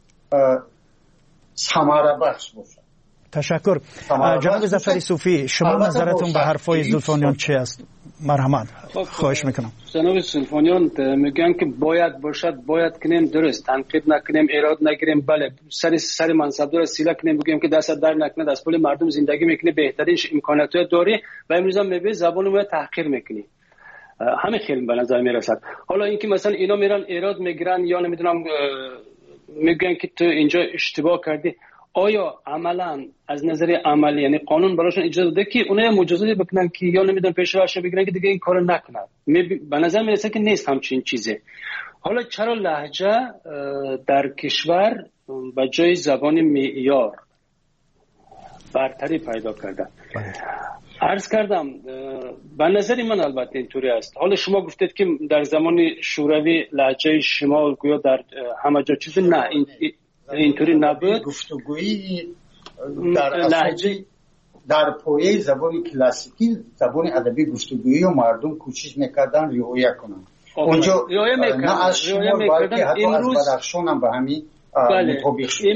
S15: ثمره بخش باشه.
S3: تشکر. جناب ظفری صوفی شما نظرتون به حرفای زلفانیان چی است؟ مرحمت خواهش میکنم.
S16: جناب زلفانیان میگن که باید باشد باید کنیم، درست، تنقید نکنیم، ایراد نگیریم، بله سر منصبدار سیلا کنیم بگیم که دست در نکنه، دست پول مردم زندگی میکنه، بهترین امکانات داره و امروز هم میبینی زبان ما تحقیر میکنی. همه خیلی به نظر میرسد. حالا اینکه مثلا اینا میرن ایراد میگیرن یا نمیدونم میگن که تو اینجا اشتباه کردی، آیا عملا از نظر عملی یعنی قانون براشون اجازه داده که اونها مجازاتی بکنن که یا نمیدونم پیش‌روش بگیرن که دیگه این کارو نکنن؟ به نظر میرسه که نیست همچین چیزی. حالا چرا لهجه در کشور به جای زبان معیار برتری پیدا کرده؟ عرض کردم به نظر من البته اینطوری است. حالا شما گفتید که در زمان شوروی لهجه شمال گویا در همه جا چیزی نه اینطوری نبود.
S15: گفتگویی در لهجه در پایه زبان کلاسیکی زبان ادبی گفتگویی و مردم کوشش میکردن رعایت کنن. اونجا نه از شما بلکه حتی از بدخشان هم به همین مطابق شد.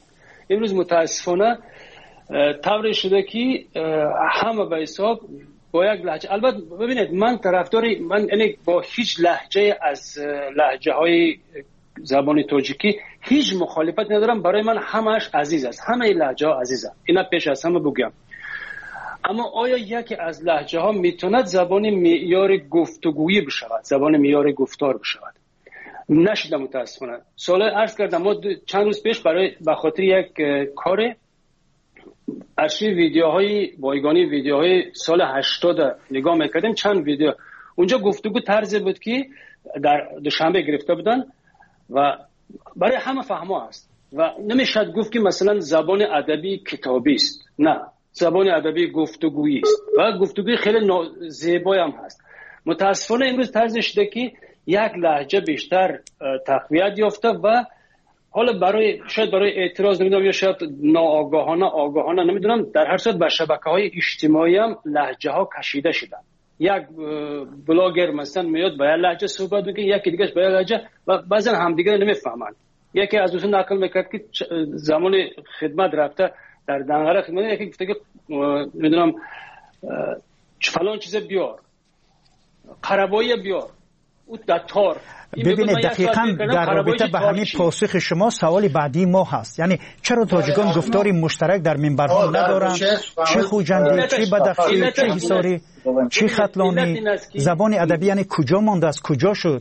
S16: امروز متاسفانه طوری شده که همه به حساب با یک لهجه. البته ببینید من یعنی با هیچ لهجه از لهجه های زبان تاجیکی هیچ مخالفت ندارم. برای من همش عزیز است، همه لهجه ها عزیزه، اینا پیش از همه بگم. اما آیا یکی از لهجه ها میتوند زبان معیار گفتگویی بشود، زبان معیار گفتار بشود؟ نشیدم متاسفانه. سال عرض کردم ما چند روز پیش به خاطر یک کار ارشیو ویدیوهای بایگانی، ویدیوهای سال 80 نگاه میکردیم. چند ویدیو اونجا گفتگو طرزی بود که در دوشنبه گرفته بودن و برای همه فهمه است و نمیشد گفت که مثلا زبان ادبی کتابی است. نه، زبان ادبی گفتگویی است و گفتگوی خیلی زیبایی هم هست. متاسفانه امروز طرز شده که یک لهجه بیشتر تقویت یافته و حالا شاید برای اعتراض نمیدونم یا شاید آگاهانه نمیدونم، در هر صورت به شبکه‌های اجتماعی هم لهجه ها کشیده شدن. یک بلاگر مثلا میاد با یک لهجه صحبت میکنه، یکی دیگه‌اش با یک لهجه و بعضن همدیگه نمیفهمن. یکی از دوستان نقل میکرد که زمان خدمت رفته در دنقره خدمت، یکی گفته که نمیدونم فلان چیز بیار، قربایی بیار، او دتار.
S3: ببینید دقیقاً در رابطه به همین پاسخ شما سوال بعدی ما هست، یعنی چرا تاجیکان گفتاری مشترک در منبرها ندارند؟ چه خوجندی، چه بدخشی، چه حصاری، چه ختلانی؟ زبان ادبی یعنی کجا مانده است، کجا شد؟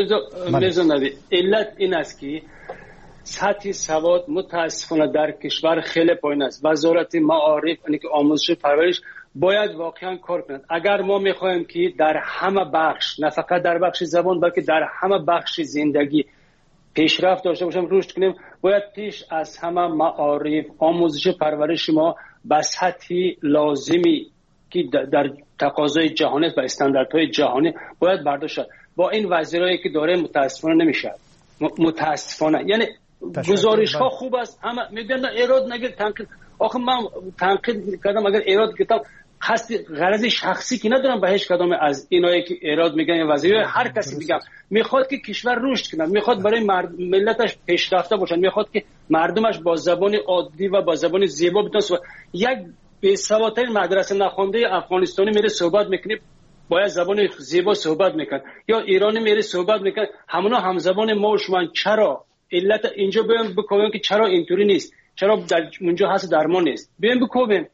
S16: علت این است که سطح سواد متاسفانه در کشور خیلی پایین است. وزارت معارف یعنی که آموزش و پرورش باید واقعا کار کند. اگر ما میخوایم که در همه بخش، نه فقط در بخش زبان بلکه در همه بخش زندگی پیشرفت داشته باشیم، رشد کنیم، باید پیش از همه معارف، آموزش پرورش ما به سطح لازمی که در تقاضای جهانی و استانداردهای جهانی باید برداشت شد. با این وزیرایی که داره متاسفانه نمیشه. متاسفانه یعنی گزارش ها خوب است، همه میگن ایراد نگیر، تنقید. آخه من تنقید کردم، اگر ایراد کردم قصد غرض شخصی که ندارم به هیچ کدام از اینایی که ایراد میگن یا وزیر، هر کسی میگم میخواد که کشور رشد کنه، میخواد برای ملتش پیشرفته باشه، میخواد که مردمش با زبان عادی و با زبان زیبا بتونه. یک بی‌سوادترین مدرسه نخونده افغانستانی میره صحبت میکنه، باید زبان زیبا صحبت میکنه، یا ایرانی میره صحبت میکنه، همونا هم زبان ما و شما. چرا علت اینجا بیان بکنیم که چرا اینطوری نیست، چرا در اونجا هست درمان نیست، بیان بکنیم.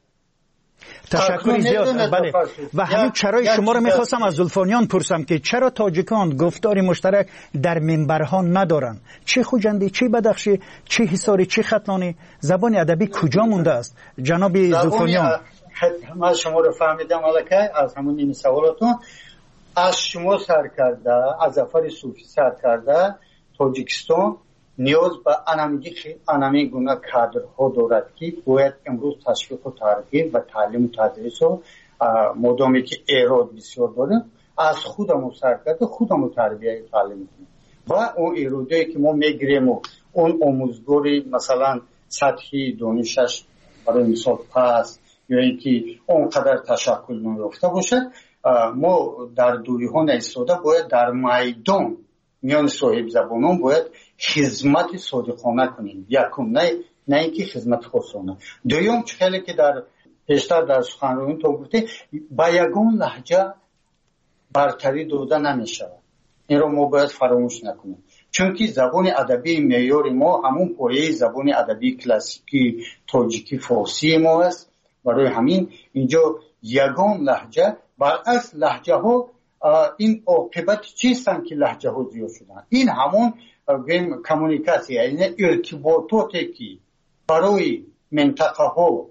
S3: تشکر زیاد. بله، و همین چرای شما رو میخواستم از زلفانیان پرسم که چرا تاجیکان گفتاری مشترک در منبرها ندارن؟ چه خوجندی، چه بدخشی، چه حصاری، چه ختلانی؟ زبان ادبی کجا مونده است جناب زلفانیان؟
S15: من شما رو فهمیدم الکی از همون این سوالاتون. از شما سر کرده، از ظفر صوفی سر کرده، تاجیکستان نیاز به انمی گونه کادرها دارد که باید امروز تشویق و ترغیب و تعلیم و تدریس و مدامی که ایراد بسیار داریم از خودمون سر کرده، خودمون تربیه تعلیم کنیم و اون ایرادی که ما میگیریم و اون آموزگاری مثلا سطحی دانشش برای مثال پس یا اینکه اونقدر تشکل نیافته باشد، ما در دوری ها نایستاده باید در میدان میان صاحب زبانان باید خدمت صادقانه کنیم. یکم نه اینکه خدمت خصوصانه. دوم چیزی که در پیشتر در سخنرانی تو گفته، با یگان لهجه برتری داده نمیشه. این رو ما باید فراموش نکنیم، چون که زبان ادبی معیار ما همون پایه زبان ادبی کلاسیکی تاجیکی فارسی ما است. برای همین اینجا یگان لهجه، برعکس لهجه ها این عاقبت چیستن که لهجه ها زیاد شدن؟ این همون کمونیکاسیون، یعنی ارتباطاتی که برای منطقه ها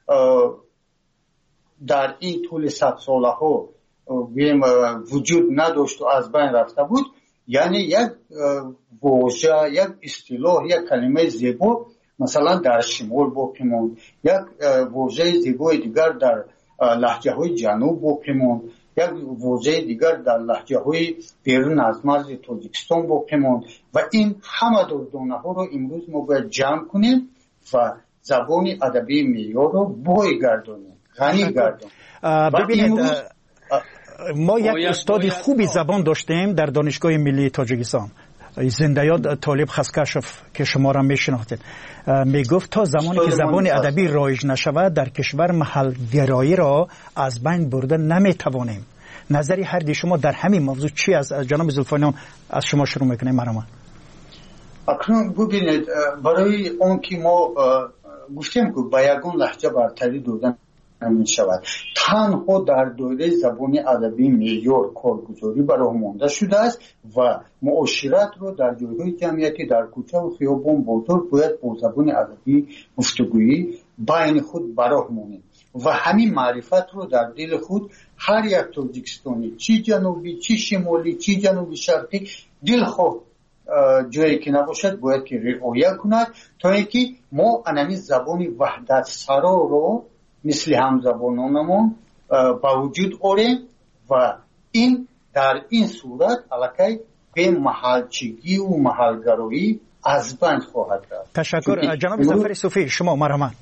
S15: در این طول 100 ساله ها وجود نداشت و از بین رفته بود. یعنی یک واژه، یک اصطلاح، یک کلمه زیبا مثلا در شمال باقی ماند، یک واژه زیبای دیگر در لهجه های جنوب باقی ماند، یک واژه دیگر در لهجه های بیرون از مرز تاجیکستان باقی ماند و این همه دردانه ها رو امروز ما باید جمع کنیم و زبان ادبی معیار رو بایگردونیم، غنی گردونیم.
S3: ببینید ما یک استاد خوبی زبان داشتیم در دانشگاه ملی تاجیکستان، زنده‌یاد طالب خسکشف که شما را میشناختید میگفت تا زمانی که زبان ادبی رایج نشود در کشور محل گرایی را از بین برده نمیتوانیم. نظری هر دی شما در همین موضوع چی از جناب زلفانیان؟ از شما شروع میکنیم. مرحبا.
S15: اکنون ببینید برای اون که ما گفتیم که با یگان لهجه برتری دادن نمی شود، تنها در دوره زبان ادبی معیار کارگزاری برای مانده شده است و معاشرت رو در جایهای جمعیتی در کوچه و خیابان بازار باید با زبان ادبی گفتگویی بین خود برای مانیم و همین معرفت رو در دل خود هر یک تاجیکستانی، چی جنوبی چی شمالی چی جنوبی شرقی، دل خود جایی که نباشد باید که رعایت کند تا اینکه ما انمی زبان وحدت سرا رو مثل هم زبانانمون با وجود آوریم و این در این صورت علاقه به محلچگی و محلگرایی از بین خواهد رفت.
S3: تشکر. جناب ظفر صوفی شما. مرحبا.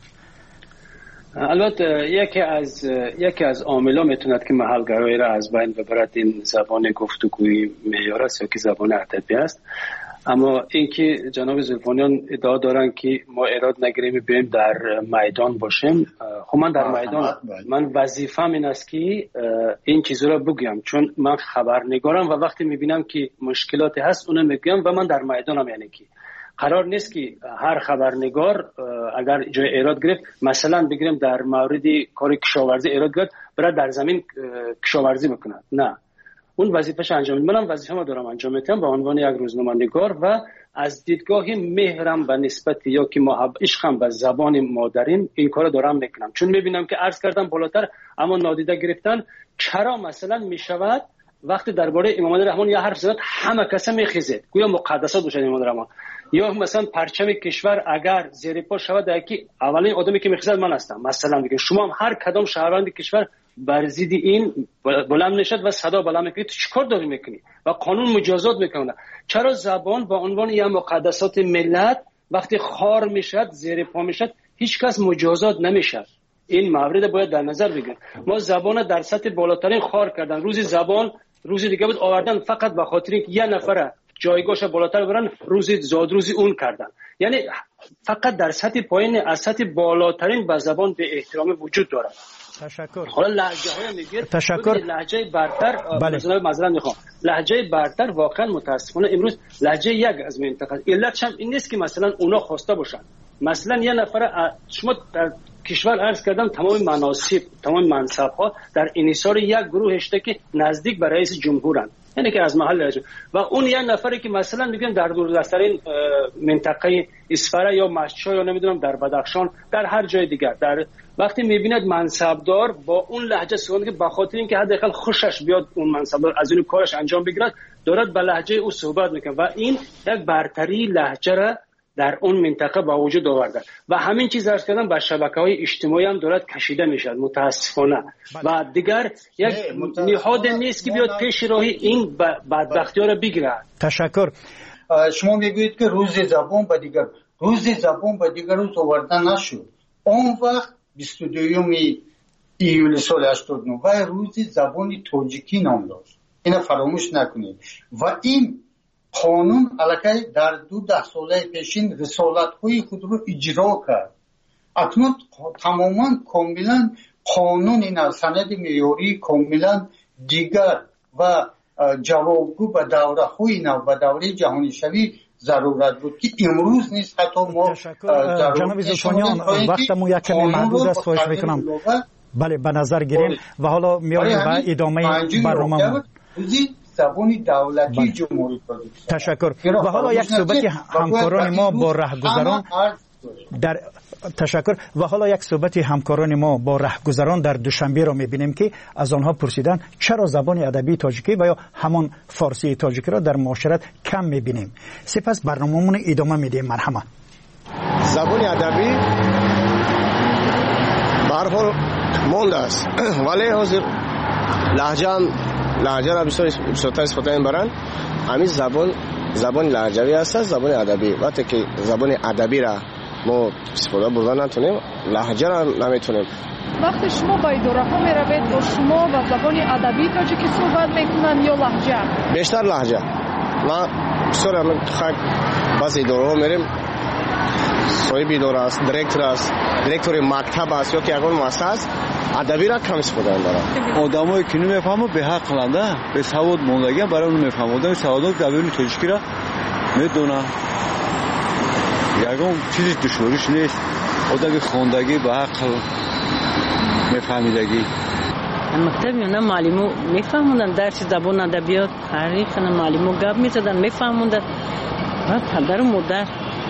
S16: البته یکی از عاملا میتوند که محلگرایی را از بین ببرد این زبان گفتگویی معیار است یا که زبان ادبی است. اما اینکه جناب زلفانیان ادعا دارن که ما اراد نگیریم بریم در میدان باشیم، خب من در میدان من وظیفه‌م این است که این چیزا رو بگم، چون من خبرنگارم و وقتی میبینم که مشکلاتی هست اونو میگم و من در میدانم. یعنی که قرار نیست که هر خبرنگار اگر جای ایراد گرفت، مثلا بگیریم در مورد کار کشاورزی ایراد گرفت برای در زمین کشاورزی بکنه، نه، اون وظیفه‌اش انجام میدم. منم وظیفه‌مو دارم انجام میدم به عنوان یک روزنامه‌نگار و از دیدگاه مهرم به نسبت یا که عشقم به زبان مادرین این کارو دارم میکنم، چون میبینم که عرض کردم بالاتر اما نادیده گرفتن چرا مثلا میشود وقتی درباره امام رحمان یا حرف زد همه کس میخیزه گویا مقدسات باشه امام رحمان، یا مثلا پرچم کشور اگر زیر پا شود که اولین آدمی که میخیزد من هستم. مثلا دیگه شما هم هر کدام شهروند کشور بر ضد این بلند نشد و صدا بلند میکنی، تو چیکار داری میکنی و قانون مجازات میکنه. چرا زبان با عنوان یک مقدسات ملت وقتی خار میشد زیر پا میشد هیچ کس مجازات نمیشد؟ این مورد باید در نظر بگیریم. ما زبان در سطح بالاترین خار کردن، روزی زبان روزی دیگه بود آوردن فقط به خاطر اینکه یه نفر جایگاهش بالاتر برن روزی زادروزی اون کردن. یعنی فقط در سطح پایین از سطح بالاترین به زبان به احترام وجود داره.
S3: تشکر.
S16: حالا لهجه‌های میگید
S3: تشکر.
S16: لهجه برتر
S3: بله.
S16: معذرت میخوام، لهجه برتر واقعا متاسفانه امروز لهجه یک از منطقه، علتش هم این نیست که مثلا اونا خواسته باشن. مثلا یه نفر شما در کشور عرض کردم تمام مناصب تمام منصب ها در انحصار یک گروه هسته که نزدیک به رئیس جمهورن، یعنی که از محل رئیس، و اون یه نفری که مثلا میگن در دوردستترین منطقه اسفره یا مشهد یا نمیدونم در بدخشان در هر جای دیگر، در وقتی میبیند منصبدار با اون لهجه صحبت که به خاطر اینکه حداقل خوشش بیاد اون منصبدار از اون کارش انجام بگیرد دارد به لهجه او صحبت میکنه و این یک برتری لهجه را در اون منطقه با وجود آورده و همین چیز عرض کردم به شبکه‌های اجتماعی هم دارد کشیده میشد متاسفانه و دیگر یک نهاد نیست که بیاد پیش راهی این بدبختی‌ها را بگیره.
S3: تشکر.
S15: شما میگویید که روز زبان به دیگر روز آورده نشد. اون وقت 22 ایول سال 89 و روز زبان تاجیکی نام داشت. اینو فراموش نکنید و این قانون علاقه در 12 ساله پیشین رسالت‌های خود رو اجرا کرد. اکنون تماما کاملا قانون این سند معیاری کاملا دیگر و جوابگو به دوره‌های نو و دوره جهانی شوی ضرورت بود که امروز نیست. حتی ما
S3: جناب زلفانیان وقتمون یک کمی محدود است، خواهش میکنم بله به نظر گیریم و حالا میاییم به ادامه برنامه
S15: زبان دولتی جمهوری تاجیکستان.
S3: تشکر. و حالا یک صحبت همکاران ما با رهگذران در تشکر و حالا یک صحبت همکاران ما با رهگذران در دوشنبه را میبینیم که از آنها پرسیدن چرا زبان ادبی تاجیکی و یا همان فارسی تاجیکی را در معاشرت کم میبینیم. سپس برنامه‌مون ادامه میدیم. مرحبا.
S14: زبان ادبی به هر حال مونده است ولی حاضر لهجه را بسیار استفاده میبرند. همین زبان لهجوی است، زبان ادبی. وقتی که زبان ادبی را ما استفاده بردن نتونیم لهجه را نمیتونیم.
S18: وقتی شما با اداره ها میروید با شما و زبان ادبی تاجیکی صحبت میکنن یا لهجه؟
S14: بیشتر لهجه. ما بسیار همه خاک بس اداره ها میریم، صاحب اداره است، دیرکتور است، دیرکتور مکتب است یا که اگر مؤسسه است، ادبی را کم استفاده می‌کنند.
S21: آدمایی که نمی‌فهمند به حق قلنده به سواد موندگی برای اون می‌فهمند. سوادات دبیری تاجیکی را میدونن. یگان چیزی دشواریش نیست. آدمی خوندگی به حق می‌فهمیدگی.
S17: مکتب میونه معلمو میفهموندن درس زبان ادبیات تاریخ نه معلمو گپ میزدن میفهموندن و پدر و مادر.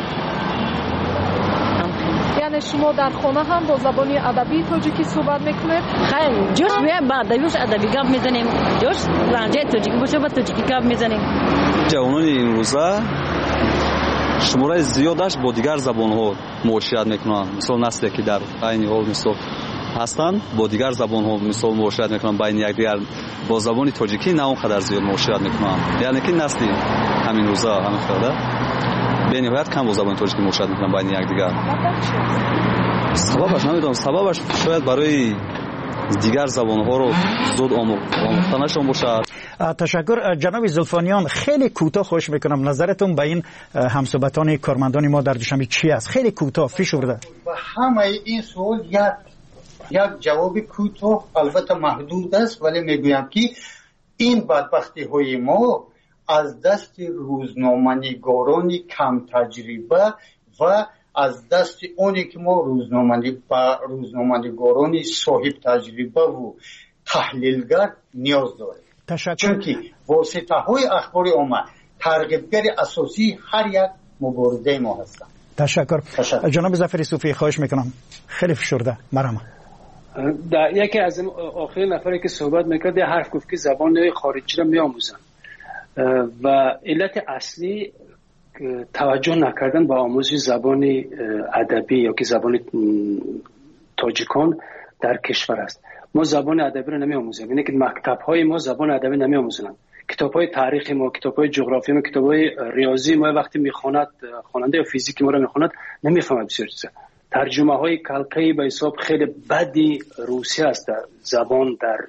S18: یعنی شما در خانه هم با زبان ادبی تاجیکی صحبت میکنید؟
S17: خیلی جوش میایم با ادبیش ادبی گپ میزنیم، جوش لهجه تاجیکی باشه با تاجیکی گپ میزنیم.
S21: جوانان امروزه شماره زیادش با دیگر زبان‌ها معاشرت میکنند. مثلا نسلی که در این حال مثلا هستند با دیگر زبان‌ها مثلا معاشرت میکنند، بین یکدیگر با زبان تاجیکی نه اونقدر زیاد معاشرت میکنند. یعنی که نسلی همین روزا همین خورده به نهایت کم با زبان تاجیکی معاشرت میکنند بین یکدیگر. سببش نمیدونم، سببش شاید برای دیگر زبان‌ها رو زود آموختنشون باشه.
S3: تشکر جناب زلفانیان. خیلی کوتاه خوش میکنم نظرتون به این همصحبتان کارمندان ما در دوشنبه چی است؟ خیلی کوتاه فشرده.
S15: و همه این سوال یک جواب کوتاه البته محدود است، ولی میگویم که این بدبختی های ما از دست روزنامه‌نگاران کم تجربه و از دست اونی که ما روزنامه‌نگاران صاحب تجربه و تحلیلگر نیاز داریم. چون که واسطه های اخبار عامه ترغیبگر اساسی هر یک مبارزه ما هستند.
S3: تشکر. جناب ظفر صوفی خواهش میکنم. خیلی فشرده مرحبا.
S16: در یکی از آخرین نفری که صحبت میکرد حرف گفت که زبان خارجی را میآموزن و علت اصلی توجه نکردن به آموزش زبان ادبی یا که زبان تاجیکان در کشور است. ما زبان ادبی را نمی‌آموزیم، یعنی که مکتب‌های ما زبان ادبی نمی‌آموزند. کتاب‌های تاریخ ما، کتاب‌های جغرافی ما، کتاب‌های ریاضی ما وقتی می‌خواند خواننده یا فیزیک ما را می‌خواند نمی‌فهمد بسیار چیزا. ترجمه‌های کلکی به حساب خیلی بدی روسی است در زبان در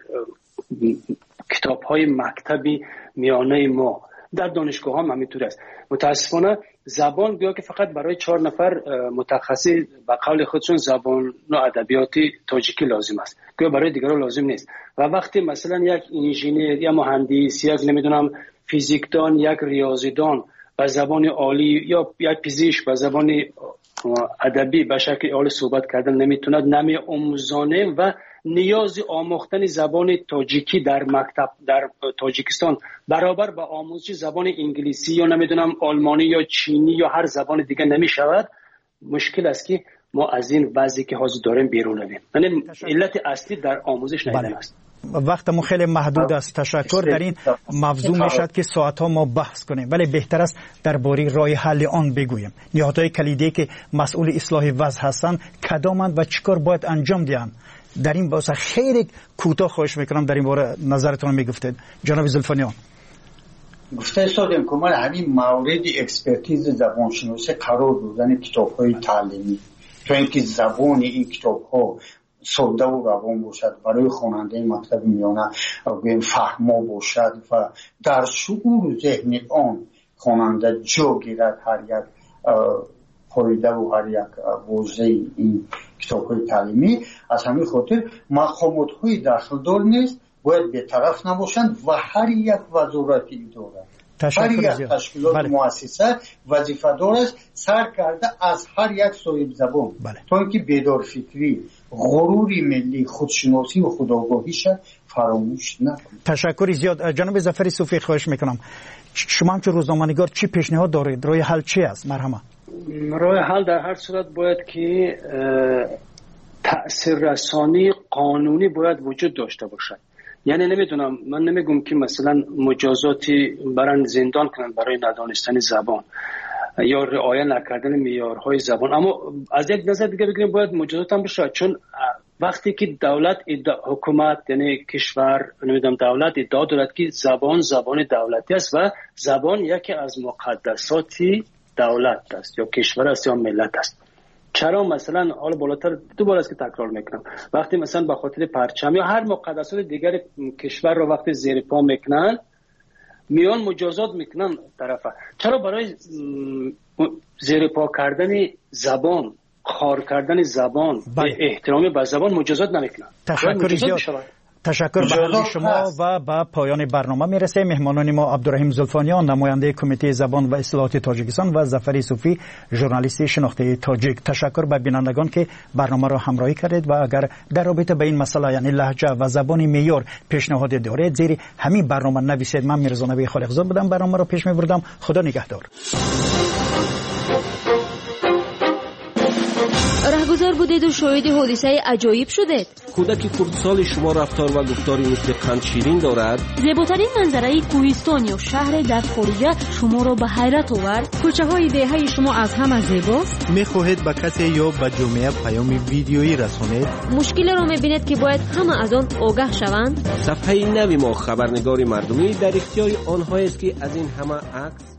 S16: کتاب‌های مکتبی میانه ما. در دانشگاه هم همینطور است. متاسفانه زبان بیا که فقط برای 4 نفر متخصص به قول خودشون زبان و ادبیاتی تاجیکی لازم است، که برای دیگران لازم نیست. و وقتی مثلا یک انجینیر یا مهندس یک نمیدونم فیزیکدان یک ریاضیدان به زبان عالی یا یک پزشک به زبان ادبی به شکل عالی صحبت کردن نمیتوند، نمی‌آموزانه و نیاز آموختن زبان تاجیکی در مکتب در تاجیکستان برابر با آموزش زبان انگلیسی یا نمیدونم آلمانی یا چینی یا هر زبان دیگه نمیشود. مشکل است که ما از این وضعی که حاضر داریم بیرون رویم. یعنی علت اصلی در آموزش ندیدن است.
S3: وقت ما خیلی محدود است. تشکر. در این موضوع میشد که ساعتها ما بحث کنیم، ولی بهتر است درباره راه حل آن بگوییم. نهادهای کلیدی که مسئول اصلاح وضع هستند کدامند و چیکار باید انجام دهند؟ در این بحث خیلی کوتاه خواهش میکنم در این باره نظرتون میگفتید جناب زلفانیان.
S15: گفته استادم که من همین مورد اکسپرتیز زبانشناسی قرار دادن کتاب‌های تعلیمی، تو اینکه زبان این کتاب‌ها ساده و روان باشد برای خواننده مکتب میانه فهما باشد و در شعور ذهن آن خواننده جا گیرد هر یک پایده و هر یک واژه این کتاب‌های تعلیمی. از همین خاطر مقامات‌های داخلدار نیست باید به طرف نباشند و هر یک وزارت اداره هر یک تشکیلات مؤسسه وظیفه دار است سر کرده از هر یک صاحب زبان تا اینکه بیدار فکری غرور ملی خودشناسی و خودآگاهیش فراموش نکنید.
S3: تشکر زیاد. جناب ظفر صوفی خواهش میکنم شما هم که روزنامه‌نگار چی پیشنهاد دارید؟ راه حل چی است؟ مرحبا.
S16: راه حل در هر صورت باید که تأثیر رسانی قانونی باید وجود داشته باشد. یعنی نمیدونم، من نمیگم که مثلا مجازاتی برن زندان کنن برای ندانستن زبان یا رعایت نکردن معیارهای زبان، اما از یک نظر دیگه بگیریم باید مجازات هم بشه. چون وقتی که دولت حکومت یعنی کشور نمیدونم دولت ادعا دارد که زبان دولتی است و زبان یکی از مقدساتی دولت است یا کشور است یا ملت است، چرا مثلا حالا بالاتر دوباره است که تکرار میکنم وقتی مثلا به خاطر پرچم یا هر مقدسات دیگر کشور رو وقتی زیر پا میکنن میان مجازات میکنن طرفه. چرا برای زیر پا کردن زبان، خار کردن زبان، احترام به زبان مجازات نمیکنن؟
S3: تشکر به حال شما و به پایان برنامه میرسه. مهمانان ما عبدالرحیم زلفانیان، نماینده کمیته زبان و اصلاحات تاجیکستان، و ظفر صوفی، ژورنالیست شناخته تاجیک. تشکر به بینندگان که برنامه را همراهی کردید و اگر در رابطه به این مسئله یعنی لهجه و زبان معیار پیشنهاد دارید زیر همین برنامه نویسید. من میرزا نبی خالقزاد بودم، برنامه را پیش میبردم. خدا نگهدار.
S10: رهگذار بودید و شاهد حادثه عجایب شدید.
S2: کودک کردسال شما رفتار و گفتاری مثل قند شیرین دارد.
S10: زیباترین منظره کوهستان یا شهر در خارجه شما را به حیرت آورد. کوچه های دهه شما از همه زیباست.
S23: میخواهید به کسی یا به جامعه پیام ویدیویی رسانید؟
S10: مشکل را میبینید که باید همه از آن آگاه شوند.
S2: صفحه نوی ما خبرنگار مردمی در اختیار آنهایی است که از این همه عکس